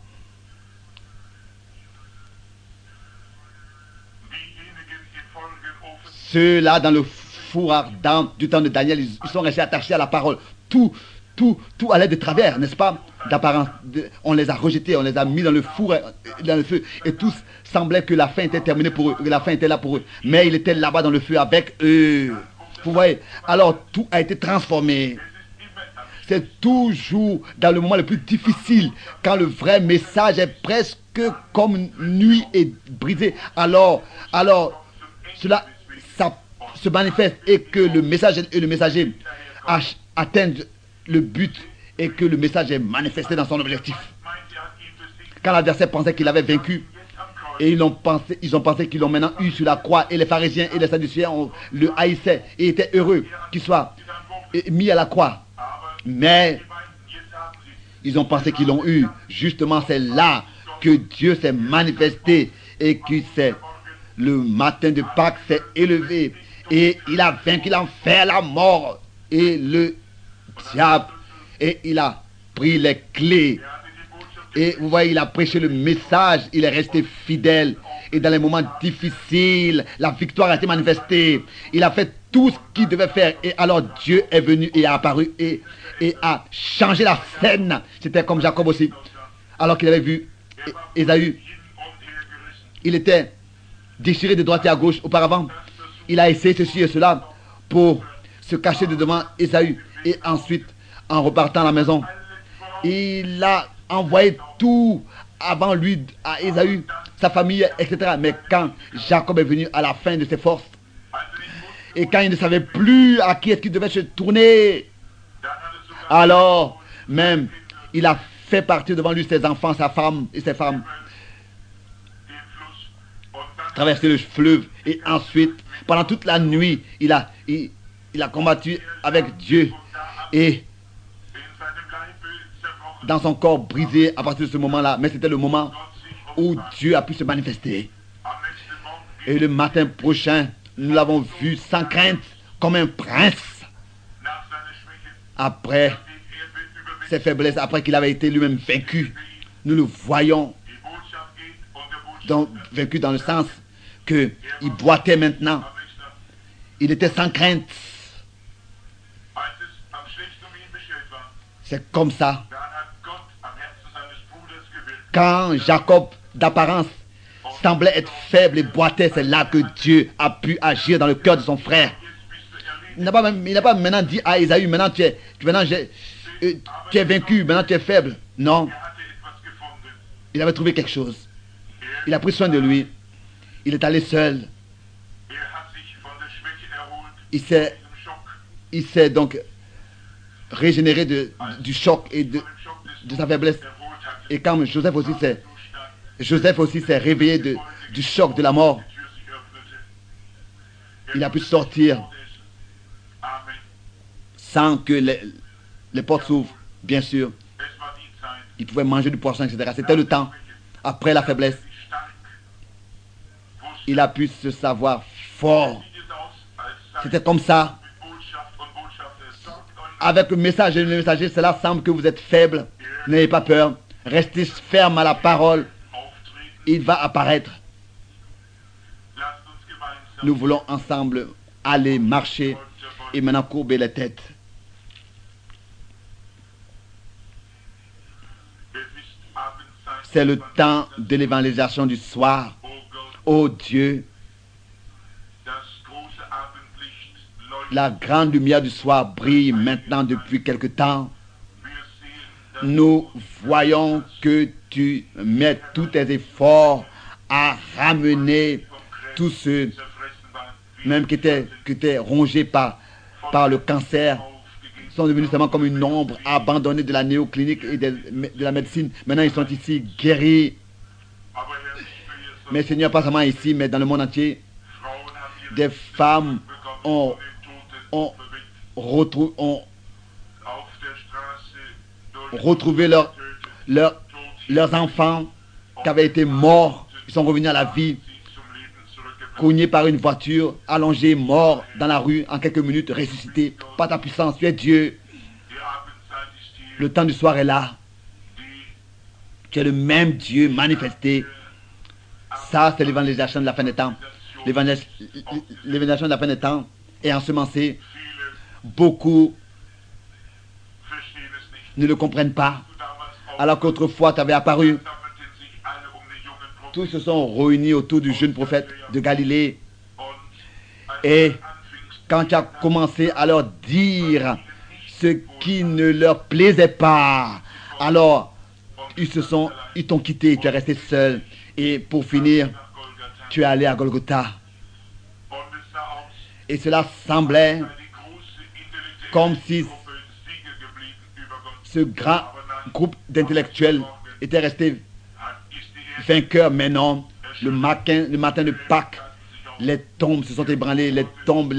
Ceux-là dans le four ardent du temps de Daniel, ils sont restés attachés à la parole. Tout allait de travers, n'est-ce pas? D'apparence, on les a rejetés, on les a mis dans le four, dans le feu, et tous semblaient que la fin était terminée pour eux, que la fin était là pour eux. Mais il était là-bas dans le feu avec eux. Vous voyez? Alors tout a été transformé. C'est toujours dans le moment le plus difficile, quand le vrai message est presque comme nuit et brisé. Alors cela ça se manifeste et que le message et le messager atteignent le but et que le message est manifesté dans son objectif. Quand l'adversaire pensait qu'il avait vaincu, et ils ont pensé qu'ils l'ont maintenant eu sur la croix, et les pharisiens et les sadducéens le haïssaient et étaient heureux qu'il soit mis à la croix. Mais ils ont pensé qu'ils l'ont eu. Justement, c'est là que Dieu s'est manifesté et que le matin de Pâques s'est élevé et il a vaincu l'enfer, la mort et le diable, et il a pris les clés. Et vous voyez, il a prêché le message, il est resté fidèle. Et dans les moments difficiles, la victoire a été manifestée. Il a fait tout ce qu'il devait faire. Et alors Dieu est venu et a apparu et a changé la scène. C'était comme Jacob aussi. Alors qu'il avait vu Ésaü, il était déchiré de droite et à gauche auparavant. Il a essayé ceci et cela pour se cacher de devant Ésaü. Et ensuite, en repartant à la maison. Il a envoyé tout avant lui à Ésaü, sa famille, etc. Mais quand Jacob est venu à la fin de ses forces, et quand il ne savait plus à qui est-ce qu'il devait se tourner, alors même il a fait partir devant lui ses enfants, sa femme et ses femmes, traverser le fleuve, et ensuite, pendant toute la nuit, il a combattu avec Dieu, et dans son corps brisé à partir de ce moment-là. Mais c'était le moment où Dieu a pu se manifester. Et le matin prochain, nous l'avons vu sans crainte, comme un prince. Après ses faiblesses, après qu'il avait été lui-même vaincu, nous le voyons donc, vaincu dans le sens qu'il boitait maintenant. Il était sans crainte. C'est comme ça. Quand Jacob, d'apparence, semblait être faible et boitait, c'est là que Dieu a pu agir dans le cœur de son frère. Il n'a pas maintenant dit à Ésaü, maintenant tu es vaincu, maintenant tu es faible. Non. Il avait trouvé quelque chose. Il a pris soin de lui. Il est allé seul. Il s'est donc régénéré du choc et de sa faiblesse. Et quand Joseph aussi s'est réveillé du choc de la mort, il a pu sortir sans que les portes s'ouvrent, bien sûr. Il pouvait manger du poisson, etc. C'était le temps. Après la faiblesse, il a pu se savoir fort. C'était comme ça. Avec le message et le messager, cela semble que vous êtes faible. N'ayez pas peur. Restez ferme à la parole. Il va apparaître. Nous voulons ensemble aller marcher et maintenant courber les têtes. C'est le temps de l'évangélisation du soir. Ô Dieu, la grande lumière du soir brille maintenant depuis quelque temps. Nous voyons que tu mets tous tes efforts à ramener tous ceux, même qui étaient rongés par le cancer, sont devenus seulement comme une ombre abandonnée de la néoclinique et de la médecine. Maintenant, ils sont ici guéris. Mais Seigneur, pas seulement ici, mais dans le monde entier, des femmes ont retrouvé leurs enfants qui avaient été morts. Ils sont revenus à la vie, cognés par une voiture, allongés, morts dans la rue, en quelques minutes, ressuscités. Par ta puissance, tu es Dieu. Le temps du soir est là. Tu es le même Dieu manifesté. Ça, c'est l'évangélisation de la fin des temps. L'évangélisation de la fin des temps est ensemencée. Beaucoup ne le comprennent pas. Alors qu'autrefois, tu avais apparu. Tous se sont réunis autour du jeune prophète de Galilée. Et quand tu as commencé à leur dire ce qui ne leur plaisait pas, alors ils t'ont quitté, tu es resté seul. Et pour finir, tu es allé à Golgotha. Et cela semblait comme si ce grand groupe d'intellectuels était resté vainqueur. Mais non, le matin de Pâques, les tombes se sont ébranlées, les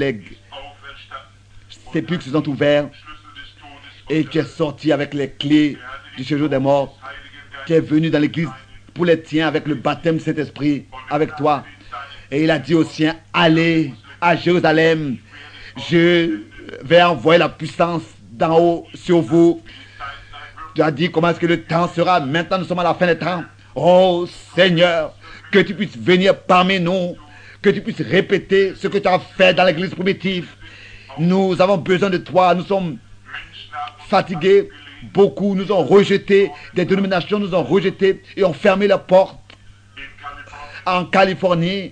sépulcres se sont ouverts. Et tu es sorti avec les clés du séjour des morts. Tu es venu dans l'église pour les tiens avec le baptême Saint-Esprit avec toi. Et il a dit aux siens, allez à Jérusalem, je vais envoyer la puissance d'en haut sur vous. Tu as dit comment est-ce que le temps sera. Maintenant nous sommes à la fin des temps. Oh Seigneur, que tu puisses venir parmi nous, que tu puisses répéter ce que tu as fait dans l'église primitive. Nous avons besoin de toi. Nous sommes fatigués. Beaucoup nous ont rejetés, des dénominations nous ont rejetés et ont fermé leurs portes. En Californie,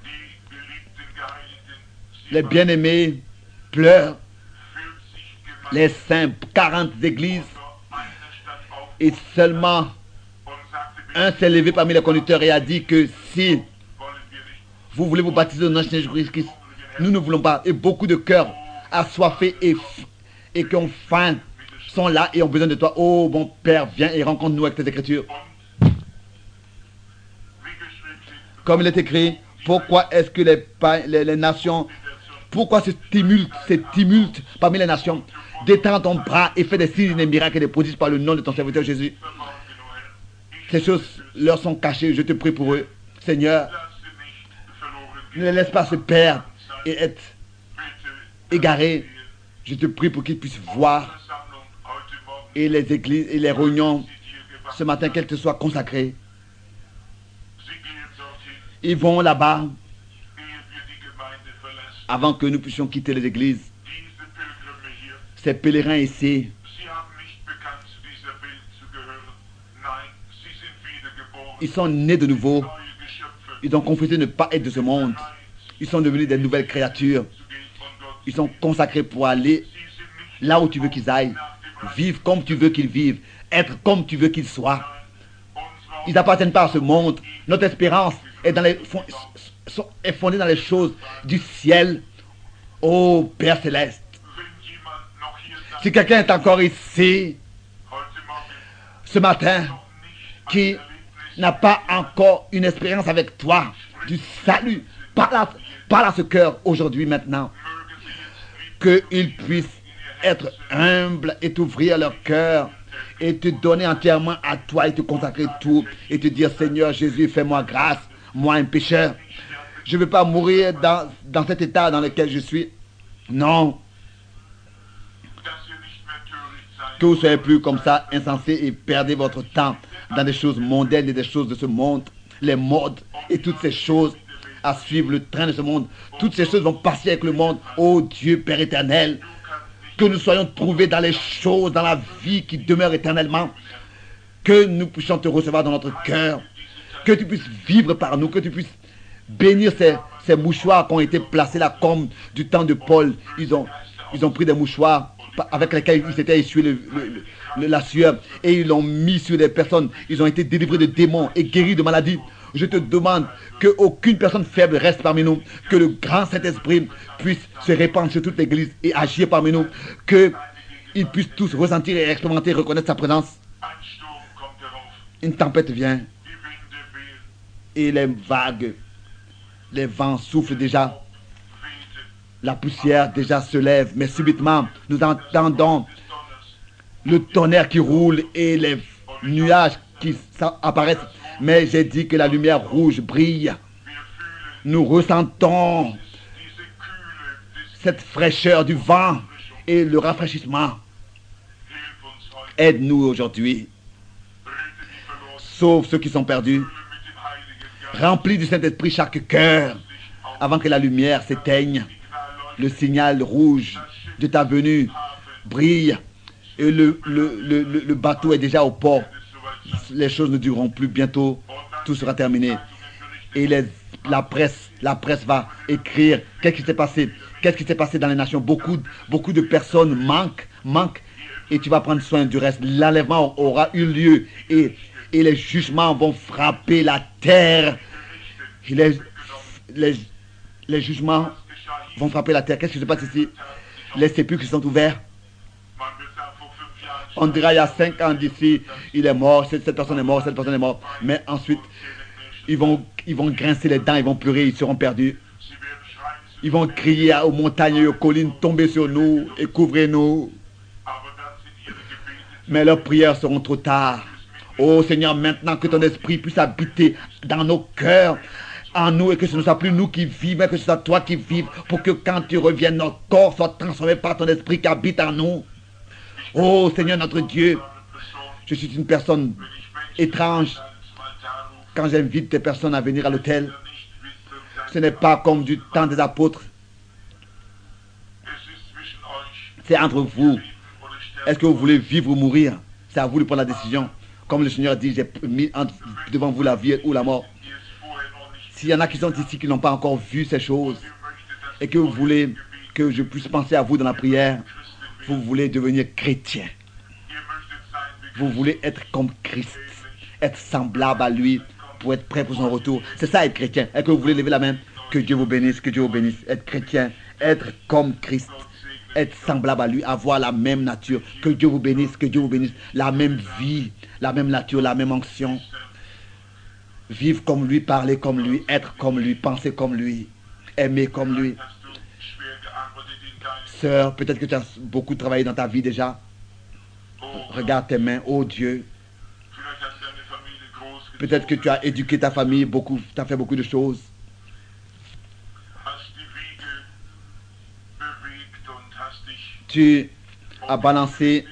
les bien-aimés pleurent les saints, 40 églises, et seulement un s'est levé parmi les conducteurs et a dit que si vous voulez vous baptiser au nom de Jésus-Christ, nous ne voulons pas. Et beaucoup de cœurs assoiffés et qui ont faim sont là et ont besoin de toi. Oh mon Père, viens et rencontre-nous avec tes écritures. Comme il est écrit, pourquoi est-ce que les nations, pourquoi ce tumulte parmi les nations? Détends ton bras et fais des signes, des miracles et des prodiges par le nom de ton serviteur Jésus. Ces choses leur sont cachées, je te prie pour eux. Seigneur, ne les laisse pas se perdre et être égarés. Je te prie pour qu'ils puissent voir. Et les églises et les réunions ce matin, qu'elles te soient consacrées. Ils vont là-bas avant que nous puissions quitter les églises. Ces pèlerins ici, ils sont nés de nouveau. Ils ont confessé ne pas être de ce monde. Ils sont devenus des nouvelles créatures. Ils sont consacrés pour aller là où tu veux qu'ils aillent. Vivre comme tu veux qu'ils vivent. Être comme tu veux qu'ils soient. Ils n'appartiennent pas à ce monde. Notre espérance est, est fondée dans les choses du ciel. Oh Père Céleste. Si quelqu'un est encore ici ce matin qui n'a pas encore une expérience avec toi du salut, parle à ce cœur aujourd'hui, maintenant, qu'ils puissent être humbles et t'ouvrir leur cœur et te donner entièrement à toi et te consacrer tout et te dire: Seigneur Jésus, fais-moi grâce, moi un pécheur. Je ne veux pas mourir dans cet état dans lequel je suis. Non. Que vous ne soyez plus comme ça, insensés, et perdez votre temps dans des choses mondaines et des choses de ce monde, les modes et toutes ces choses, à suivre le train de ce monde. Toutes ces choses vont passer avec le monde. Oh Dieu Père éternel, que nous soyons trouvés dans les choses, dans la vie qui demeure éternellement, que nous puissions te recevoir dans notre cœur, que tu puisses vivre par nous, que tu puisses bénir ces mouchoirs qui ont été placés là comme du temps de Paul. Ils ont pris des mouchoirs avec lesquels ils s'étaient essuyés la sueur et ils l'ont mis sur des personnes. Ils ont été délivrés de démons et guéris de maladies. Je te demande qu'aucune personne faible reste parmi nous, que le grand Saint-Esprit puisse se répandre sur toute l'église et agir parmi nous, qu'ils puissent tous ressentir et expérimenter, reconnaître sa présence. Une tempête vient et les vagues, les vents soufflent déjà. La poussière déjà se lève, mais subitement, nous entendons le tonnerre qui roule et les nuages qui apparaissent. Mais j'ai dit que la lumière rouge brille. Nous ressentons cette fraîcheur du vent et le rafraîchissement. Aide-nous aujourd'hui. Sauve ceux qui sont perdus. Remplis du Saint-Esprit chaque cœur avant que la lumière s'éteigne. Le signal rouge de ta venue brille et le bateau est déjà au port. Les choses ne dureront plus, bientôt tout sera terminé. Et la presse va écrire qu'est-ce qui s'est passé. Qu'est-ce qui s'est passé dans les nations. Beaucoup de personnes manquent et tu vas prendre soin du reste. L'enlèvement aura eu lieu et les jugements vont frapper la terre. Les jugements vont frapper la terre. Qu'est-ce qui se passe ici? Les sépulcres sont ouverts. On dira il y a 5 ans d'ici, il est mort, cette personne est morte, cette personne est morte. Mais ensuite, ils vont grincer les dents, ils vont pleurer, ils seront perdus. Ils vont crier aux montagnes et aux collines, tombez sur nous et couvrez-nous. Mais leurs prières seront trop tard. Oh Seigneur, maintenant que ton esprit puisse habiter dans nos cœurs, en nous, et que ce ne soit plus nous qui vivons, mais que ce soit toi qui vives, pour que quand tu reviennes, notre corps soit transformé par ton esprit qui habite en nous. Oh Seigneur notre Dieu, je suis une personne étrange quand j'invite des personnes à venir à l'hôtel. Ce n'est pas comme du temps des apôtres. C'est entre vous. Est-ce que vous voulez vivre ou mourir? C'est à vous de prendre la décision. Comme le Seigneur dit, j'ai mis devant vous la vie ou la mort. S'il y en a qui sont ici qui n'ont pas encore vu ces choses et que vous voulez que je puisse penser à vous dans la prière, Vous voulez devenir chrétien. Vous voulez être comme Christ, être semblable à lui pour être prêt pour son retour. C'est ça être chrétien. Est-ce que vous voulez lever la main? Que Dieu vous bénisse, que Dieu vous bénisse. Être chrétien, être comme Christ, être semblable à lui, avoir la même nature. Que Dieu vous bénisse, que Dieu vous bénisse. La même vie, la même nature, la même onction. Vivre comme lui, parler comme lui, être comme lui, penser comme lui, aimer comme lui. Sœur, peut-être que tu as beaucoup travaillé dans ta vie déjà. Regarde tes mains, oh Dieu. Peut-être que tu as éduqué ta famille beaucoup, tu as fait beaucoup de choses. Tu as balancé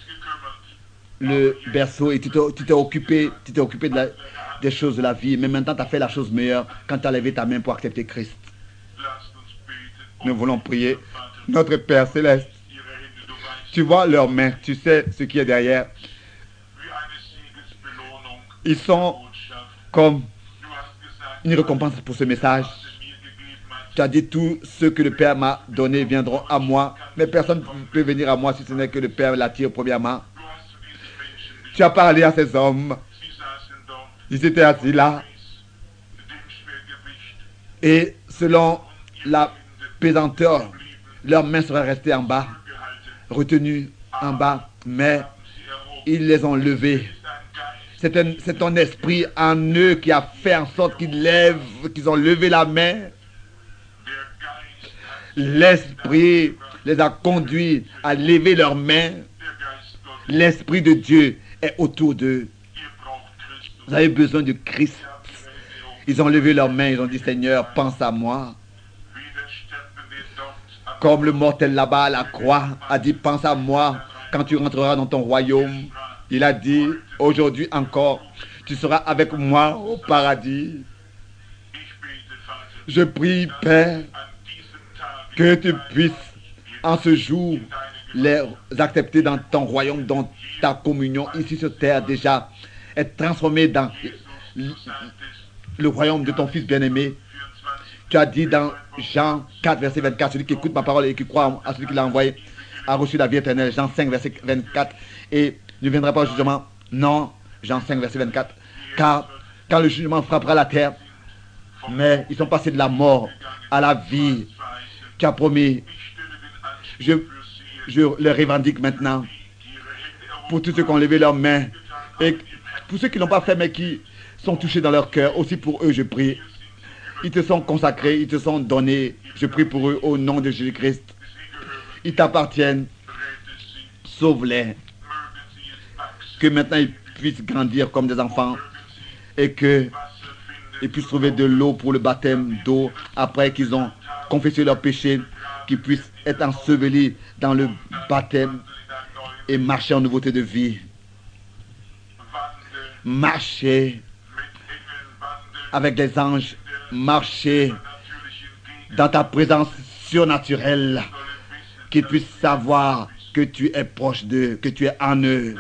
le berceau et tu t'es occupé des choses de la vie. Mais maintenant, tu as fait la chose meilleure quand tu as levé ta main pour accepter Christ. Nous voulons prier. Notre Père Céleste, tu vois leurs mains, tu sais ce qui est derrière. Ils sont comme une récompense pour ce message. Tu as dit tout ce que le Père m'a donné viendront à moi. Mais personne ne peut venir à moi si ce n'est que le Père l'attire premièrement. Tu as parlé à ces hommes. Ils étaient assis là. Et selon la pesanteur, leurs mains seraient restées en bas, retenues en bas. Mais ils les ont levées. C'est ton esprit en eux qui a fait en sorte qu'ils ont levé la main. L'esprit les a conduits à lever leurs mains. L'esprit de Dieu est autour d'eux. Vous avez besoin de Christ. Ils ont levé leurs mains, ils ont dit Seigneur, pense à moi. Comme le mortel là-bas à la croix a dit pense à moi quand tu rentreras dans ton royaume. Il a dit aujourd'hui encore, tu seras avec moi au paradis. Je prie, Père, que tu puisses en ce jour les accepter dans ton royaume, dans ta communion ici sur terre déjà, être transformé dans le royaume de ton Fils bien-aimé. Tu as dit dans Jean 4, verset 24, celui qui écoute ma parole et qui croit à celui qui l'a envoyé a reçu la vie éternelle. Jean 5, verset 24. Et ne viendra pas au jugement. Non, Jean 5, verset 24. Car quand le jugement frappera la terre, mais ils sont passés de la mort à la vie. Tu as promis. Je le revendique maintenant. Pour tous ceux qui ont levé leurs mains. Et pour ceux qui ne l'ont pas fait, mais qui sont touchés dans leur cœur. Aussi pour eux, je prie. Ils te sont consacrés, ils te sont donnés. Je prie pour eux au nom de Jésus-Christ. Ils t'appartiennent. Sauve-les. Que maintenant ils puissent grandir comme des enfants. Et qu'ils puissent trouver de l'eau pour le baptême d'eau. Après qu'ils ont confessé leurs péchés. Qu'ils puissent être ensevelis dans le baptême. Et marcher en nouveauté de vie. Marcher avec les anges. Marcher dans ta présence surnaturelle, qu'ils puissent savoir que tu es proche d'eux, que tu es en eux.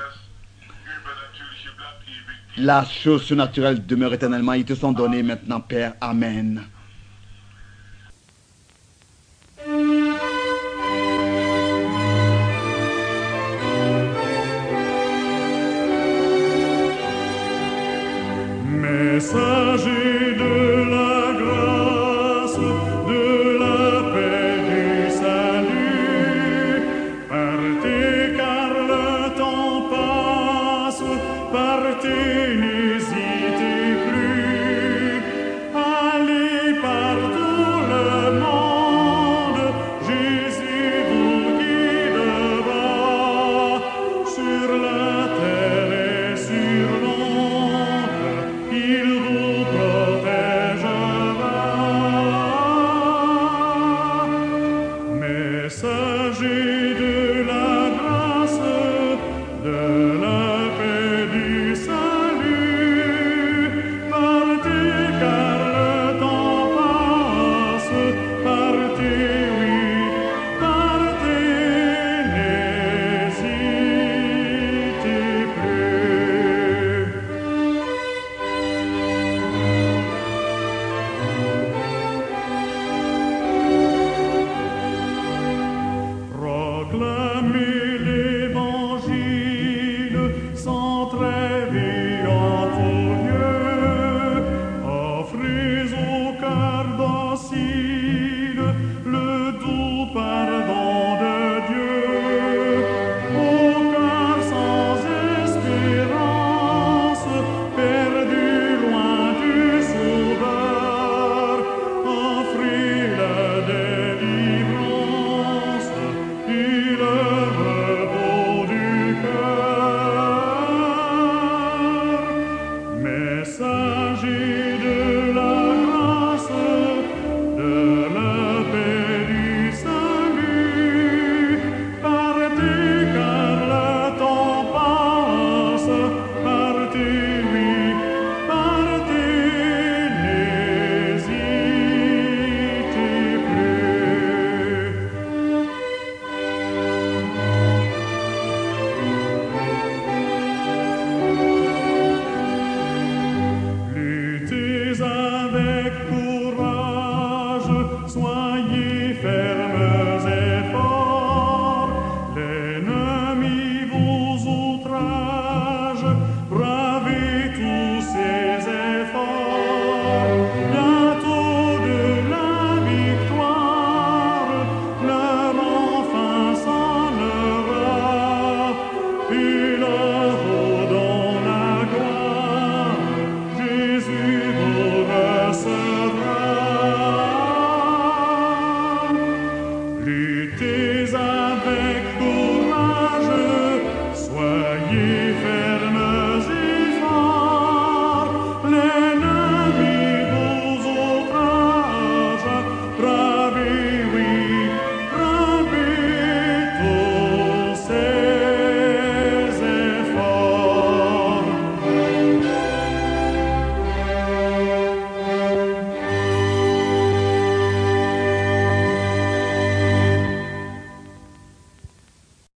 La chose surnaturelle demeure éternellement. Ils te sont donnés maintenant, Père. Amen. Messager de la grâce, de la paix du salut, partez car le temps passe, partez, n'hésitez plus, allez partout le monde, Jésus vous guidera, sur la terre et sur l'onde, il vous protégera. si